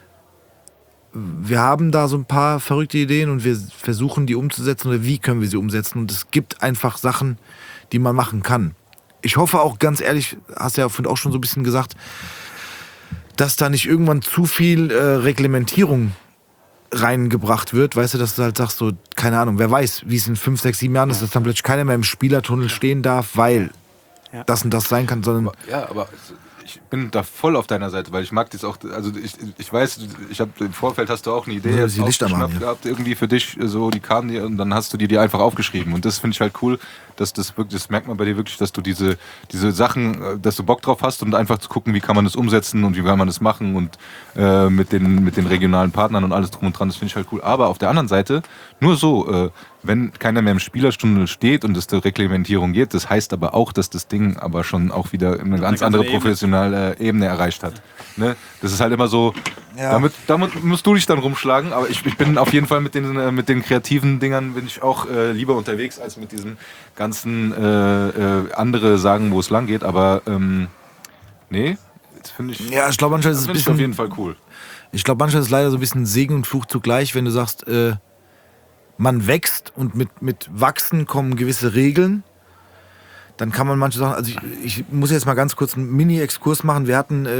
wir haben da so ein paar verrückte Ideen und wir versuchen die umzusetzen oder wie können wir sie umsetzen und es gibt einfach Sachen, die man machen kann. Ich hoffe auch, ganz ehrlich, hast du ja auch schon so ein bisschen gesagt, dass da nicht irgendwann zu viel Reglementierung reingebracht wird, weißt du, dass du halt sagst, so, keine Ahnung, wer weiß, wie es in 5, 6, 7 Jahren ist, dass dann plötzlich keiner mehr im Spielertunnel stehen darf, weil das und das sein kann, sondern... Ja, aber ich bin da voll auf deiner Seite, weil ich mag das auch, also ich weiß, ich habe im Vorfeld hast du auch eine Idee die Lichter machen, gehabt, irgendwie für dich, so die kamen dir und dann hast du die einfach aufgeschrieben und das finde ich halt cool, dass das wirklich, das merkt man bei dir wirklich, dass du diese Sachen, dass du Bock drauf hast und einfach zu gucken, wie kann man das umsetzen und wie kann man das machen und mit den regionalen Partnern und alles drum und dran, das finde ich halt cool. Aber auf der anderen Seite, nur so, wenn keiner mehr im Spielerstunde steht und es der Reglementierung geht, das heißt aber auch, dass das Ding aber schon auch wieder eine ganz andere professionelle Ebene erreicht hat. Ne? Das ist halt immer so, damit musst du dich dann rumschlagen, aber ich bin auf jeden Fall mit den kreativen Dingern bin ich auch lieber unterwegs als mit diesen ganzen andere sagen, wo es lang geht, aber nee, jetzt finde ich, ja, ich glaube manchmal ist es ein bisschen, auf jeden Fall cool. Ich glaube manchmal ist es leider so ein bisschen Segen und Fluch zugleich, wenn du sagst, man wächst und mit Wachsen kommen gewisse Regeln. Dann kann man manche Sachen, also ich muss jetzt mal ganz kurz einen Mini-Exkurs machen. Wir hatten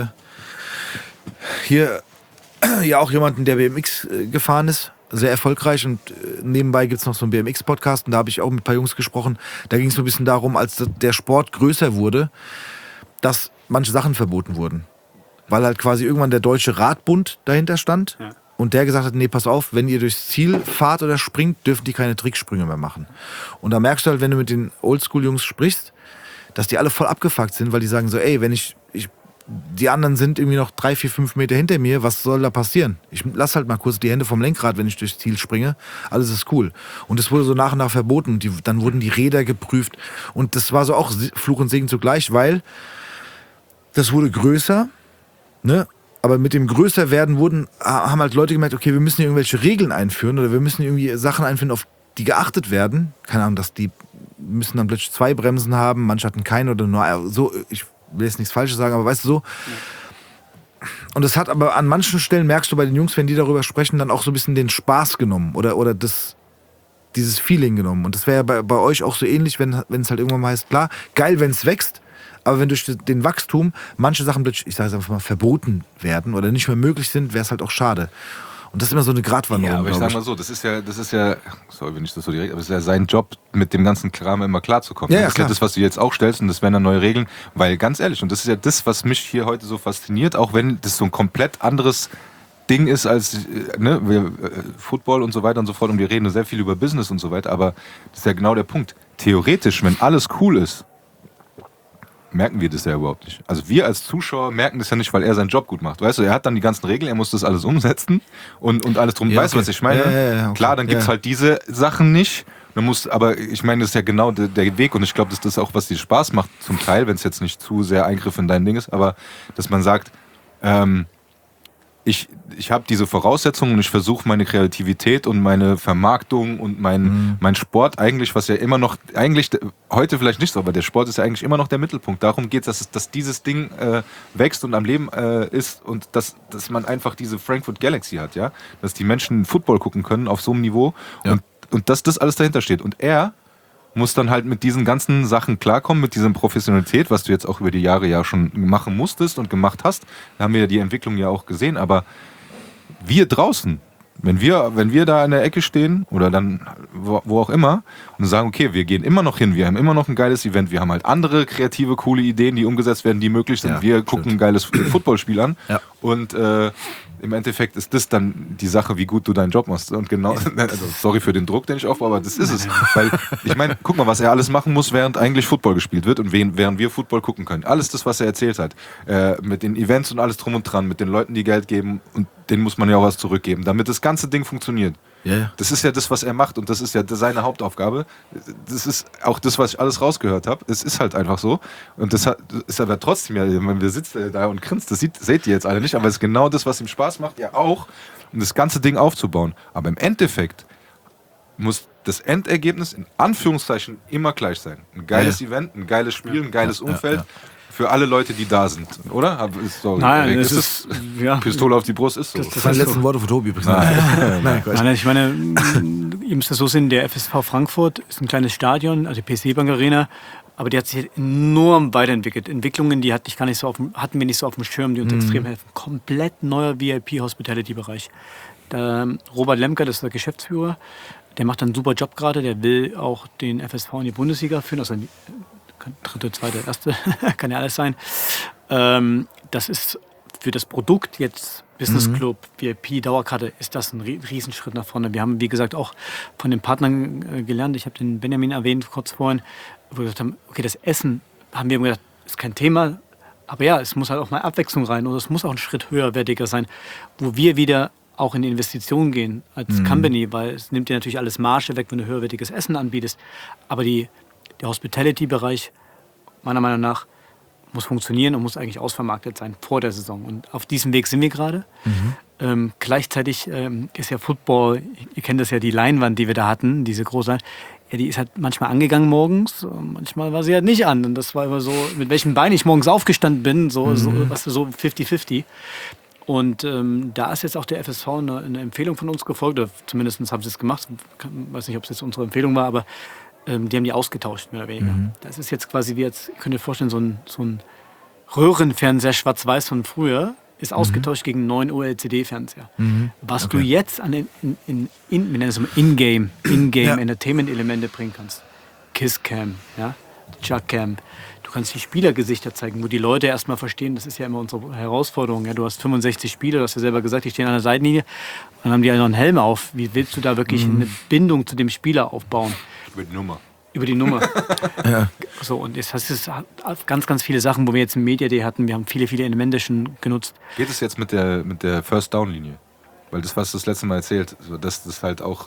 hier ja auch jemanden, der BMX gefahren ist, sehr erfolgreich und nebenbei gibt es noch so einen BMX-Podcast und da habe ich auch mit ein paar Jungs gesprochen. Da ging es so ein bisschen darum, als der Sport größer wurde, dass manche Sachen verboten wurden. Weil halt quasi irgendwann der Deutsche Radbund dahinter stand. Ja. Und der gesagt hat, nee, pass auf, wenn ihr durchs Ziel fahrt oder springt, dürfen die keine Tricksprünge mehr machen. Und da merkst du halt, wenn du mit den Oldschool-Jungs sprichst, dass die alle voll abgefuckt sind, weil die sagen so, ey, wenn die anderen sind irgendwie noch 3, 4, 5 Meter hinter mir, was soll da passieren? Ich lass halt mal kurz die Hände vom Lenkrad, wenn ich durchs Ziel springe. Alles ist cool. Und das wurde so nach und nach verboten. Dann wurden die Räder geprüft. Und das war so auch Fluch und Segen zugleich, weil das wurde größer, ne? Aber mit dem Größerwerden haben halt Leute gemerkt, okay, wir müssen hier irgendwelche Regeln einführen oder wir müssen irgendwie Sachen einführen, auf die geachtet werden. Keine Ahnung, dass die müssen dann plötzlich 2 Bremsen haben, manche hatten keine oder nur so. Ich will jetzt nichts Falsches sagen, aber weißt du so. Und das hat aber an manchen Stellen, merkst du bei den Jungs, wenn die darüber sprechen, dann auch so ein bisschen den Spaß genommen oder dieses Feeling genommen. Und das wäre ja bei euch auch so ähnlich, wenn es halt irgendwann mal heißt, klar, geil, wenn es wächst. Aber wenn durch den Wachstum manche Sachen plötzlich, ich sage es einfach mal, verboten werden oder nicht mehr möglich sind, wäre es halt auch schade. Und das ist immer so eine Gratwanderung. Ja, aber ich sage mal so, das ist ja, sorry, wenn ich das so direkt, aber es ist ja sein Job, mit dem ganzen Kram immer klarzukommen. Ja, das ist ja das, was du jetzt auch stellst und das wären dann neue Regeln, weil ganz ehrlich, und das ist ja das, was mich hier heute so fasziniert, auch wenn das so ein komplett anderes Ding ist als Football und so weiter und so fort und wir reden sehr viel über Business und so weiter, aber das ist ja genau der Punkt. Theoretisch, wenn alles cool ist, merken wir das ja überhaupt nicht. Also wir als Zuschauer merken das ja nicht, weil er seinen Job gut macht. Weißt du, er hat dann die ganzen Regeln, er muss das alles umsetzen und alles drum. Ja, weißt du, was ich meine? Ja, okay. Klar, dann gibt's halt diese Sachen nicht. Aber ich meine, das ist ja genau der Weg und ich glaube, dass das auch, was dir Spaß macht zum Teil, wenn es jetzt nicht zu sehr Eingriff in dein Ding ist, aber dass man sagt, ich habe diese Voraussetzungen und ich versuche meine Kreativität und meine Vermarktung und mein Sport eigentlich, was ja immer noch, eigentlich heute vielleicht nicht so, aber der Sport ist ja eigentlich immer noch der Mittelpunkt. Darum geht es, dass dieses Ding wächst und am Leben ist und dass man einfach diese Frankfurt Galaxy hat, ja, dass die Menschen Football gucken können auf so einem Niveau und dass das alles dahinter steht. Und er muss dann halt mit diesen ganzen Sachen klarkommen, mit dieser Professionalität, was du jetzt auch über die Jahre ja schon machen musstest und gemacht hast. Da haben wir ja die Entwicklung ja auch gesehen, aber wir draußen, wenn wir da in der Ecke stehen oder dann wo auch immer und sagen, okay, wir gehen immer noch hin, wir haben immer noch ein geiles Event, wir haben halt andere kreative, coole Ideen, die umgesetzt werden, die möglich sind. Ja, wir gucken ein geiles Footballspiel an und im Endeffekt ist das dann die Sache, wie gut du deinen Job machst. Und genau, also sorry für den Druck, den ich aufbaue, aber das ist es. Weil, ich meine, guck mal, was er alles machen muss, während eigentlich Football gespielt wird und während wir Football gucken können. Alles das, was er erzählt hat. Mit den Events und alles drum und dran, mit den Leuten, die Geld geben und denen muss man ja auch was zurückgeben, damit das ganze Ding funktioniert. Ja, ja. Das ist ja das, was er macht und das ist ja seine Hauptaufgabe. Das ist auch das, was ich alles rausgehört habe. Es ist halt einfach so. Und das ist aber trotzdem ja, wir sitzen da und grinst, seht ihr jetzt alle nicht, aber es ist genau das, was ihm Spaß macht, ja auch, um das ganze Ding aufzubauen. Aber im Endeffekt muss das Endergebnis in Anführungszeichen immer gleich sein. Ein geiles Event, ein geiles Spiel, ein geiles Umfeld. Für alle Leute, die da sind, oder? Nein, es ist Pistole auf die Brust ist so. Das sind die letzten Worte von Tobi übrigens. Nein, ich meine, ihr müsst das so sehen, der FSV Frankfurt ist ein kleines Stadion, also die PSV Bank Arena, aber die hat sich enorm weiterentwickelt. Entwicklungen, die hatten wir nicht so auf dem Schirm, die uns extrem helfen. Komplett neuer VIP-Hospitality-Bereich. Robert Lemker, das ist der Geschäftsführer, der macht einen super Job gerade, der will auch den FSV in die Bundesliga führen, also dritte, zweite, erste, kann ja alles sein. Das ist für das Produkt jetzt Business Club, VIP, Dauerkarte, ist das ein Riesenschritt nach vorne. Wir haben, wie gesagt, auch von den Partnern gelernt. Ich habe den Benjamin erwähnt kurz vorhin, wo wir gesagt haben, okay, das Essen, haben wir gedacht, ist kein Thema, aber ja, es muss halt auch mal Abwechslung rein oder es muss auch ein Schritt höherwertiger sein, wo wir wieder auch in die Investitionen gehen als Company, weil es nimmt dir natürlich alles Marge weg, wenn du höherwertiges Essen anbietest. Aber der Hospitality-Bereich, meiner Meinung nach, muss funktionieren und muss eigentlich ausvermarktet sein vor der Saison. Und auf diesem Weg sind wir gerade. Gleichzeitig ist ja Football, ihr kennt das ja, die Leinwand, die wir da hatten, diese große, ja, die ist halt manchmal angegangen morgens, manchmal war sie halt nicht an. Und das war immer so, mit welchem Bein ich morgens aufgestanden bin, so 50-50. Und da ist jetzt auch der FSV eine Empfehlung von uns gefolgt, oder zumindest haben sie es gemacht. Ich weiß nicht, ob es jetzt unsere Empfehlung war, aber die haben die ausgetauscht, mehr oder weniger. Das ist jetzt quasi wie jetzt, könnt ihr euch vorstellen, so ein Röhrenfernseher schwarz-weiß von früher ist ausgetauscht gegen einen neuen OLCD-Fernseher. Was du jetzt an In-Game Entertainment-Elemente bringen kannst. Kisscam, ja? Juckcam. Du kannst die Spielergesichter zeigen, wo die Leute erstmal verstehen, das ist ja immer unsere Herausforderung. Ja? Du hast 65 Spieler, du hast ja selber gesagt, die stehen an der Seitenlinie, dann haben die ja noch einen Helm auf. Wie willst du da wirklich eine Bindung zu dem Spieler aufbauen? Über die Nummer. Ja. So, und das ist ganz, ganz viele Sachen, wo wir jetzt im Media Day hatten. Wir haben viele Elemente schon genutzt. Geht es jetzt mit der First-Down-Linie? Weil das, was du das letzte Mal erzählt, so, dass das halt auch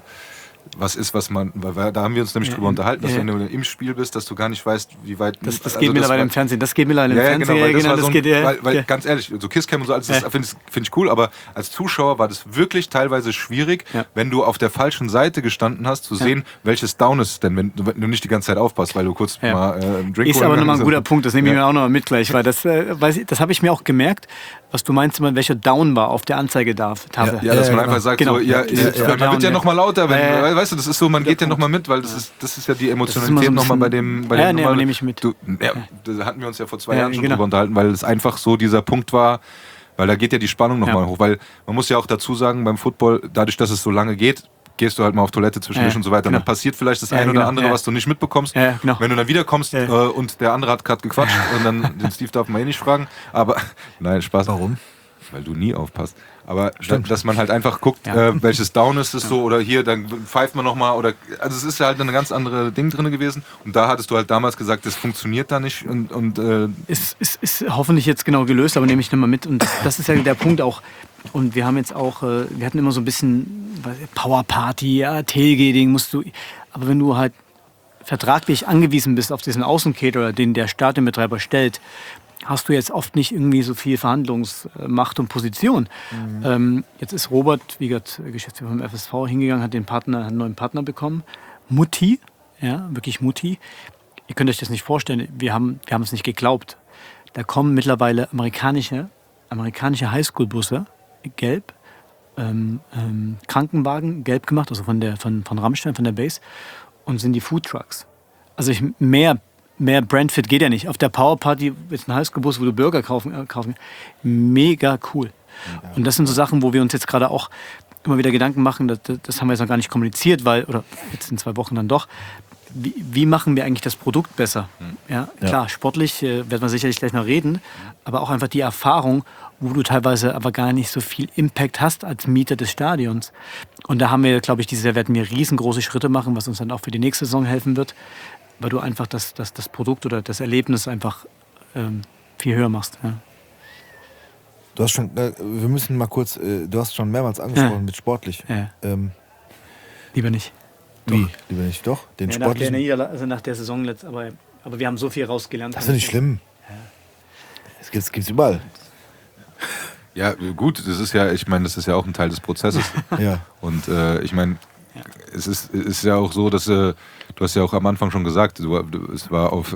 was ist, was man, weil da haben wir uns nämlich drüber unterhalten, dass wenn du im Spiel bist, dass du gar nicht weißt, wie weit... Das geht mittlerweile im Fernsehen. Das geht mittlerweile im Fernsehen. Genau, weil ganz ehrlich, so Kisscam und so alles, das finde ich cool, aber als Zuschauer war das wirklich teilweise schwierig, wenn du auf der falschen Seite gestanden hast, zu sehen, welches Down ist denn, wenn du nicht die ganze Zeit aufpasst, weil du kurz mal einen Drink ist aber nochmal ein guter Punkt, das nehme ich mir auch nochmal mit gleich, weil das habe ich mir auch gemerkt, was du meinst, welcher Down war auf der Anzeigetafel. Ja, dass man einfach sagt, so, man wird ja nochmal lauter, weißt du, das ist so, man geht ja nochmal mit, weil das ist ja die Emotionalität so nochmal bei dem nehme ich mit. Da hatten wir uns ja vor 2 Jahren schon drüber unterhalten, weil es einfach so dieser Punkt war, weil da geht ja die Spannung nochmal hoch, weil man muss ja auch dazu sagen, beim Football, dadurch, dass es so lange geht, gehst du halt mal auf Toilette zwischendurch und so weiter. Und dann passiert vielleicht das eine oder andere, was du nicht mitbekommst. Wenn du dann wiederkommst und der andere hat gerade gequatscht und dann den Steve darf man nicht fragen. Aber nein, Spaß. Warum? Weil du nie aufpasst. Aber dass man halt einfach guckt, welches Down ist es so oder hier, dann pfeift man nochmal oder also es ist ja halt eine ganz andere Ding drin gewesen und da hattest du halt damals gesagt, das funktioniert da nicht und ist hoffentlich jetzt genau gelöst, aber nehme ich nochmal mit und das ist ja der Punkt auch und wir haben jetzt auch, wir hatten immer so ein bisschen Power Party, Tailgating musst du, aber wenn du halt vertraglich angewiesen bist auf diesen Außencaterer, den der Stadionbetreiber stellt, hast du jetzt oft nicht irgendwie so viel Verhandlungsmacht und Position. Jetzt ist Robert, wie gesagt, Geschäftsführer vom FSV, hingegangen, hat einen neuen Partner bekommen. Mutti, ja, wirklich Mutti. Ihr könnt euch das nicht vorstellen, wir haben es nicht geglaubt. Da kommen mittlerweile amerikanische Highschool-Busse, gelb, Krankenwagen, gelb gemacht, also von Rammstein, von der Base, und sind die Foodtrucks. Also mehr Brandfit geht ja nicht. Auf der Powerparty ist ein Highschool-Bus, wo du Burger kaufen. Mega cool. Und das sind so Sachen, wo wir uns jetzt gerade auch immer wieder Gedanken machen, das haben wir jetzt noch gar nicht kommuniziert, oder jetzt in 2 Wochen dann doch. Wie machen wir eigentlich das Produkt besser? Ja, klar, sportlich werden wir sicherlich gleich noch reden, aber auch einfach die Erfahrung, wo du teilweise aber gar nicht so viel Impact hast als Mieter des Stadions. Und da haben wir, glaube ich, dieses Jahr werden wir riesengroße Schritte machen, was uns dann auch für die nächste Saison helfen wird, weil du einfach das Produkt oder das Erlebnis einfach viel höher machst. Ja. Du hast schon, wir müssen mal kurz, du hast schon mehrmals angesprochen mit sportlich. Ja. Lieber nicht. Wie? Lieber nicht. Doch, den Ja, sportlichen. nach der Saison jetzt, aber wir haben so viel rausgelernt. Das ist ja nicht schlimm. Das gibt's überall. Ja, gut, das ist ja, ich meine, das ist ja auch ein Teil des Prozesses. Ja. Und ich meine, es ist ja auch so, dass du hast ja auch am Anfang schon gesagt, es war auf,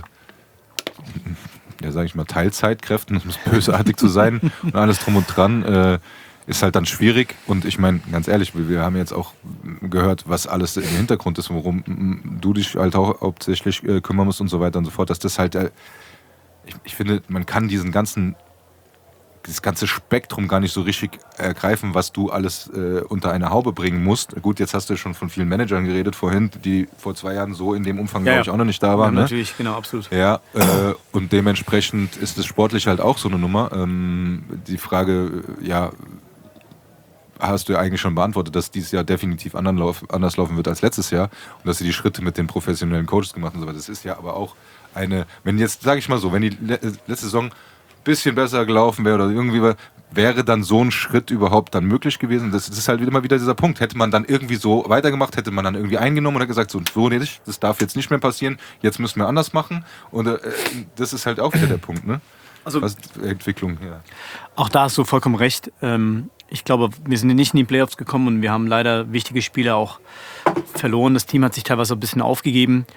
ja, sag ich mal, Teilzeitkräften, um es bösartig zu sein und alles drum und dran, ist halt dann schwierig. Und ich meine, ganz ehrlich, wir haben jetzt auch gehört, was alles im Hintergrund ist, worum du dich halt auch hauptsächlich kümmern musst und so weiter und so fort, dass das halt, ich finde, man kann dieses ganze Spektrum gar nicht so richtig ergreifen, was du alles unter eine Haube bringen musst. Gut, jetzt hast du schon von vielen Managern geredet vorhin, die vor 2 Jahren so in dem Umfang, glaube ich, auch noch nicht da waren. Ja, ne? natürlich, genau, absolut. Ja, und dementsprechend ist es sportlich halt auch so eine Nummer. Die Frage, ja, hast du ja eigentlich schon beantwortet, dass dieses Jahr definitiv anders laufen wird als letztes Jahr und dass sie die Schritte mit den professionellen Coaches gemacht haben und so weiter. Das ist ja aber auch wenn jetzt, sage ich mal so, wenn die letzte Saison bisschen besser gelaufen wäre oder irgendwie wäre dann so ein Schritt überhaupt dann möglich gewesen. Das ist halt immer wieder dieser Punkt. Hätte man dann irgendwie so weitergemacht, hätte man dann irgendwie eingenommen oder gesagt, so nicht, das darf jetzt nicht mehr passieren, jetzt müssen wir anders machen. Und das ist halt auch wieder der Punkt, ne? Also was Entwicklung, ja. Auch da hast du vollkommen recht. Ich glaube, wir sind nicht in die Playoffs gekommen und wir haben leider wichtige Spieler auch verloren. Das Team hat sich teilweise ein bisschen aufgegeben.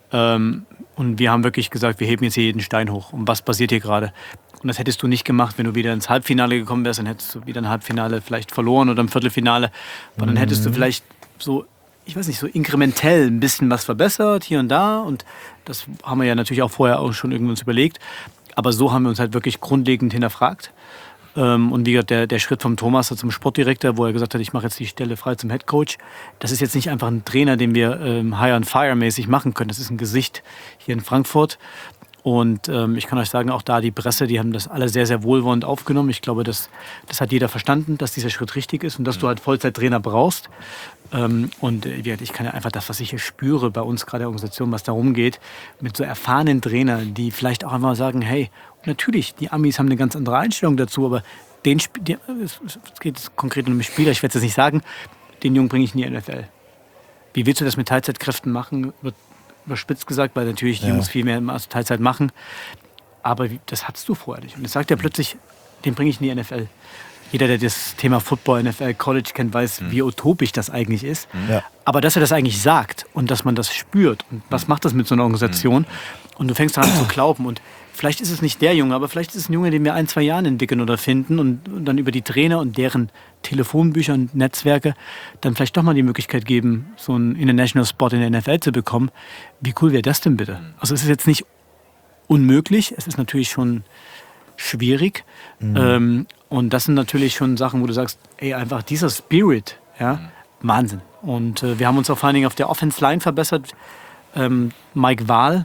Und wir haben wirklich gesagt, wir heben jetzt hier jeden Stein hoch. Und was passiert hier gerade? Und das hättest du nicht gemacht, wenn du wieder ins Halbfinale gekommen wärst. Dann hättest du wieder ein Halbfinale vielleicht verloren oder im Viertelfinale. Aber dann hättest du vielleicht so, ich weiß nicht, so inkrementell ein bisschen was verbessert hier und da. Und das haben wir ja natürlich auch vorher auch schon irgendwie uns überlegt. Aber so haben wir uns halt wirklich grundlegend hinterfragt. Und wie gesagt, der Schritt vom Thomas zum Sportdirektor, wo er gesagt hat, ich mache jetzt die Stelle frei zum Headcoach, das ist jetzt nicht einfach ein Trainer, den wir Hire and Fire mäßig machen können. Das ist ein Gesicht hier in Frankfurt. Und ich kann euch sagen, auch da die Presse, die haben das alle sehr, sehr wohlwollend aufgenommen. Ich glaube, das hat jeder verstanden, dass dieser Schritt richtig ist und dass du halt Vollzeittrainer brauchst. Und wie gesagt, ich kann ja einfach das, was ich hier spüre bei uns gerade in der Organisation, was darum geht, mit so erfahrenen Trainern, die vielleicht auch einmal sagen, hey, natürlich, die Amis haben eine ganz andere Einstellung dazu, aber es geht jetzt konkret um den Spieler, ich werde es jetzt nicht sagen, den Jungen bringe ich in die NFL. Wie willst du das mit Teilzeitkräften machen? Wird überspitzt gesagt, weil natürlich die Jungs viel mehr als Teilzeit machen. Aber das hattest du vorher nicht. Und jetzt sagt er plötzlich, den bringe ich in die NFL. Jeder, der das Thema Football, NFL, College kennt, weiß, wie utopisch das eigentlich ist. Ja. Aber dass er das eigentlich sagt und dass man das spürt und was macht das mit so einer Organisation und du fängst daran zu glauben und vielleicht ist es nicht der Junge, aber vielleicht ist es ein Junge, den wir 1-2 Jahren entwickeln oder finden und dann über die Trainer und deren Telefonbücher und Netzwerke dann vielleicht doch mal die Möglichkeit geben, so einen International Spot in der NFL zu bekommen. Wie cool wäre das denn bitte? Also es ist jetzt nicht unmöglich, es ist natürlich schon schwierig. Und das sind natürlich schon Sachen, wo du sagst, ey, einfach dieser Spirit, ja, Wahnsinn. Und wir haben uns auch vor allen Dingen auf der Offense-Line verbessert. Mike Wall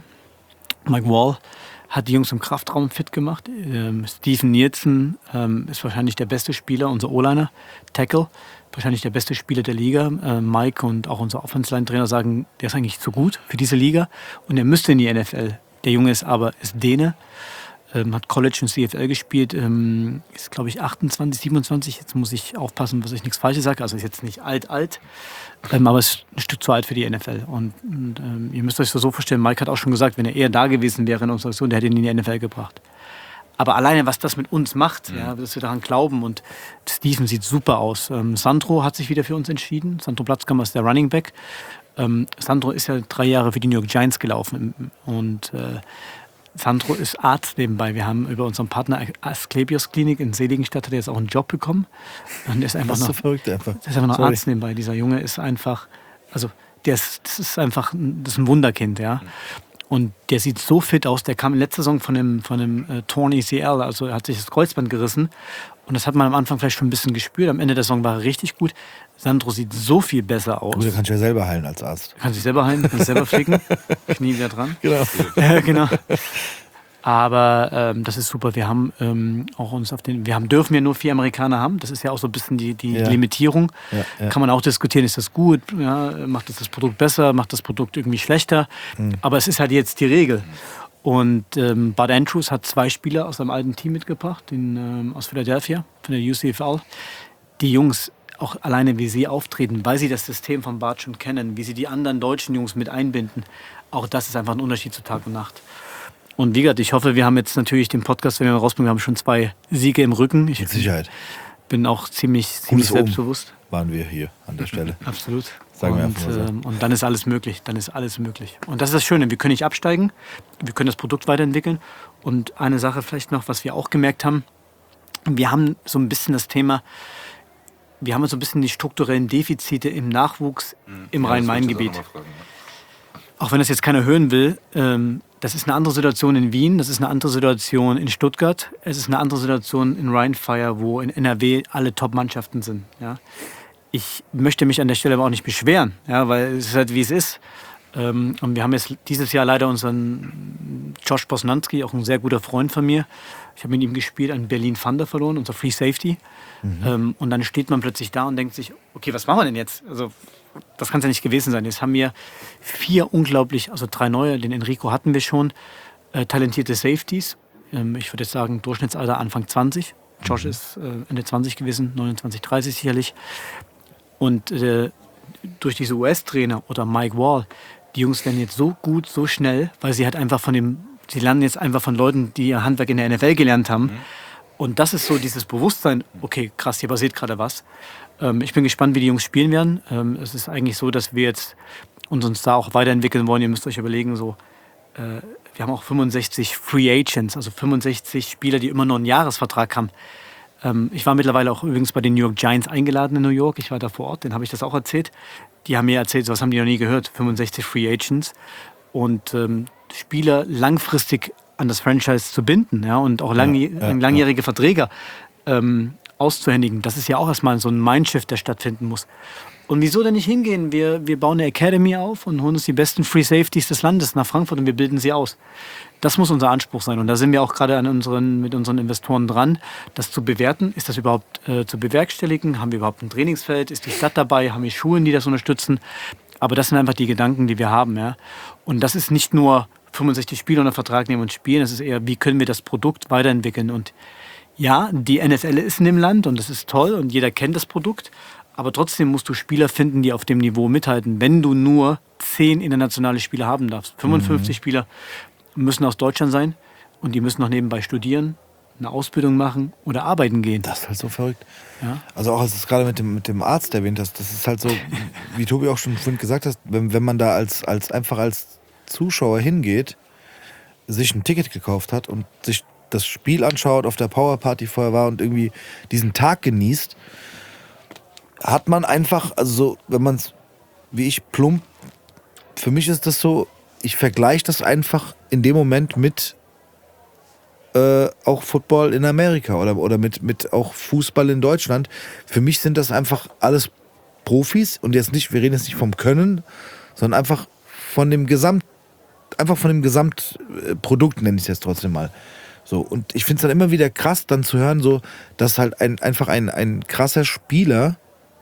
hat die Jungs im Kraftraum fit gemacht. Steven Nielsen ist wahrscheinlich der beste Spieler, unser O-Liner, Tackle, wahrscheinlich der beste Spieler der Liga. Mike und auch unser Offense-Line-Trainer sagen, der ist eigentlich zu gut für diese Liga und er müsste in die NFL. Der Junge ist Däne. Hat College und CFL gespielt, ist glaube ich 28, 27, jetzt muss ich aufpassen, dass ich nichts Falsches sage, also ist jetzt nicht alt, aber ist ein Stück zu alt für die NFL und ihr müsst euch das so vorstellen, Mike hat auch schon gesagt, wenn er eher da gewesen wäre in unserer Aktion, der hätte ihn in die NFL gebracht. Aber alleine, was das mit uns macht, ja, dass wir daran glauben und Steven sieht super aus. Sandro hat sich wieder für uns entschieden, Sandro Platzkammer ist der Running Back. Sandro ist ja 3 Jahre für die New York Giants gelaufen und Sandro ist Arzt nebenbei. Wir haben über unseren Partner Asklepios Klinik in Seligenstadt hat er jetzt auch einen Job bekommen. Und der ist einfach noch, so verrückt einfach. Der ist einfach noch Arzt nebenbei. Dieser Junge ist einfach, also das ist ein Wunderkind, ja. Und der sieht so fit aus. Der kam letzte Saison von dem Torn ACL, also er hat sich das Kreuzband gerissen. Und das hat man am Anfang vielleicht schon ein bisschen gespürt. Am Ende der Saison war er richtig gut. Sandro sieht so viel besser aus. Gut, der kann sich ja selber heilen als Arzt. Kann sich selber heilen, kann sich selber flicken. Knie wieder dran. Genau. Genau. Aber das ist super. Wir haben auch uns dürfen ja nur 4 Amerikaner haben. Das ist ja auch so ein bisschen die Limitierung. Ja. Kann man auch diskutieren, ist das gut? Ja, macht das Produkt besser? Macht das Produkt irgendwie schlechter? Aber es ist halt jetzt die Regel. Und Bud Andrews hat 2 Spieler aus seinem alten Team mitgebracht, aus Philadelphia, von der UCFL. Die Jungs, auch alleine wie sie auftreten, weil sie das System von Bart schon kennen, wie sie die anderen deutschen Jungs mit einbinden, auch das ist einfach ein Unterschied zu Tag und Nacht. Und wie gesagt, ich hoffe, wir haben jetzt natürlich den Podcast, wenn wir rausbringen, wir haben schon 2 Siege im Rücken. Ich Mit Sicherheit. bin auch ziemlich Gutes Omen selbstbewusst. waren wir hier an der Stelle. Absolut. Sagen wir einfach mal so. Und dann ist alles möglich. Dann ist alles möglich. Und das ist das Schöne. Wir können nicht absteigen. Wir können das Produkt weiterentwickeln. Und eine Sache vielleicht noch, was wir auch gemerkt haben. Wir haben so ein bisschen das Thema, wir haben so ein bisschen die strukturellen Defizite im Nachwuchs im Rhein-Main-Gebiet. Auch wenn das jetzt keiner hören will, das ist eine andere Situation in Wien, das ist eine andere Situation in Stuttgart, es ist eine andere Situation in Rheinfire, wo in NRW alle Top-Mannschaften sind. Ja. Ich möchte mich an der Stelle aber auch nicht beschweren, ja, weil es ist halt wie es ist. Und wir haben jetzt dieses Jahr leider unseren Josh Bosnanski, auch ein sehr guter Freund von mir. Ich habe mit ihm gespielt, an Berlin Thunder verloren, unser Free Safety. Und dann steht man plötzlich da und denkt sich, okay, was machen wir denn jetzt? Also das kann es ja nicht gewesen sein. Jetzt haben wir 4 unglaublich, also 3 neue, den Enrico hatten wir schon, talentierte Safeties. Ich würde jetzt sagen, Durchschnittsalter Anfang 20. Josh ist Ende 20 gewesen, 29, 30 sicherlich. Und durch diese US-Trainer oder Mike Wall, die Jungs werden jetzt so gut, so schnell, weil sie halt einfach sie lernen jetzt einfach von Leuten, die ihr Handwerk in der NFL gelernt haben. Und das ist so dieses Bewusstsein, okay, krass, hier passiert gerade was. Ich bin gespannt, wie die Jungs spielen werden. Es ist eigentlich so, dass wir jetzt uns da auch weiterentwickeln wollen. Ihr müsst euch überlegen, wir haben auch 65 Free Agents, also 65 Spieler, die immer noch einen Jahresvertrag haben. Ich war mittlerweile auch übrigens bei den New York Giants eingeladen in New York. Ich war da vor Ort, denen habe ich das auch erzählt. Die haben mir erzählt, sowas haben die noch nie gehört, 65 Free Agents. Und Spieler langfristig an das Franchise zu binden, ja, und auch langjährige Verträge auszuhändigen. Das ist ja auch erstmal so ein Mindshift, der stattfinden muss. Und wieso denn nicht hingehen? Wir bauen eine Academy auf und holen uns die besten Free Safeties des Landes nach Frankfurt und wir bilden sie aus. Das muss unser Anspruch sein. Und da sind wir auch gerade mit unseren Investoren dran, das zu bewerten. Ist das überhaupt zu bewerkstelligen? Haben wir überhaupt ein Trainingsfeld? Ist die Stadt dabei? Haben wir Schulen, die das unterstützen? Aber das sind einfach die Gedanken, die wir haben. Ja? Und das ist nicht nur 65 Spieler unter Vertrag nehmen und spielen. Es ist eher, wie können wir das Produkt weiterentwickeln? Und ja, die NFL ist in dem Land und das ist toll und jeder kennt das Produkt. Aber trotzdem musst du Spieler finden, die auf dem Niveau mithalten, wenn du nur 10 internationale Spieler haben darfst. 55 Spieler müssen aus Deutschland sein und die müssen noch nebenbei studieren, eine Ausbildung machen oder arbeiten gehen. Das ist halt so verrückt. Ja. Also auch als du es gerade mit dem Arzt erwähnt hast, das ist halt so, wie Tobi auch schon vorhin gesagt hat, wenn man da einfach als Zuschauer hingeht, sich ein Ticket gekauft hat und sich das Spiel anschaut, auf der Powerparty vorher war und irgendwie diesen Tag genießt, hat man einfach, also so, wenn man es, wie ich, plump, für mich ist das so, ich vergleiche das einfach in dem Moment mit auch Football in Amerika oder mit auch Fußball in Deutschland. Für mich sind das einfach alles Profis und jetzt nicht, wir reden jetzt nicht vom Können, sondern einfach von dem Gesamtprodukt, nenne ich es jetzt trotzdem mal. So, und ich finde es dann immer wieder krass, dann zu hören, so, dass halt einfach ein krasser Spieler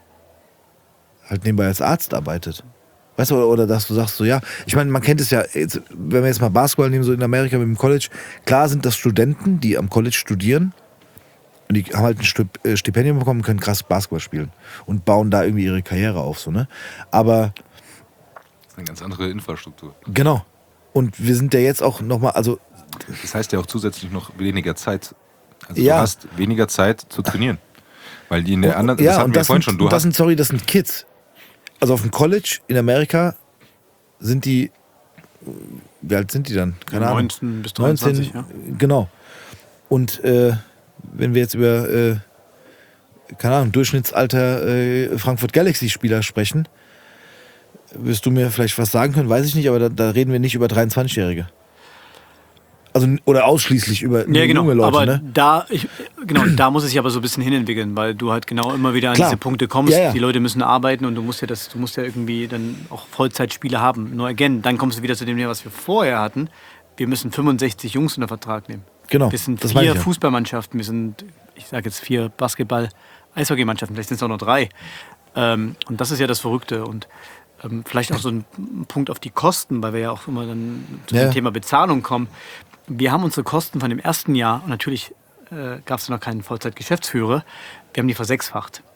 halt nebenbei als Arzt arbeitet. Weißt du, oder dass du sagst so, ja, ich meine, man kennt es ja, jetzt, wenn wir jetzt mal Basketball nehmen, so in Amerika mit dem College, klar sind das Studenten, die am College studieren und die haben halt ein Stipendium bekommen und können krass Basketball spielen und bauen da irgendwie ihre Karriere auf, so, ne? Aber das ist eine ganz andere Infrastruktur. Genau. Und wir sind ja jetzt auch nochmal, also das heißt ja auch zusätzlich noch weniger Zeit. Also ja. Du hast weniger Zeit zu trainieren. Weil die in der anderen, ja, das hatten wir vorhin schon. Das sind Kids. Also auf dem College in Amerika sind die, wie alt sind die dann? Keine Ahnung. 19 bis 23, 19, ja. Genau. Und wenn wir jetzt über, keine Ahnung, Durchschnittsalter Frankfurt Galaxy-Spieler sprechen, wirst du mir vielleicht was sagen können, weiß ich nicht, aber da reden wir nicht über 23-Jährige. Also, oder ausschließlich über junge Leute, aber ne? Da muss es sich aber so ein bisschen hinentwickeln, weil du halt genau immer wieder an diese Punkte kommst. Ja, ja. Die Leute müssen arbeiten und du musst ja irgendwie dann auch Vollzeitspiele haben. Nur dann kommst du wieder zu dem, was wir vorher hatten. Wir müssen 65 Jungs unter Vertrag nehmen. Genau. Wir sind 4 Fußballmannschaften, wir sind, ich sage jetzt 4 Basketball-Eishockeymannschaften, vielleicht sind es auch noch 3. Und das ist ja das Verrückte. Und vielleicht auch so ein Punkt auf die Kosten, weil wir ja auch immer dann zu dem Thema Bezahlung kommen. Wir haben unsere Kosten von dem ersten Jahr, und natürlich gab es noch keinen Vollzeitgeschäftsführer, wir haben die versechsfacht.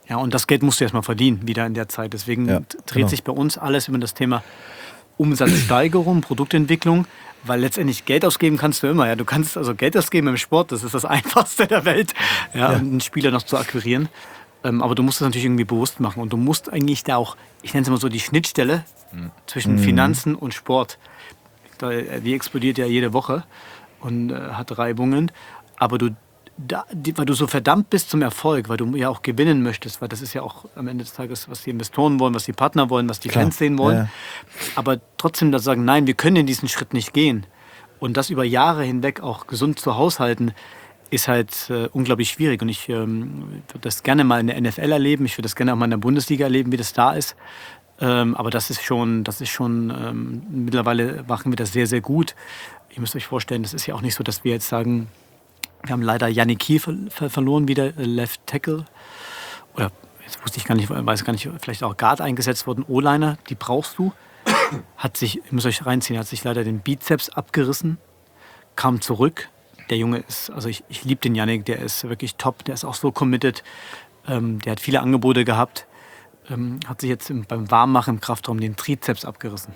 Ja, und das Geld musst du erstmal verdienen, wieder in der Zeit. Deswegen dreht sich bei uns alles über das Thema Umsatzsteigerung, Produktentwicklung, weil letztendlich Geld ausgeben kannst du immer. Ja, du kannst also Geld ausgeben im Sport, das ist das Einfachste der Welt, einen Spieler noch zu akquirieren. Aber du musst das natürlich irgendwie bewusst machen und du musst eigentlich da auch, ich nenne es mal so, die Schnittstelle zwischen Finanzen und Sport. Die explodiert ja jede Woche und hat Reibungen, aber weil du so verdammt bist zum Erfolg, weil du ja auch gewinnen möchtest, weil das ist ja auch am Ende des Tages, was die Investoren wollen, was die Partner wollen, was die Fans sehen wollen. Ja. Aber trotzdem da sagen, nein, wir können in diesen Schritt nicht gehen. Und das über Jahre hinweg auch gesund zu haushalten, ist halt unglaublich schwierig. Und ich würde das gerne mal in der NFL erleben, ich würde das gerne auch mal in der Bundesliga erleben, wie das da ist. Aber das ist schon mittlerweile machen wir das sehr, sehr gut. Ihr müsst euch vorstellen, das ist ja auch nicht so, dass wir jetzt sagen, wir haben leider Yannick Kiel verloren, wieder Left Tackle. Oder jetzt weiß gar nicht, vielleicht auch Guard eingesetzt worden. O-Liner, die brauchst du. Ihr müsst euch reinziehen, hat sich leider den Bizeps abgerissen, kam zurück. Der Junge ist, also ich liebe den Yannick, der ist wirklich top, der ist auch so committed. Der hat viele Angebote gehabt. Hat sich jetzt beim Warmmachen im Kraftraum den Trizeps abgerissen.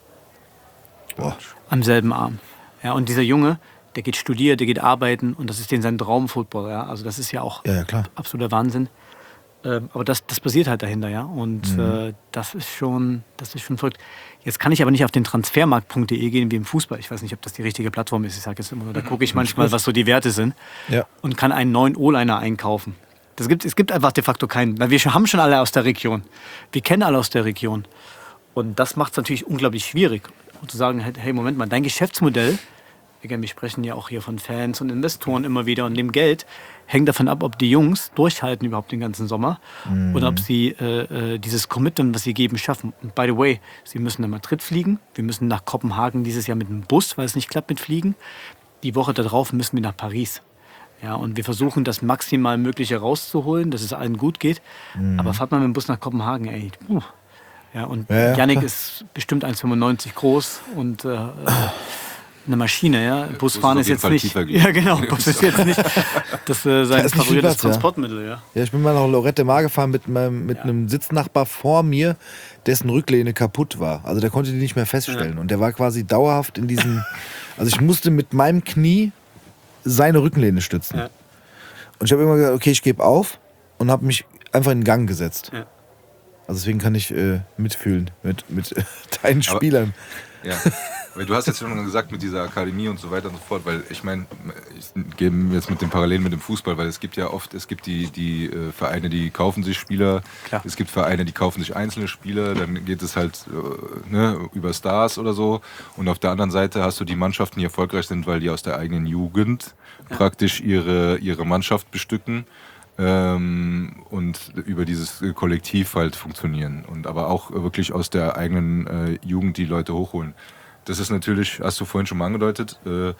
Boah. Am selben Arm. Ja, und dieser Junge, der geht studieren, der geht arbeiten und das ist sein Traum-Football. Ja? Also das ist ja auch absoluter Wahnsinn. Aber das passiert halt dahinter, ja. Und das ist schon verrückt. Jetzt kann ich aber nicht auf den transfermarkt.de gehen wie im Fußball. Ich weiß nicht, ob das die richtige Plattform ist. Ich sage jetzt immer nur, da gucke ich manchmal, was so die Werte sind. Ja. Und kann einen neuen O-Liner einkaufen. Es gibt einfach de facto keinen. Weil wir haben schon alle aus der Region. Wir kennen alle aus der Region. Und das macht es natürlich unglaublich schwierig. Und zu sagen, hey, Moment mal, dein Geschäftsmodell, wir sprechen ja auch hier von Fans und Investoren immer wieder und dem Geld, hängt davon ab, ob die Jungs durchhalten überhaupt den ganzen Sommer oder ob sie dieses Commitment, was sie geben, schaffen. Und by the way, sie müssen nach Madrid fliegen, wir müssen nach Kopenhagen dieses Jahr mit dem Bus, weil es nicht klappt mit Fliegen. Die Woche darauf müssen wir nach Paris. Ja, und wir versuchen, das maximal Mögliche rauszuholen, dass es allen gut geht. Aber fahrt mal mit dem Bus nach Kopenhagen, ey. Ja, und Yannick ist bestimmt 1,95 groß und eine Maschine, ja. Busfahren ist jetzt nicht. Ja, genau. Bus ist jetzt nicht sein favoriertes Transportmittel, ja. Ja, ich bin mal nach Lorette Mar gefahren mit einem Sitznachbar vor mir, dessen Rücklehne kaputt war. Also der konnte die nicht mehr feststellen. Und der war quasi dauerhaft in diesem. Also ich musste mit meinem Knie seine Rückenlehne stützen. Ja. Und ich habe immer gesagt, okay, ich gebe auf und habe mich einfach in Gang gesetzt. Ja. Also deswegen kann ich mitfühlen mit deinen Spielern. Ja, weil du hast jetzt schon gesagt mit dieser Akademie und so weiter und so fort, weil ich meine, ich gehe jetzt mit den Parallelen mit dem Fußball, weil es gibt ja oft, die Vereine, die kaufen sich Spieler, klar. Es gibt Vereine, die kaufen sich einzelne Spieler, dann geht es halt über Stars oder so und auf der anderen Seite hast du die Mannschaften, die erfolgreich sind, weil die aus der eigenen Jugend praktisch ihre Mannschaft bestücken. Und über dieses Kollektiv halt funktionieren und aber auch wirklich aus der eigenen Jugend die Leute hochholen. Das ist natürlich, hast du vorhin schon mal angedeutet,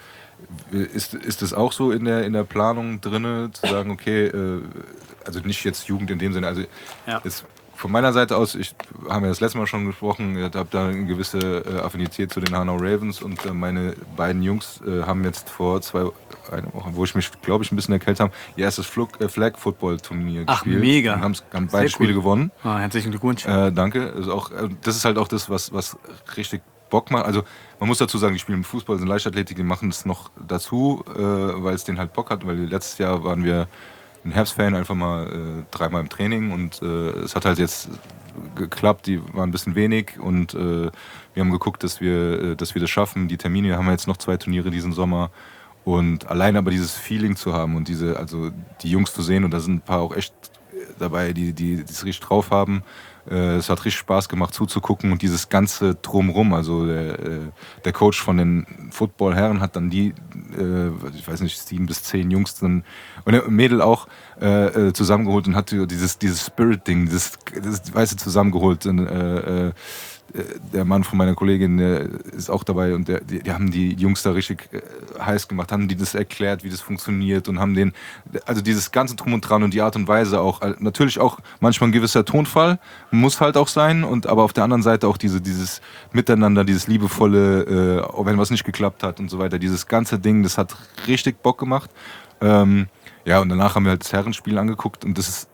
ist das auch so in der Planung drin, zu sagen, okay, also nicht jetzt Jugend in dem Sinne, also jetzt von meiner Seite aus, haben wir das letzte Mal schon gesprochen, ich habe da eine gewisse Affinität zu den Hanau Ravens und meine beiden Jungs haben jetzt vor eine Woche, wo ich mich, glaube ich, ein bisschen erkältet habe, ihr erstes Flag-Football-Turnier gespielt. Ach, mega. Und haben beide Spiele gewonnen. Oh, herzlichen Glückwunsch. Danke. Das ist halt auch das, was richtig Bock macht. Also man muss dazu sagen, die spielen Fußball, sind Leichtathletik, die machen das noch dazu, weil es denen halt Bock hat, weil letztes Jahr waren wir in Herbstferien einfach mal 3-mal im Training und es hat halt jetzt geklappt, die waren ein bisschen wenig und wir haben geguckt, dass wir das schaffen. Die Termine, wir haben jetzt noch 2 Turniere diesen Sommer und allein aber dieses Feeling zu haben und die Jungs zu sehen und da sind ein paar auch echt dabei, die es richtig drauf haben. Es hat richtig Spaß gemacht zuzugucken und dieses ganze Drumrum, also der Coach von den Football-Herren hat dann ich weiß nicht, 7 bis 10 Jungs dann, und ein Mädel auch zusammengeholt und hat dieses Spirit-Ding, das weißt du, zusammengeholt. Und, der Mann von meiner Kollegin, der ist auch dabei und die haben die Jungs da richtig heiß gemacht, haben die das erklärt, wie das funktioniert und haben also dieses ganze Drum und Dran und die Art und Weise auch, natürlich auch manchmal ein gewisser Tonfall, muss halt auch sein, aber auf der anderen Seite auch dieses Miteinander, dieses liebevolle, auch wenn was nicht geklappt hat und so weiter, dieses ganze Ding, das hat richtig Bock gemacht. Ja, und danach haben wir halt das Herrenspiel angeguckt und das ist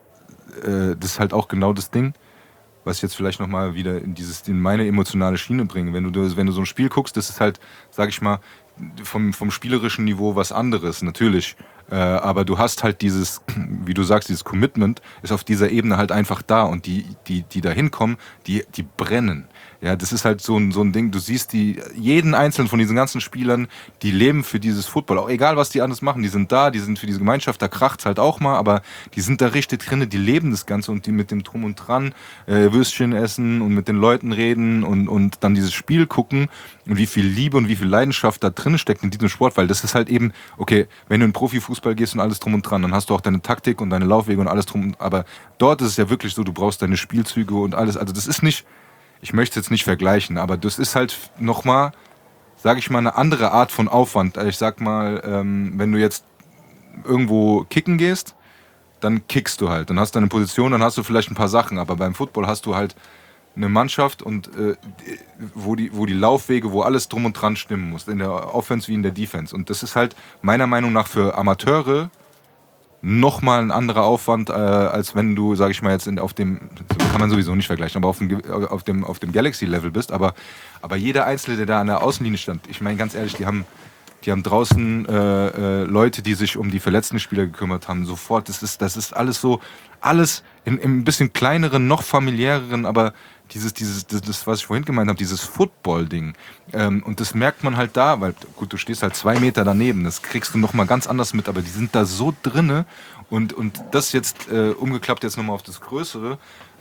das ist halt auch genau das Ding, was ich jetzt vielleicht nochmal wieder in meine emotionale Schiene bringe. Wenn du so ein Spiel guckst, das ist halt, sag ich mal, vom spielerischen Niveau was anderes, natürlich. Aber du hast halt dieses, wie du sagst, dieses Commitment ist auf dieser Ebene halt einfach da und die da hinkommen, die brennen. Ja, das ist halt so ein Ding, du siehst jeden einzelnen von diesen ganzen Spielern, die leben für dieses Football, auch egal was die anders machen, die sind da, die sind für diese Gemeinschaft, da kracht's halt auch mal, aber die sind da richtig drin, die leben das Ganze und die mit dem Drum und Dran Würstchen essen und mit den Leuten reden und dann dieses Spiel gucken und wie viel Liebe und wie viel Leidenschaft da drin steckt in diesem Sport, weil das ist halt eben, okay, wenn du in Profifußball gehst und alles drum und dran, dann hast du auch deine Taktik und deine Laufwege und alles drum, aber dort ist es ja wirklich so, du brauchst deine Spielzüge und alles, also das ist nicht, ich möchte es jetzt nicht vergleichen, aber das ist halt nochmal, sage ich mal, eine andere Art von Aufwand. Ich sag mal, wenn du jetzt irgendwo kicken gehst, dann kickst du halt. Dann hast du eine Position, dann hast du vielleicht ein paar Sachen. Aber beim Football hast du halt eine Mannschaft, und wo die Laufwege, wo alles drum und dran stimmen muss. In der Offense wie in der Defense. Und das ist halt meiner Meinung nach für Amateure nochmal ein anderer Aufwand, als wenn du, sag ich mal, jetzt auf dem, kann man sowieso nicht vergleichen, aber auf dem Galaxy-Level bist. Aber jeder Einzelne, der da an der Außenlinie stand, ich meine ganz ehrlich, die haben draußen Leute, die sich um die verletzten Spieler gekümmert haben, sofort. Das ist alles so, alles in ein bisschen kleineren, noch familiäreren, aber das, was ich vorhin gemeint habe, dieses Football-Ding. Und das merkt man halt da, weil, gut, du stehst halt 2 Meter daneben, das kriegst du nochmal ganz anders mit, aber die sind da so drinne. Und das jetzt, umgeklappt jetzt nochmal auf das Größere,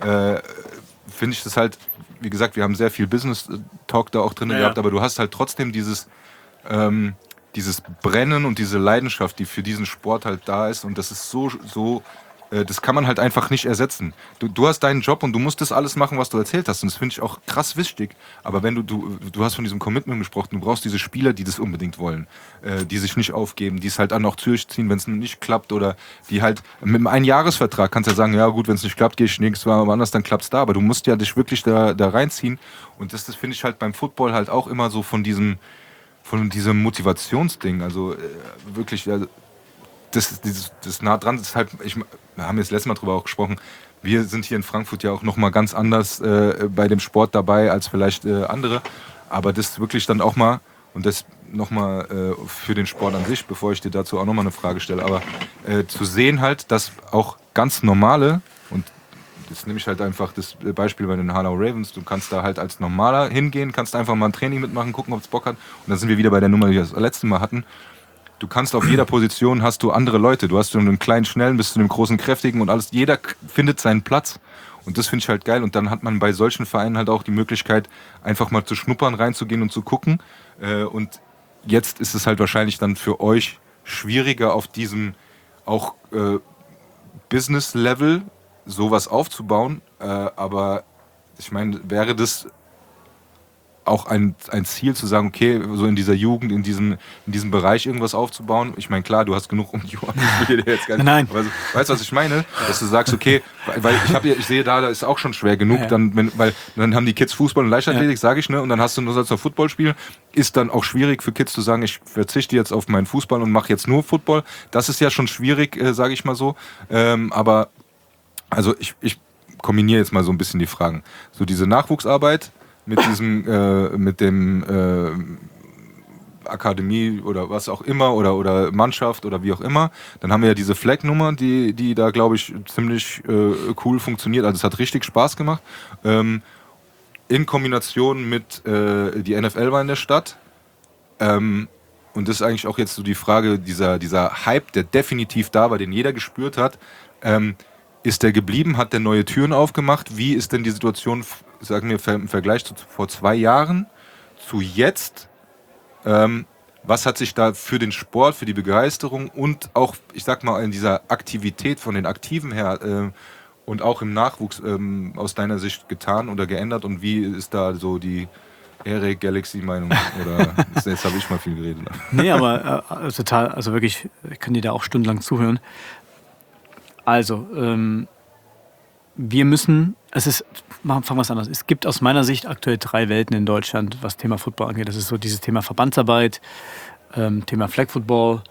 finde ich das halt, wie gesagt, wir haben sehr viel Business-Talk da auch drin gehabt, aber du hast halt trotzdem dieses Brennen und diese Leidenschaft, die für diesen Sport halt da ist, und das ist so das kann man halt einfach nicht ersetzen. Du hast deinen Job und du musst das alles machen, was du erzählt hast, und das finde ich auch krass wichtig, aber wenn du hast von diesem Commitment gesprochen, du brauchst diese Spieler, die das unbedingt wollen, die sich nicht aufgeben, die es halt dann auch durchziehen, wenn es nicht klappt, oder die halt mit einem Einjahresvertrag kannst du ja sagen, ja gut, wenn es nicht klappt, gehe ich nächstes Mal woanders, dann klappt's da, aber du musst ja dich wirklich da reinziehen, und das finde ich halt beim Football halt auch immer so von diesem Motivationsding, also wirklich, das nah dran ist halt, wir haben jetzt letztes Mal drüber auch gesprochen, wir sind hier in Frankfurt ja auch nochmal ganz anders bei dem Sport dabei als vielleicht andere, aber das wirklich dann auch mal, und das nochmal für den Sport an sich, bevor ich dir dazu auch nochmal eine Frage stelle, aber zu sehen halt, dass auch ganz normale, und jetzt nehme ich halt einfach das Beispiel bei den Hanau Ravens, du kannst da halt als Normaler hingehen, kannst einfach mal ein Training mitmachen, gucken, ob es Bock hat, und dann sind wir wieder bei der Nummer, die wir das letzte Mal hatten. Du kannst auf jeder Position, hast du andere Leute. Du hast von einem kleinen Schnellen bis zu einem großen Kräftigen und alles. Jeder findet seinen Platz. Und das finde ich halt geil. Und dann hat man bei solchen Vereinen halt auch die Möglichkeit, einfach mal zu schnuppern, reinzugehen und zu gucken. Und jetzt ist es halt wahrscheinlich dann für euch schwieriger, auf diesem auch Business-Level sowas aufzubauen. Aber ich meine, wäre das auch ein Ziel zu sagen, okay, so in dieser Jugend, in diesem Bereich irgendwas aufzubauen? Ich meine, klar, du hast genug um die Ohren. Nein. Aber weißt du, was ich meine? Dass du sagst, okay, weil ich sehe da ist auch schon schwer genug, Ja. weil dann haben die Kids Fußball und Leichtathletik, sage ich, ne? Und dann hast du nur so Football spielen. Ist dann auch schwierig für Kids zu sagen, ich verzichte jetzt auf meinen Fußball und mache jetzt nur Football. Das ist ja schon schwierig, sage ich mal so. Aber also ich kombiniere jetzt mal so ein bisschen die Fragen. So diese Nachwuchsarbeit mit dem Akademie oder was auch immer oder Mannschaft oder wie auch immer. Dann haben wir ja diese Flag-Nummer, die da, glaube ich, ziemlich cool funktioniert. Also es hat richtig Spaß gemacht. In Kombination mit die NFL war in der Stadt. Und das ist eigentlich auch jetzt so die Frage, dieser Hype, der definitiv da war, den jeder gespürt hat. Ist der geblieben? Hat der neue Türen aufgemacht? Wie ist denn die Situation, sagen wir im Vergleich zu vor 2 Jahren zu jetzt? Was hat sich da für den Sport, für die Begeisterung und auch, ich sag mal, in dieser Aktivität von den Aktiven her und auch im Nachwuchs aus deiner Sicht getan oder geändert? Und wie ist da so die Eric Galaxy-Meinung? Oder jetzt habe ich mal viel geredet. Nee, aber total, also wirklich, ich kann dir da auch stundenlang zuhören. Also, wir müssen, fangen wir es anders. Es gibt aus meiner Sicht aktuell 3 Welten in Deutschland, was Thema Football angeht. Das ist so dieses Thema Verbandsarbeit, Thema Flag Football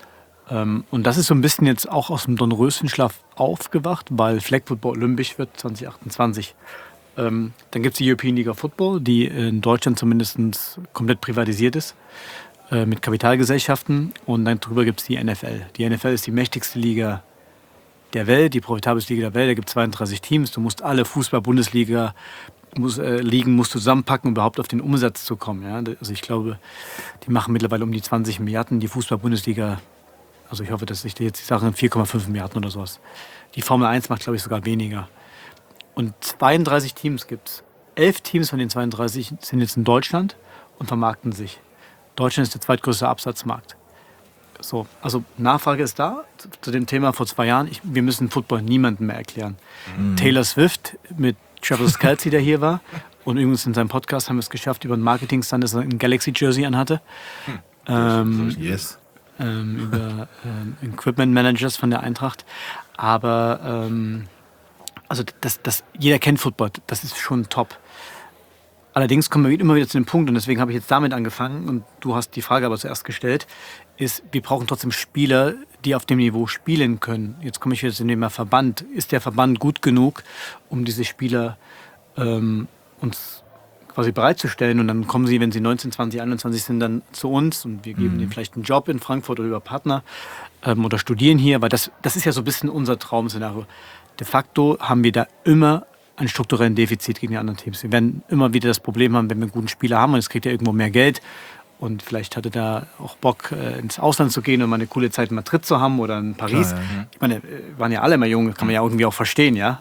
Und das ist so ein bisschen jetzt auch aus dem Dornröschenschlaf aufgewacht, weil Flag Football olympisch wird 2028. Dann gibt es die European League of Football, die in Deutschland zumindest komplett privatisiert ist, mit Kapitalgesellschaften. Und dann drüber gibt es die NFL. Die NFL ist die mächtigste Liga der Welt, die profitabelste Liga der Welt. Da gibt es 32 Teams. Du musst alle Fußball-Bundesliga Ligen musst du zusammenpacken, um überhaupt auf den Umsatz zu kommen. Ja? Also ich glaube, die machen mittlerweile um die 20 Milliarden. Die Fußball-Bundesliga, also ich hoffe, dass ich dir jetzt die Sache 4,5 Milliarden oder sowas. Die Formel 1 macht, glaube ich, sogar weniger. Und 32 Teams gibt es. 11 Teams von den 32 sind jetzt in Deutschland und vermarkten sich. Deutschland ist der zweitgrößte Absatzmarkt. So, also Nachfrage ist da zu dem Thema vor 2 Jahren. Wir müssen Football niemandem mehr erklären. Taylor Swift mit Travis Kelce, der hier war. Und übrigens in seinem Podcast haben wir es geschafft, über einen Marketing-Stand, dass er ein Galaxy-Jersey anhatte. Yes. Über Equipment Managers von der Eintracht. Aber also jeder kennt Football, das ist schon top. Allerdings kommen wir immer wieder zu dem Punkt, und deswegen habe ich jetzt damit angefangen, und du hast die Frage aber zuerst gestellt, ist, wir brauchen trotzdem Spieler, die auf dem Niveau spielen können. Jetzt komme ich wieder zu dem Thema Verband. Ist der Verband gut genug, um diese Spieler uns quasi bereitzustellen? Und dann kommen sie, wenn sie 19, 20, 21 sind, dann zu uns und wir geben ihnen vielleicht einen Job in Frankfurt oder über Partner oder studieren hier. Weil das ist ja so ein bisschen unser Traum-Szenario. De facto haben wir da immer ein strukturellen Defizit gegen die anderen Teams. Wir werden immer wieder das Problem haben, wenn wir einen guten Spieler haben und es kriegt ja irgendwo mehr Geld und vielleicht hatte da auch Bock, ins Ausland zu gehen und mal eine coole Zeit in Madrid zu haben oder in Paris. Klar, ja. Ich meine, waren ja alle immer jung, kann man ja irgendwie auch verstehen, ja.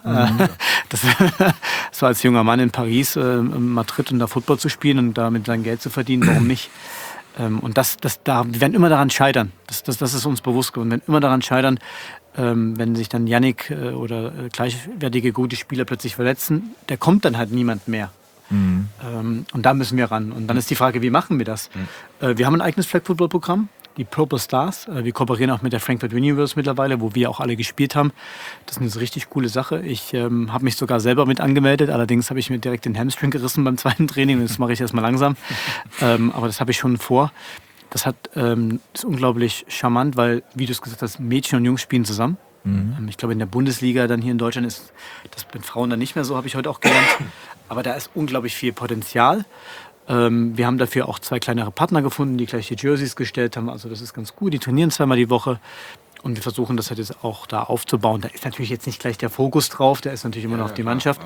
So als junger Mann in Paris, Madrid und da Football zu spielen und damit sein Geld zu verdienen, warum nicht? Und wir werden immer daran scheitern. Das ist uns bewusst geworden. Wir werden immer daran scheitern, wenn sich dann Yannick oder gleichwertige gute Spieler plötzlich verletzen, da kommt dann halt niemand mehr. Und da müssen wir ran. Und dann ist die Frage, wie machen wir das? Wir haben ein eigenes Flag-Football-Programm, die Purple Stars. Wir kooperieren auch mit der Frankfurt Universe mittlerweile, wo wir auch alle gespielt haben. Das ist eine richtig coole Sache. Ich habe mich sogar selber mit angemeldet. Allerdings habe ich mir direkt den Hamstring gerissen beim zweiten Training. Das mache ich erstmal langsam. Aber das habe ich schon vor. Das ist unglaublich charmant, weil, wie du es gesagt hast, Mädchen und Jungs spielen zusammen. Ich glaube, in der Bundesliga dann hier in Deutschland ist das mit Frauen dann nicht mehr so, habe ich heute auch gelernt. Aber da ist unglaublich viel Potenzial. Wir haben dafür auch 2 kleinere Partner gefunden, die gleich die Jerseys gestellt haben. Also das ist ganz gut. Die trainieren 2-mal die Woche. Und wir versuchen das halt jetzt auch da aufzubauen. Da ist natürlich jetzt nicht gleich der Fokus drauf. Der ist natürlich immer noch auf die Mannschaft.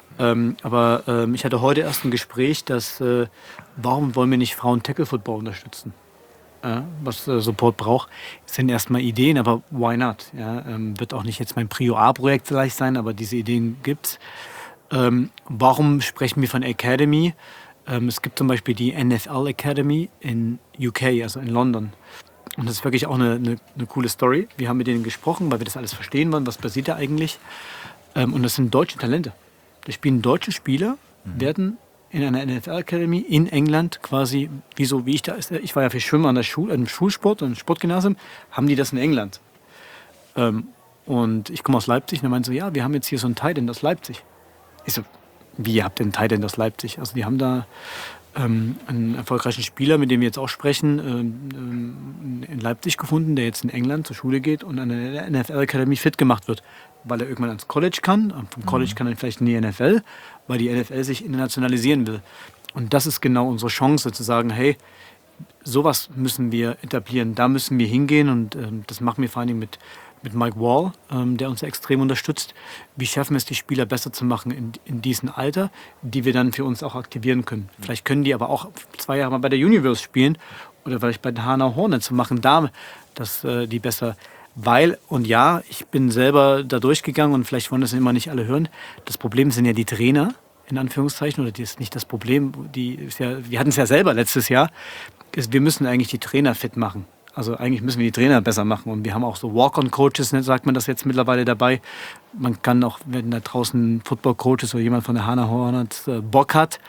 Aber ich hatte heute erst ein Gespräch, warum wollen wir nicht Frauen-Tackle-Football unterstützen? Was Support braucht, sind erstmal Ideen, aber why not? Ja, wird auch nicht jetzt mein Prio-A-Projekt vielleicht sein, aber diese Ideen gibt's. Warum sprechen wir von Academy? Es gibt zum Beispiel die NFL Academy in UK, also in London. Und das ist wirklich auch eine coole Story. Wir haben mit denen gesprochen, weil wir das alles verstehen wollen, was passiert da eigentlich. Und das sind deutsche Talente. Da spielen deutsche Spieler, werden in einer NFL Academy in England quasi, wie ich da ist. Ich war ja für Schwimmen an der im Schulsport und Sportgymnasium, haben die das in England. Und ich komme aus Leipzig und er meinte so, ja, wir haben jetzt hier so einen Tight End aus Leipzig. Ich so, wie, ihr habt den Tight End aus Leipzig? Also die haben da einen erfolgreichen Spieler, mit dem wir jetzt auch sprechen, in Leipzig gefunden, der jetzt in England zur Schule geht und an der NFL Academy fit gemacht wird, weil er irgendwann ans College kann. Vom College kann er vielleicht in die NFL, weil die NFL sich internationalisieren will. Und das ist genau unsere Chance, zu sagen, hey, sowas müssen wir etablieren, da müssen wir hingehen. Und das machen wir vor allen Dingen mit Mike Wall, der uns extrem unterstützt. Wie schaffen wir es, die Spieler besser zu machen in diesem Alter, die wir dann für uns auch aktivieren können. Vielleicht können die aber auch 2 Jahre mal bei der Universe spielen oder vielleicht bei den Hanau Hornets und machen da die besser. Weil, und ja, ich bin selber da durchgegangen und vielleicht wollen das immer nicht alle hören, das Problem sind ja die Trainer, in Anführungszeichen, oder das ist nicht das Problem, wir hatten es ja selber letztes Jahr, wir müssen eigentlich die Trainer fit machen. Also eigentlich müssen wir die Trainer besser machen. Und wir haben auch so Walk-on-Coaches, sagt man das jetzt mittlerweile dabei. Man kann auch, wenn da draußen Football-Coaches oder jemand von der Hanau Hornets Bock hat.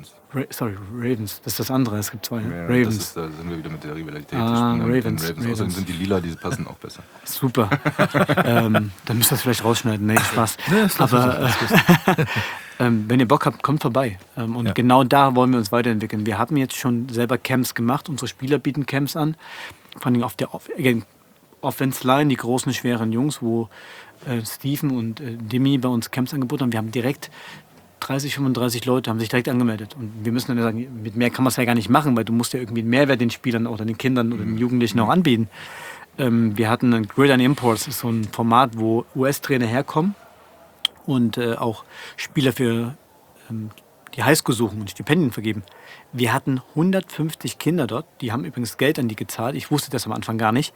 Ravens. Das ist das andere. Es gibt 2. Ja, Ravens. Da sind wir wieder mit der Rivalität. Ravens. Außerdem sind die Lila, die passen auch besser. Super. Dann müsst ihr das vielleicht rausschneiden. Nee, Spaß. Aber wenn ihr Bock habt, kommt vorbei. Und genau da wollen wir uns weiterentwickeln. Wir haben jetzt schon selber Camps gemacht. Unsere Spieler bieten Camps an. Vor allem Offense Line, die großen, schweren Jungs, wo Steven und Demi bei uns Camps angeboten haben. Wir haben direkt 30, 35 Leute haben sich direkt angemeldet. Und wir müssen dann sagen, mit mehr kann man es ja gar nicht machen, weil du musst ja irgendwie einen Mehrwert den Spielern oder den Kindern oder den Jugendlichen auch anbieten. Wir hatten ein Gridiron Imports, das ist so ein Format, wo US-Trainer herkommen und auch Spieler für die Highschool suchen und Stipendien vergeben. Wir hatten 150 Kinder dort, die haben übrigens Geld an die gezahlt. Ich wusste das am Anfang gar nicht.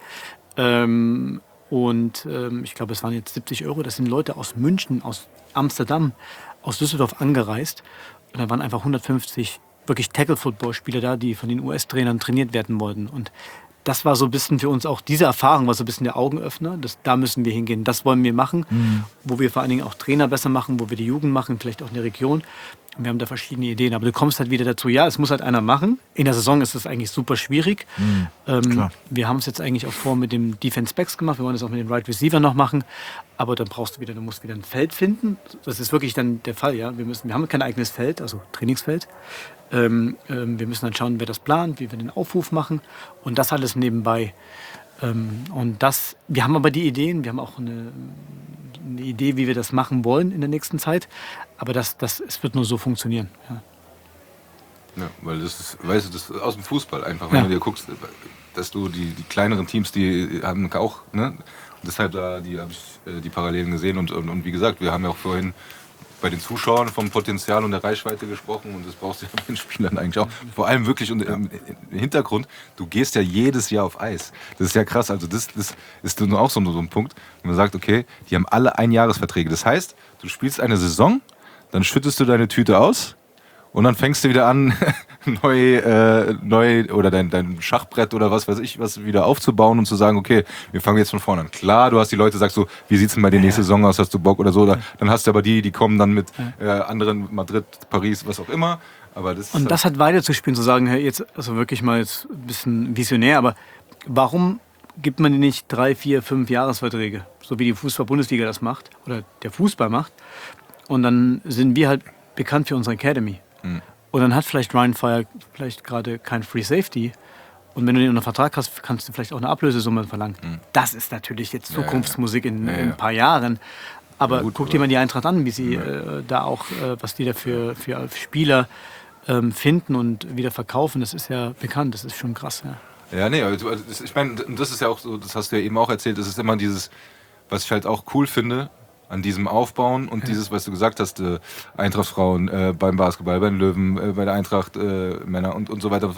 Ich glaube, es waren jetzt 70 Euro. Das sind Leute aus München, aus Amsterdam, aus Düsseldorf angereist. Und da waren einfach 150 wirklich Tackle-Football-Spieler da, die von den US-Trainern trainiert werden wollten. Und das war so ein bisschen für uns auch, diese Erfahrung war so ein bisschen der Augenöffner. Da müssen wir hingehen, das wollen wir machen. Wo wir vor allen Dingen auch Trainer besser machen, wo wir die Jugend machen, vielleicht auch in der Region. Und wir haben da verschiedene Ideen. Aber du kommst halt wieder dazu, ja, es muss halt einer machen. In der Saison ist das eigentlich super schwierig. Wir haben es jetzt eigentlich auch vor mit dem Defense Backs gemacht. Wir wollen es auch mit dem Right Receiver noch machen. Aber dann du musst wieder ein Feld finden. Das ist wirklich dann der Fall, ja. Wir haben kein eigenes Feld, also Trainingsfeld. Wir müssen dann schauen, wer das plant, wie wir den Aufruf machen. Und das alles nebenbei. Wir haben aber die Ideen, wir haben auch eine Idee, wie wir das machen wollen in der nächsten Zeit. Aber es wird nur so funktionieren. Ja. Ja, weil das ist, weißt du, das ist aus dem Fußball einfach, wenn du dir guckst, dass du die kleineren Teams, die haben auch, ne? Und deshalb habe ich die Parallelen gesehen und wie gesagt, wir haben ja auch vorhin bei den Zuschauern vom Potenzial und der Reichweite gesprochen und das brauchst du ja bei den Spielern eigentlich auch. Vor allem wirklich im Hintergrund, du gehst ja jedes Jahr auf Eis. Das ist ja krass, also das ist nur auch so ein Punkt, wenn man sagt, okay, die haben alle Einjahresverträge. Das heißt, du spielst eine Saison, dann schüttest du deine Tüte aus und dann fängst du wieder an, neu oder dein Schachbrett oder was weiß ich, was wieder aufzubauen und zu sagen, okay, wir fangen jetzt von vorne an. Klar, du hast die Leute, sagst so, wie sieht's denn bei der nächsten Saison aus, hast du Bock oder so, oder dann hast du aber die kommen dann mit anderen, Madrid, Paris, was auch immer. Aber das hat weiterzuspielen, zu sagen, hey, jetzt, also wirklich mal jetzt ein bisschen visionär, aber warum gibt man nicht 3, 4, 5 Jahresverträge, so wie die Fußball-Bundesliga das macht oder der Fußball macht? Und dann sind wir halt bekannt für unsere Academy. Und dann hat vielleicht Ryan Fire vielleicht gerade kein Free Safety. Und wenn du den unter Vertrag hast, kannst du vielleicht auch eine Ablösesumme verlangen. Das ist natürlich jetzt Zukunftsmusik in ein paar Jahren. Aber guck dir mal die Eintracht an, wie sie da auch, was die da für Spieler finden und wieder verkaufen. Das ist ja bekannt, das ist schon krass. Ja, ja nee, ich meine, das ist ja auch so, das hast du ja eben auch erzählt, das ist immer dieses, was ich halt auch cool finde, an diesem Aufbauen und dieses, was du gesagt hast, Eintracht-Frauen beim Basketball, bei den Löwen, bei der Eintracht Männer und so weiter.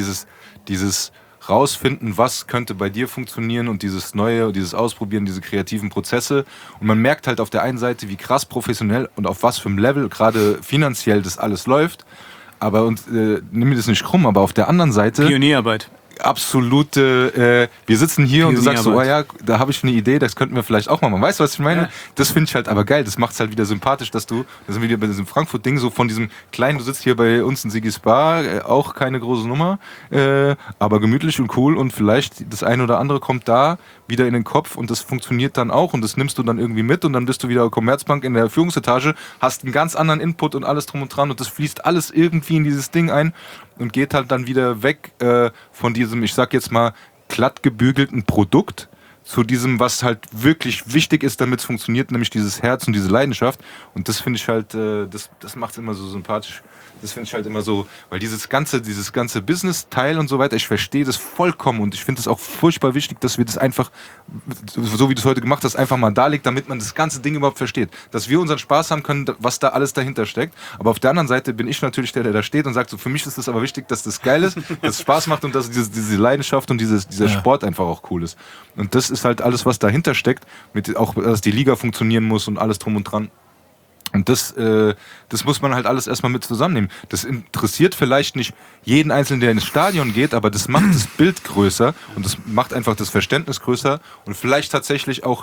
Dieses rausfinden, was könnte bei dir funktionieren und dieses Neue, dieses Ausprobieren, diese kreativen Prozesse. Und man merkt halt auf der einen Seite, wie krass professionell und auf was für einem Level gerade finanziell das alles läuft. Aber nimm mir das nicht krumm, aber auf der anderen Seite... Pionierarbeit. Absolute, wir sitzen hier und du sagst so, oh ja, da habe ich eine Idee, das könnten wir vielleicht auch mal machen. Weißt du, was ich meine? Ja. Das finde ich halt aber geil, das macht es halt wieder sympathisch, dass da sind wir wieder bei diesem Frankfurt-Ding, so von diesem kleinen, du sitzt hier bei uns in Sigis Bar, auch keine große Nummer, aber gemütlich und cool und vielleicht das eine oder andere kommt da wieder in den Kopf und das funktioniert dann auch und das nimmst du dann irgendwie mit und dann bist du wieder Commerzbank in der Führungsetage, hast einen ganz anderen Input und alles drum und dran und das fließt alles irgendwie in dieses Ding ein und geht halt dann wieder weg von diesem, ich sag jetzt mal, glatt gebügelten Produkt zu diesem, was halt wirklich wichtig ist, damit es funktioniert, nämlich dieses Herz und diese Leidenschaft. Und das finde ich halt, das macht es immer so sympathisch. Das finde ich halt immer so, weil dieses ganze Business-Teil und so weiter, ich verstehe das vollkommen und ich finde es auch furchtbar wichtig, dass wir das einfach, so wie du es heute gemacht hast, einfach mal darlegt, damit man das ganze Ding überhaupt versteht. Dass wir unseren Spaß haben können, was da alles dahinter steckt. Aber auf der anderen Seite bin ich natürlich der da steht und sagt, so für mich ist es aber wichtig, dass das geil ist, dass es Spaß macht und dass diese Leidenschaft und dieser Sport einfach auch cool ist. Und das ist halt alles, was dahinter steckt, mit auch, dass die Liga funktionieren muss und alles drum und dran. Und das muss man halt alles erstmal mit zusammennehmen. Das interessiert vielleicht nicht jeden Einzelnen, der ins Stadion geht, aber das macht das Bild größer und das macht einfach das Verständnis größer und vielleicht tatsächlich auch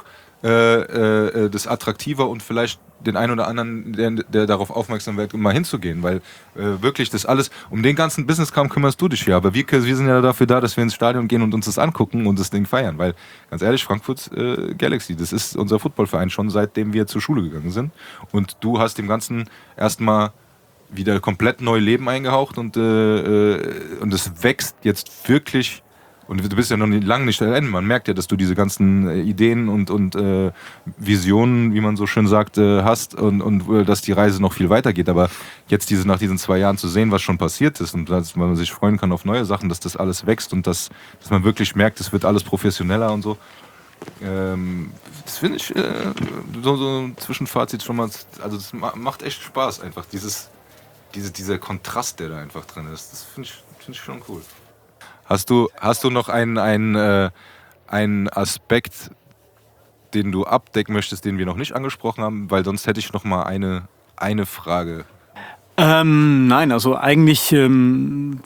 das attraktiver und vielleicht den einen oder anderen, der darauf aufmerksam wird, mal hinzugehen, weil wirklich das alles, um den ganzen Businesskram kümmerst du dich ja, aber wir sind ja dafür da, dass wir ins Stadion gehen und uns das angucken und das Ding feiern, weil ganz ehrlich, Frankfurt Galaxy, das ist unser Footballverein schon seitdem wir zur Schule gegangen sind und du hast dem Ganzen erstmal wieder komplett neu Leben eingehaucht und es wächst jetzt wirklich Und du bist ja noch lange nicht am Ende. Man merkt ja, dass du diese ganzen Ideen und Visionen, wie man so schön sagt, hast und dass die Reise noch viel weitergeht. Aber jetzt nach diesen 2 Jahren zu sehen, was schon passiert ist und dass man sich freuen kann auf neue Sachen, dass das alles wächst und dass man wirklich merkt, es wird alles professioneller und so. Das finde ich so ein Zwischenfazit schon mal. Also das macht echt Spaß einfach. Dieser Kontrast, der da einfach drin ist. Das finde ich schon cool. Hast du noch einen Aspekt, den du abdecken möchtest, den wir noch nicht angesprochen haben? Weil sonst hätte ich noch mal eine Frage. Nein, also eigentlich würde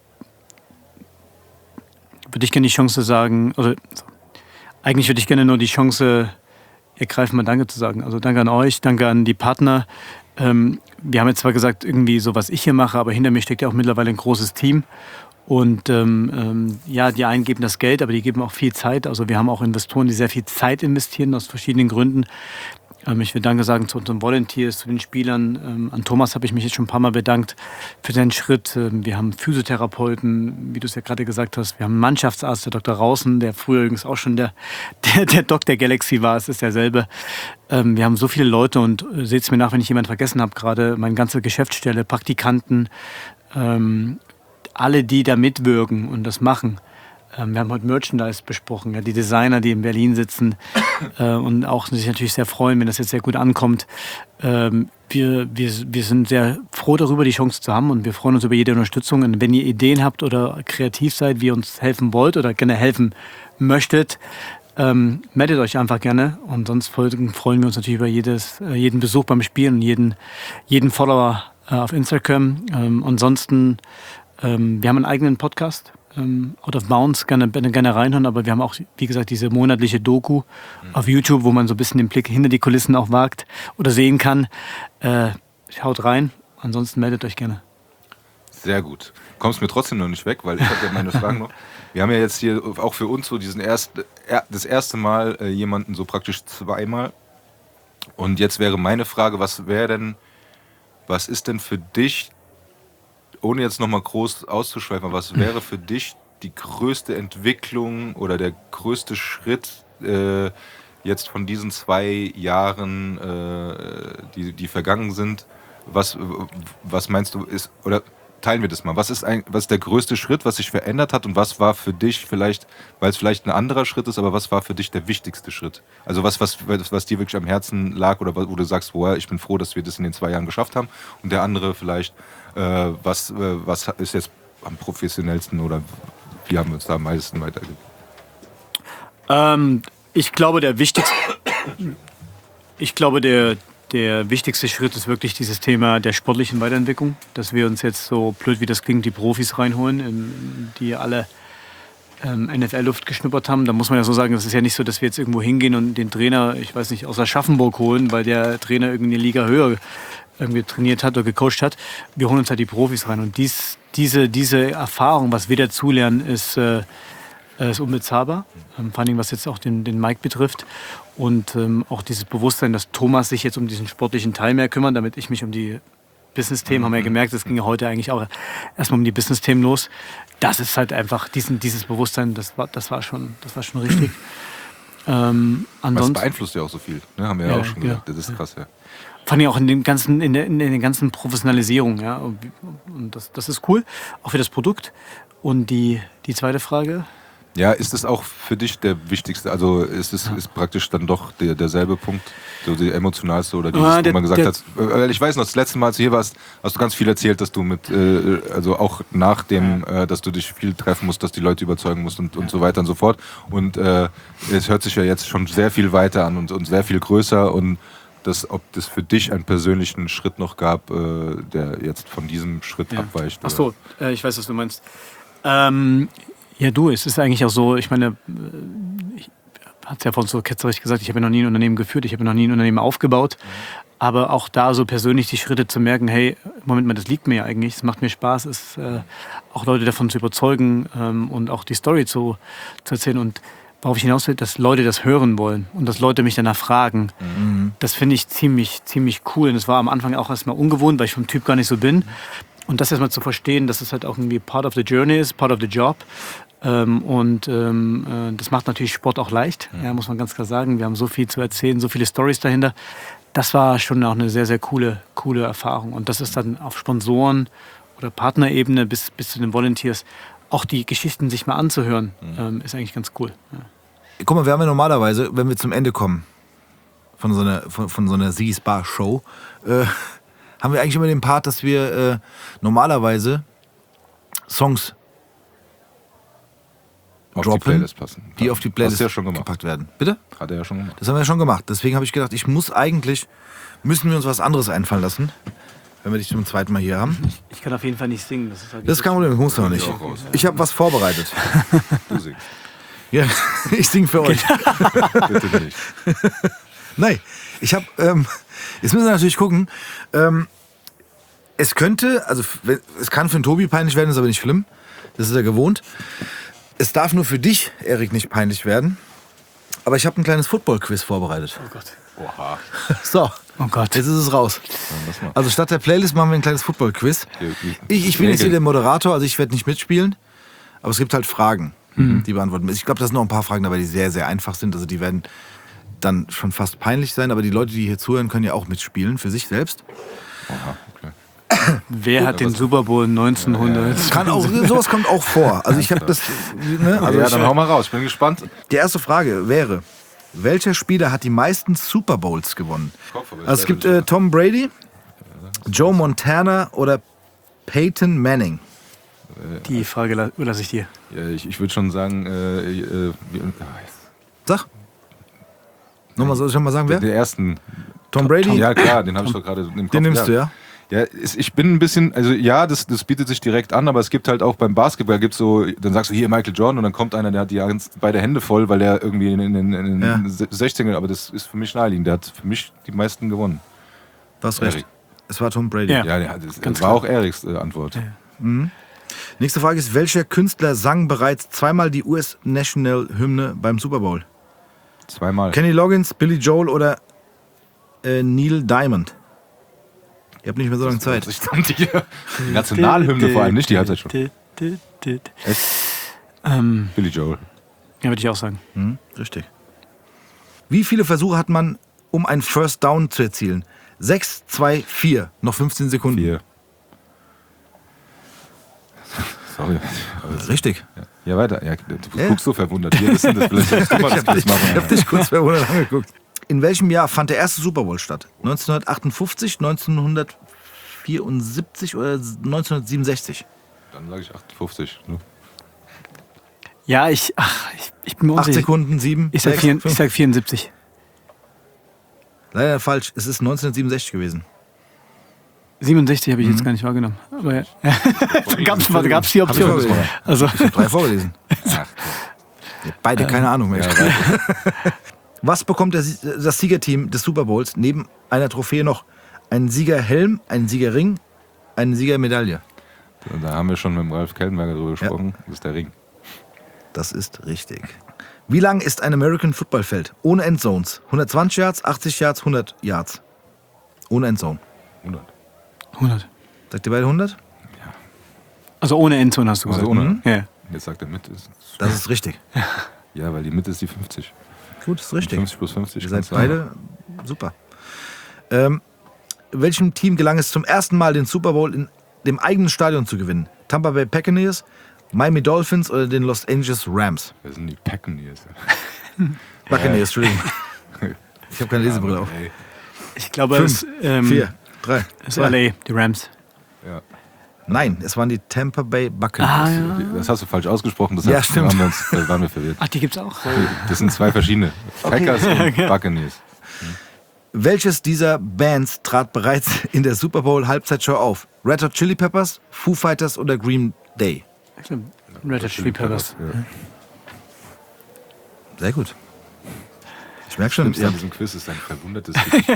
ich gerne die Chance sagen, also eigentlich würde ich gerne nur die Chance ergreifen, mal Danke zu sagen. Also danke an euch, danke an die Partner. Wir haben jetzt zwar gesagt, irgendwie so, was ich hier mache, aber hinter mir steckt ja auch mittlerweile ein großes Team. Und ja, die einen geben das Geld, aber die geben auch viel Zeit. Also wir haben auch Investoren, die sehr viel Zeit investieren, aus verschiedenen Gründen. Ich will Danke sagen zu unseren Volunteers, zu den Spielern. An Thomas habe ich mich jetzt schon ein paar Mal bedankt für seinen Schritt. Wir haben Physiotherapeuten, wie du es ja gerade gesagt hast. Wir haben einen Mannschaftsarzt, der Dr. Rausen, der früher übrigens auch schon der Doc der Galaxy war. Es ist derselbe. Wir haben so viele Leute und seht es mir nach, wenn ich jemanden vergessen habe, gerade meine ganze Geschäftsstelle, Praktikanten, alle, die da mitwirken und das machen. Wir haben heute Merchandise besprochen, ja, die Designer, die in Berlin sitzen und auch sich natürlich sehr freuen, wenn das jetzt sehr gut ankommt. Wir sind sehr froh darüber, die Chance zu haben und wir freuen uns über jede Unterstützung. Und wenn ihr Ideen habt oder kreativ seid, wie ihr uns helfen wollt oder gerne helfen möchtet, meldet euch einfach gerne. Und sonst freuen wir uns natürlich über jeden Besuch beim Spielen und jeden Follower auf Instagram. Ansonsten, wir haben einen eigenen Podcast. Out of Bounds, gerne reinhören, aber wir haben auch, wie gesagt, diese monatliche Doku auf YouTube, wo man so ein bisschen den Blick hinter die Kulissen auch wagt oder sehen kann. Schaut rein, ansonsten meldet euch gerne. Sehr gut. Kommst mir trotzdem noch nicht weg, weil ich habe ja meine Fragen noch. Wir haben ja jetzt hier auch für uns so das erste Mal jemanden so praktisch zweimal. Und jetzt wäre meine Frage, was ist denn für dich, ohne jetzt nochmal groß auszuschweifen, was wäre für dich die größte Entwicklung oder der größte Schritt jetzt von diesen 2 Jahren, die vergangen sind? Was meinst du ist, oder teilen wir das mal, was ist der größte Schritt, was sich verändert hat und was war für dich vielleicht, weil es vielleicht ein anderer Schritt ist, aber was war für dich der wichtigste Schritt? Also was dir wirklich am Herzen lag oder wo du sagst, boah, ich bin froh, dass wir das in den 2 Jahren geschafft haben und der andere vielleicht, was ist jetzt am professionellsten oder wie haben wir uns da am meisten weitergegeben? Ich glaube, der wichtigste Schritt ist wirklich dieses Thema der sportlichen Weiterentwicklung, dass wir uns jetzt, so blöd wie das klingt, die Profis reinholen, die alle NFL-Luft geschnuppert haben. Da muss man ja so sagen, das ist ja nicht so, dass wir jetzt irgendwo hingehen und den Trainer, ich weiß nicht, aus Aschaffenburg holen, weil der Trainer irgendwie eine Liga höher irgendwie trainiert hat oder gecoacht hat. Wir holen uns halt die Profis rein. Und diese Erfahrung, was wir dazulernen, ist unbezahlbar. Vor allem, was jetzt auch den Mike betrifft. Und auch dieses Bewusstsein, dass Thomas sich jetzt um diesen sportlichen Teil mehr kümmert, damit ich mich um die Business-Themen, haben wir ja gemerkt, es ging ja heute eigentlich auch erstmal um die Business-Themen los. Das ist halt einfach, dieses Bewusstsein, das war schon richtig. Das beeinflusst ja auch so viel, ne? Haben wir ja auch schon gesagt. Das ist krass, ja. Vor allem auch in den ganzen Professionalisierungen, ja. Und das ist cool, auch für das Produkt. Und die zweite Frage? Ja, ist es auch für dich der wichtigste, also ist praktisch dann doch derselbe Punkt, so die emotionalste oder dieses, wo man gesagt hat, ich weiß noch, das letzte Mal, als du hier warst, hast du ganz viel erzählt, dass du also auch nach dem, dass du dich viel treffen musst, dass die Leute überzeugen musst und so weiter und so fort. Und es hört sich ja jetzt schon sehr viel weiter an und sehr viel größer und ob das für dich einen persönlichen Schritt noch gab, der jetzt von diesem Schritt abweicht. Ach so, ich weiß, was du meinst. Ja, es ist eigentlich auch so, ich meine, ich hatte es ja vorhin so ketzerisch gesagt, ich habe ja noch nie ein Unternehmen geführt, ich habe noch nie ein Unternehmen aufgebaut, aber auch da so persönlich die Schritte zu merken, hey, Moment mal, das liegt mir ja eigentlich, es macht mir Spaß, auch Leute davon zu überzeugen und auch die Story zu erzählen und worauf ich hinaus will, dass Leute das hören wollen und dass Leute mich danach fragen. Das finde ich ziemlich cool und das war am Anfang auch erstmal ungewohnt, weil ich vom Typ gar nicht so bin. Und das erstmal zu verstehen, dass es halt auch irgendwie part of the journey ist, part of the job. Das macht natürlich Sport auch leicht, ja, muss man ganz klar sagen. Wir haben so viel zu erzählen, so viele Storys dahinter. Das war schon auch eine sehr, sehr coole Erfahrung. Und das ist dann auf Sponsoren- oder Partnerebene bis zu den Volunteers, auch die Geschichten sich mal anzuhören, ist eigentlich ganz cool. Ja. Guck mal, wir haben ja normalerweise, wenn wir zum Ende kommen von so einer Sigis Bar Show, haben wir eigentlich immer den Part, dass wir normalerweise Songs Auf die droppen, Playlist passen. die auf die Playlist Hast du ja schon gemacht. gepackt werden. Bitte? Hat er ja schon gemacht. Das haben wir ja schon gemacht. Deswegen habe ich gedacht, müssen wir uns was anderes einfallen lassen, wenn wir dich zum zweiten Mal hier haben. Ich kann auf jeden Fall nicht singen. Das Das kann man nicht, muss noch nicht. auch raus. Ich habe was vorbereitet. Du singst. Ja, ich singe für euch. Bitte nicht. Nein, ich habe, jetzt müssen wir natürlich gucken, es könnte, also es kann für den Tobi peinlich werden, ist aber nicht schlimm, das ist er gewohnt. Es darf nur für dich, Erik, nicht peinlich werden, aber ich habe ein kleines Football-Quiz vorbereitet. Oh Gott. Oha. So, Oh Gott. jetzt ist es raus. lass mal. Also statt der Playlist machen wir ein kleines Football-Quiz. Ich bin jetzt hier der Moderator, also ich werde nicht mitspielen, aber es gibt halt Fragen, die beantworten müssen. Ich glaube, da sind noch ein paar Fragen dabei, die sehr, sehr einfach sind, also die werden dann schon fast peinlich sein, aber die Leute, die hier zuhören, können ja auch mitspielen, für sich selbst. Oha, okay. Wer hat den Super Bowl 1900? Kann auch, sowas kommt auch vor. Also ich habe das, ne, also Ja, ich, dann hau mal raus. Ich bin gespannt. die erste Frage wäre, welcher Spieler hat die meisten Super Bowls gewonnen? Also es gibt Tom Brady, Joe Montana oder Peyton Manning. Die Frage überlasse ich dir. Ja, ich würde schon sagen, Sag. Nochmal, soll ich schon mal sagen, wer? der ersten. Tom Brady? Ja, klar, den habe ich doch gerade im Kopf. Den nimmst du, ja? Ja, ich bin ein bisschen, also ja, das bietet sich direkt an, aber es gibt halt auch beim Basketball, gibt's so, dann sagst du hier Michael Jordan und dann kommt einer, der hat beide Hände voll, weil der irgendwie in den Ja. 16er, aber das ist für mich naheliegend, der hat für mich die meisten gewonnen. Du hast recht. Erik. Es war Tom Brady. Ja. Ja, das Ganz war klar. auch Eriks Antwort. Nächste Frage ist, welcher Künstler sang bereits zweimal die US-National-Hymne beim Super Bowl? Zweimal. Kenny Loggins, Billy Joel oder Neil Diamond? Ihr habt nicht mehr so lange Zeit. Ich dachte, die Nationalhymne vor allem, nicht die Halbzeit schon. Billy Joel. Ja, würde ich auch sagen. Richtig. Wie viele Versuche hat man, um einen First Down zu erzielen? 6, 2, 4. Noch 15 Sekunden. 4. Sorry. Richtig. Ja, weiter. Ja, du guckst so verwundert. Wir wissen das vielleicht. Sollst du mal das Quiz Ich machen. hab dich kurz verwundert angeguckt. In welchem Jahr fand der erste Super Bowl statt? 1958, 1974 oder 1967? Dann sage ich 58. Ne? Ja, ich bin mir 8 unsicher. Sekunden, 7, Ich sag 6, 5. 74. Leider falsch. Es ist 1967 gewesen. 67 habe ich jetzt gar nicht wahrgenommen. Aber ja. Gab's die Option? vorgelesen. Also, Ich habe 3 vorgelesen. Ach, Beide keine Ahnung mehr. ja, weiter. Was bekommt das Siegerteam des Super Bowls neben einer Trophäe noch? Einen Siegerhelm, einen Siegerring, eine Siegermedaille? Da haben wir schon mit dem Ralf Kellenberger drüber gesprochen. Das ist der Ring. Das ist richtig. Wie lang ist ein American Football Feld? Ohne Endzones. 120 Yards, 80 Yards, 100 Yards. Ohne Endzone. 100. 100. Sagt ihr beide 100? Also ohne Endzone hast du gesagt. Also ohne. Ja. Jetzt sagt er mit. Das ist richtig. Ja, weil die Mitte ist die 50. Gut, das ist richtig. 50 plus 50. Ihr seid kannst du sagen. beide super. Welchem Team gelang es zum ersten Mal, den Super Bowl in dem eigenen Stadion zu gewinnen? Tampa Bay Buccaneers, Miami Dolphins oder den Los Angeles Rams? Wer sind die Buccaneers? Buccaneers, Entschuldigung. Ich habe keine Lesebrille auf. Ey. Ich glaube, 5, es 4, 3, ist 2. LA, die Rams. Ja. Nein, es waren die Tampa Bay Buccaneers. Das hast du falsch ausgesprochen. Das Ja, stimmt. waren wir verwirrt. Ach, die gibt's auch. Das sind zwei verschiedene. Packers und Buccaneers. Welches dieser Bands trat bereits in der Super Bowl Halbzeitshow auf? Red Hot Chili Peppers, Foo Fighters oder Green Day? Red Hot Chili Peppers. Ja. Sehr gut. Ich merke schon, Schlimmste an diesem Quiz ist ein verwundertes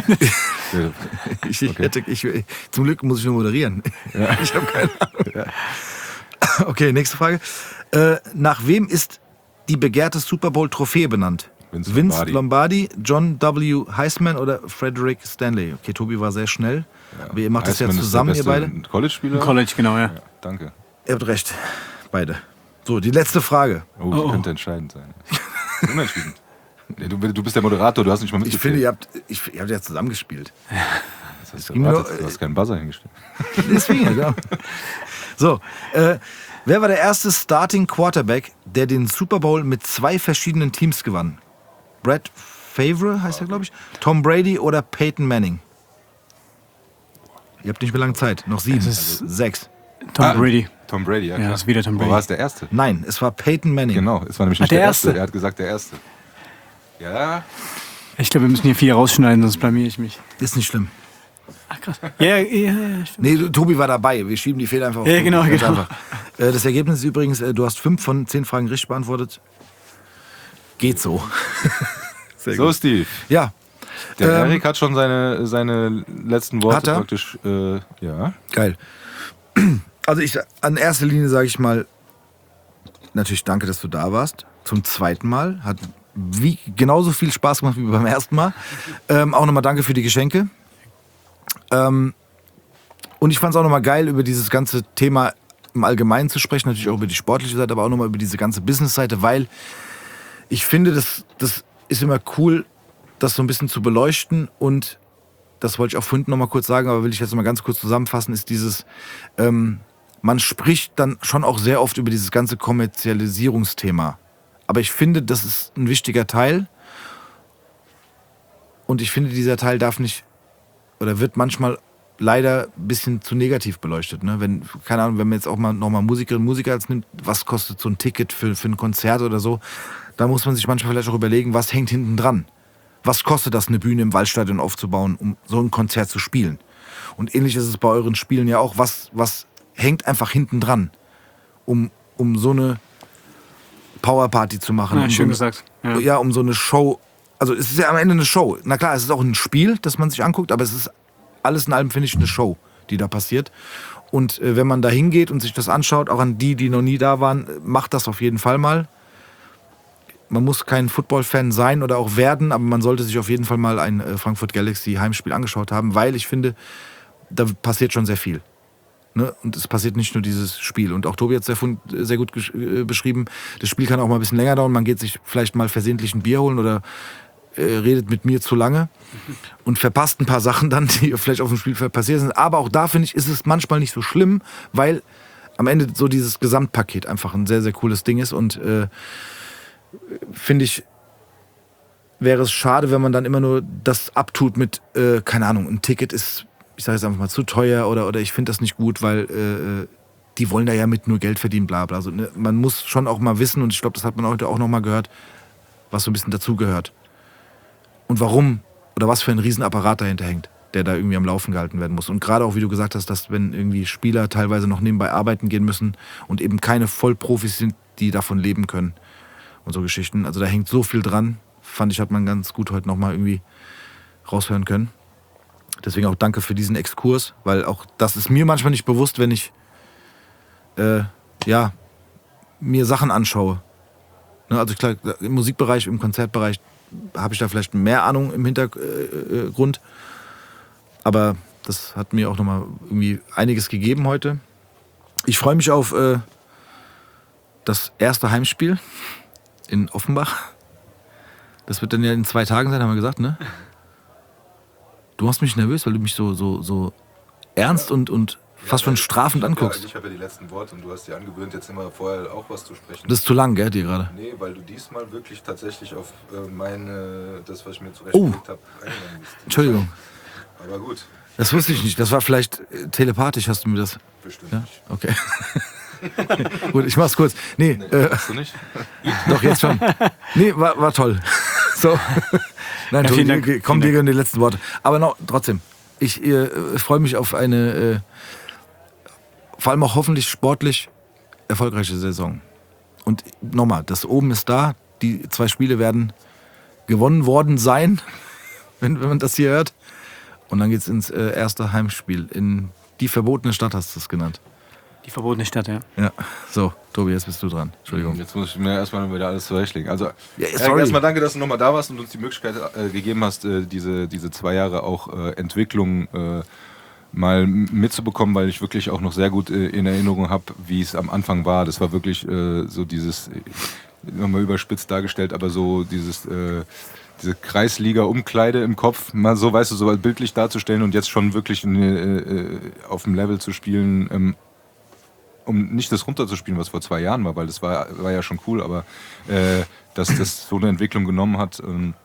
zum Glück muss ich nur moderieren. Ich habe keine Ahnung. Okay, nächste Frage. Nach wem ist die begehrte Super Bowl Trophäe benannt? Vince Lombardi, John W. Heisman oder Frederick Stanley? Okay, Tobi war sehr schnell. Aber ihr macht das ja zusammen, ihr beide? College-Spieler? College, genau, ja. Danke. Ihr habt recht. Beide. So, die letzte Frage. Oh, die könnte entscheidend sein. Unentschieden. Nee, du bist der Moderator, du hast nicht mal Ich mitgespielt. finde, ihr habt ja zusammengespielt. Das hast ging du nur- du hast keinen Buzzer hingestellt. Deswegen, ja. So, wer war der erste Starting Quarterback, der den Super Bowl mit 2 verschiedenen Teams gewann? Brett Favre heißt er, glaube ich. Tom Brady oder Peyton Manning? Ihr habt nicht mehr lange Zeit. Noch 7, Es ist- 6. Tom Brady. Tom Brady, ja Ja, klar. das ist wieder Tom Aber Brady. war es der Erste? Nein, es war Peyton Manning. Genau, es war nämlich nicht der der Erste. Erste. Er hat gesagt, der Erste. Ja, Ich glaube, wir müssen hier 4 rausschneiden, sonst blamier ich mich. Ist nicht schlimm. Ach krass. Ja, stimmt. Nee, Tobi war dabei. Wir schieben die Fehler einfach auf. Ja, Tobi. genau, Ganz genau. einfach. Das Ergebnis ist übrigens, du hast 5 von 10 Fragen richtig beantwortet. Geht so. Sehr so Steve. Ja, Der Erik hat schon seine letzten Worte Hat er? praktisch, ja. geil. Also an erster Linie sage ich mal, natürlich danke, dass du da warst. Zum zweiten Mal. Hat genauso viel Spaß gemacht wie beim ersten Mal. Auch nochmal danke für die Geschenke. Und ich fand es auch nochmal geil, über dieses ganze Thema im Allgemeinen zu sprechen. Natürlich auch über die sportliche Seite, aber auch nochmal über diese ganze Business-Seite, weil ich finde, das ist immer cool, das so ein bisschen zu beleuchten. Und das wollte ich auch vorhin nochmal kurz sagen, aber will ich jetzt mal ganz kurz zusammenfassen, ist dieses, man spricht dann schon auch sehr oft über dieses ganze Kommerzialisierungsthema. Aber ich finde, das ist ein wichtiger Teil. Und ich finde, dieser Teil darf nicht oder wird manchmal leider ein bisschen zu negativ beleuchtet. Ne? Keine Ahnung, wenn man jetzt auch mal nochmal Musikerinnen und Musiker als nimmt, was kostet so ein Ticket für ein Konzert oder so, da muss man sich manchmal vielleicht auch überlegen, was hängt hinten dran. Was kostet das, eine Bühne im Waldstadion aufzubauen, um so ein Konzert zu spielen? Und ähnlich ist es bei euren Spielen ja auch. Was hängt einfach hinten dran, um so eine Powerparty zu machen? Ja, um schön so eine, gesagt. Ja. Ja, um so eine Show. Also es ist ja am Ende eine Show. Na klar, es ist auch ein Spiel, das man sich anguckt, aber es ist alles in allem, finde ich, eine Show, die da passiert. Und wenn man da hingeht und sich das anschaut, auch an die noch nie da waren, macht das auf jeden Fall mal. Man muss kein Football-Fan sein oder auch werden, aber man sollte sich auf jeden Fall mal ein Frankfurt Galaxy Heimspiel angeschaut haben, weil ich finde, da passiert schon sehr viel. Ne? Und es passiert nicht nur dieses Spiel. Und auch Tobi hat es sehr gut beschrieben. Das Spiel kann auch mal ein bisschen länger dauern. Man geht sich vielleicht mal versehentlich ein Bier holen oder redet mit mir zu lange und verpasst ein paar Sachen dann, die vielleicht auf dem Spielfeld passiert sind. Aber auch da, finde ich, ist es manchmal nicht so schlimm, weil am Ende so dieses Gesamtpaket einfach ein sehr, sehr cooles Ding ist. Und finde ich, wäre es schade, wenn man dann immer nur das abtut mit, keine Ahnung, ein Ticket ist, ich sage jetzt einfach mal, zu teuer oder ich finde das nicht gut, weil die wollen da ja mit nur Geld verdienen, bla bla. Also, ne, man muss schon auch mal wissen, und ich glaube, das hat man heute auch noch mal gehört, was so ein bisschen dazugehört. Und warum oder was für ein Riesenapparat dahinter hängt, der da irgendwie am Laufen gehalten werden muss. Und gerade auch, wie du gesagt hast, dass wenn irgendwie Spieler teilweise noch nebenbei arbeiten gehen müssen und eben keine Vollprofis sind, die davon leben können und so Geschichten. Also da hängt so viel dran, fand ich, hat man ganz gut heute nochmal irgendwie raushören können. Deswegen auch danke für diesen Exkurs, weil auch das ist mir manchmal nicht bewusst, wenn ich mir Sachen anschaue. Ne, also klar, im Musikbereich, im Konzertbereich habe ich da vielleicht mehr Ahnung im Hintergrund. Aber das hat mir auch nochmal irgendwie einiges gegeben heute. Ich freue mich auf das erste Heimspiel in Offenbach. Das wird dann ja in 2 Tagen sein, haben wir gesagt, ne? Du machst mich nervös, weil du mich so ernst und fast schon strafend anguckst. Ich habe ja die letzten Worte und du hast dir angewöhnt, jetzt immer vorher auch was zu sprechen. Das ist zu lang, gell, dir gerade? Nee, weil du diesmal wirklich tatsächlich auf das, was ich mir zurechtgelegt habe, eingegangen bist. Entschuldigung. Aber gut, Das wusste ich nicht. Das war vielleicht telepathisch, hast du mir das... bestimmt Ja? nicht. Okay. Gut, ich mach's kurz. Nee, Hast du nicht? doch, jetzt schon. Nee, war toll. So. Nein, Ja, vielen Dank. Komm, Vielen dir gehören die letzten Worte. Aber noch, trotzdem, ich freue mich auf eine, vor allem auch hoffentlich sportlich erfolgreiche Saison. Und nochmal, das oben ist da. Die 2 Spiele werden gewonnen worden sein, wenn man das hier hört. Und dann geht's ins erste Heimspiel. In die verbotene Stadt hast du es genannt. Die verbotene Stadt, ja. Ja, so, Tobi, jetzt bist du dran. Entschuldigung. Jetzt muss ich mir erstmal wieder alles zurechtlegen. Also, Ja, sorry. erstmal danke, dass du nochmal da warst und uns die Möglichkeit gegeben hast, diese 2 Jahre auch Entwicklung mal mitzubekommen, weil ich wirklich auch noch sehr gut in Erinnerung habe, wie es am Anfang war. Das war wirklich so dieses, nochmal überspitzt dargestellt, aber so diese Kreisliga-Umkleide im Kopf, mal so, weißt du, so bildlich darzustellen und jetzt schon wirklich auf dem Level zu spielen, um nicht das runterzuspielen, was vor 2 Jahren war, weil das war ja schon cool, aber dass das so eine Entwicklung genommen hat.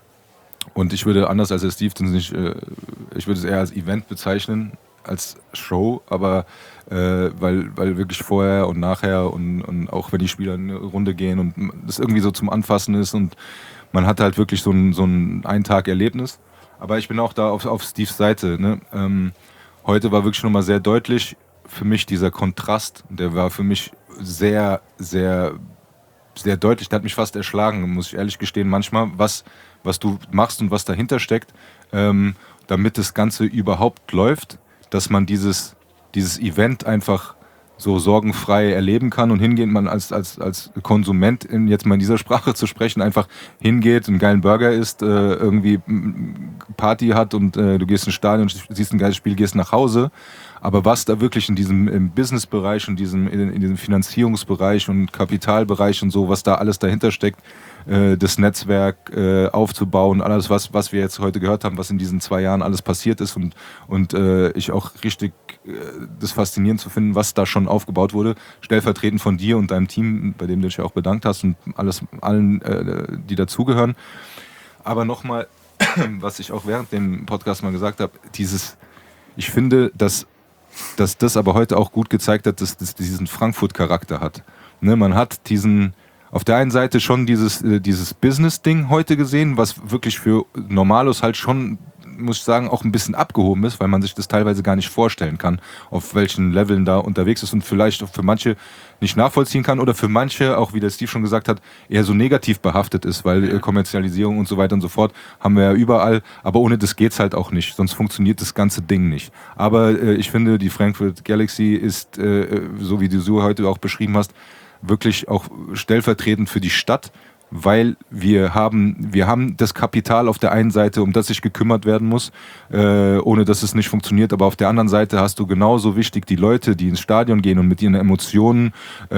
Und ich würde anders als der Steve ich würde es eher als Event bezeichnen, als Show, aber weil wirklich vorher und nachher und auch wenn die Spieler eine Runde gehen und das irgendwie so zum Anfassen ist und man hat halt wirklich so ein Ein-Tag-Erlebnis. Aber ich bin auch da auf Steves Seite. Ne? Heute war wirklich nochmal sehr deutlich für mich dieser Kontrast. Der war für mich sehr, sehr, sehr deutlich. Der hat mich fast erschlagen, muss ich ehrlich gestehen. Manchmal, was du machst und was dahinter steckt, damit das Ganze überhaupt läuft, dass man dieses Event einfach so sorgenfrei erleben kann und hingeht, man als Konsument, jetzt mal in dieser Sprache zu sprechen, einfach hingeht, einen geilen Burger isst, irgendwie Party hat und du gehst ins Stadion, siehst ein geiles Spiel, gehst nach Hause. Aber was da wirklich in diesem Business-Bereich und in diesem Finanzierungsbereich und Kapitalbereich und so, was da alles dahinter steckt, das Netzwerk aufzubauen, alles, was wir jetzt heute gehört haben, was in diesen 2 Jahren alles passiert ist und ich auch richtig das faszinierend zu finden, was da schon aufgebaut wurde, stellvertretend von dir und deinem Team, bei dem du dich ja auch bedankt hast und allen, die dazugehören. Aber nochmal, was ich auch während dem Podcast mal gesagt habe, ich finde, dass das aber heute auch gut gezeigt hat, dass das diesen Frankfurt-Charakter hat. Ne, man hat auf der einen Seite schon dieses Business-Ding heute gesehen, was wirklich für Normalos halt schon, muss ich sagen, auch ein bisschen abgehoben ist, weil man sich das teilweise gar nicht vorstellen kann, auf welchen Leveln da unterwegs ist und vielleicht auch für manche nicht nachvollziehen kann oder für manche, auch wie der Steve schon gesagt hat, eher so negativ behaftet ist, weil Kommerzialisierung und so weiter und so fort haben wir ja überall, aber ohne das geht's halt auch nicht, sonst funktioniert das ganze Ding nicht. Aber ich finde, die Frankfurt Galaxy ist, so wie du so heute auch beschrieben hast, wirklich auch stellvertretend für die Stadt, weil wir haben das Kapital auf der einen Seite, um das sich gekümmert werden muss, ohne dass es nicht funktioniert, aber auf der anderen Seite hast du genauso wichtig die Leute, die ins Stadion gehen und mit ihren Emotionen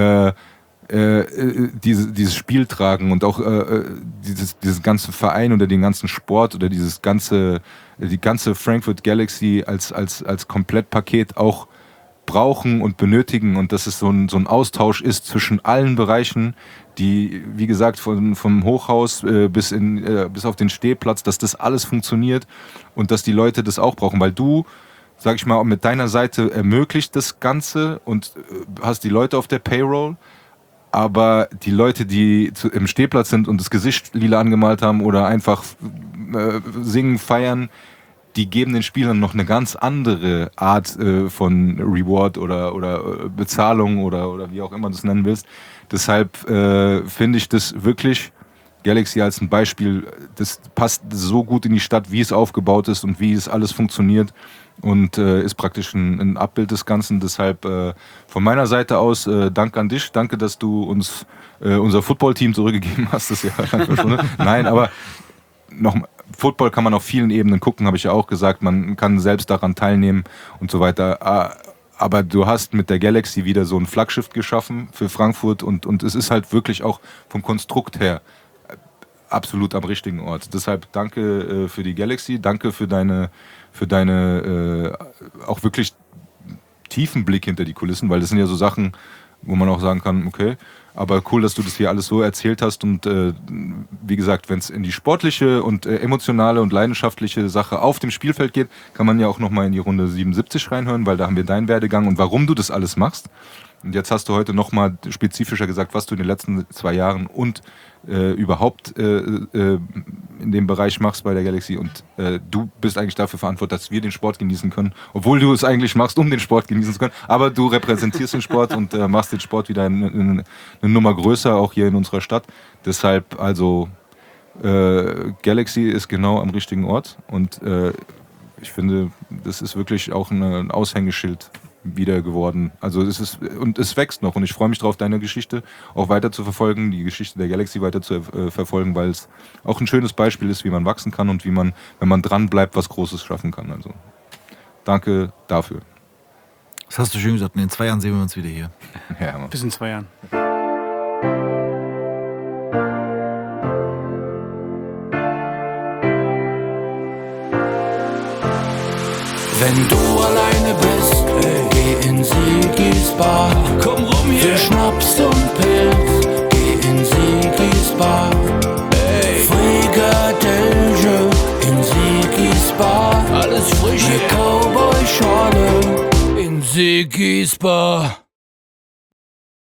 dieses Spiel tragen und auch dieses ganze Verein oder den ganzen Sport oder die ganze Frankfurt Galaxy als Komplettpaket auch brauchen und benötigen und dass es so ein Austausch ist zwischen allen Bereichen, die, wie gesagt, vom Hochhaus bis auf den Stehplatz, dass das alles funktioniert und dass die Leute das auch brauchen, weil du, sag ich mal, mit deiner Seite ermöglicht das Ganze und hast die Leute auf der Payroll, aber die Leute, die im Stehplatz sind und das Gesicht lila angemalt haben oder einfach singen, feiern, die geben den Spielern noch eine ganz andere Art von Reward oder Bezahlung oder wie auch immer du es nennen willst. Deshalb finde ich das wirklich, Galaxy als ein Beispiel, das passt so gut in die Stadt, wie es aufgebaut ist und wie es alles funktioniert und ist praktisch ein Abbild des Ganzen. Deshalb von meiner Seite aus Dank an dich, danke, dass du uns unser Football-Team zurückgegeben hast. Das ist ja schon, ne? Nein, aber nochmal, Football kann man auf vielen Ebenen gucken, habe ich ja auch gesagt. Man kann selbst daran teilnehmen und so weiter. Aber du hast mit der Galaxy wieder so ein Flaggschiff geschaffen für Frankfurt und es ist halt wirklich auch vom Konstrukt her absolut am richtigen Ort. Deshalb danke für die Galaxy, danke für deine auch wirklich tiefen Blick hinter die Kulissen, weil das sind ja so Sachen, wo man auch sagen kann, okay, aber cool, dass du das hier alles so erzählt hast und wie gesagt, wenn es in die sportliche und emotionale und leidenschaftliche Sache auf dem Spielfeld geht, kann man ja auch nochmal in die Runde 77 reinhören, weil da haben wir deinen Werdegang und warum du das alles machst. Und jetzt hast du heute nochmal spezifischer gesagt, was du in den letzten 2 Jahren und überhaupt in dem Bereich machst bei der Galaxy und du bist eigentlich dafür verantwortlich, dass wir den Sport genießen können, obwohl du es eigentlich machst, um den Sport genießen zu können, aber du repräsentierst den Sport und machst den Sport wieder eine Nummer größer, auch hier in unserer Stadt. Deshalb also Galaxy ist genau am richtigen Ort und ich finde, das ist wirklich auch ein Aushängeschild wieder geworden. Also es wächst noch und ich freue mich drauf, deine Geschichte auch weiter zu verfolgen, die Geschichte der Galaxy weiter zu verfolgen, weil es auch ein schönes Beispiel ist, wie man wachsen kann und wie man, wenn man dran bleibt, was Großes schaffen kann. Also danke dafür. Das hast du schön gesagt. In 2 Jahren sehen wir uns wieder hier. Ja, Mann. Bis in 2 Jahren. Wenn du alleine bist, geh in Sigis Bar. Komm rum hier für Schnaps und Pilz. Geh in Sigis Bar. Frikadelle in Sigis Bar. Alles frisch, Cowboy-Schorle in Sigis Bar.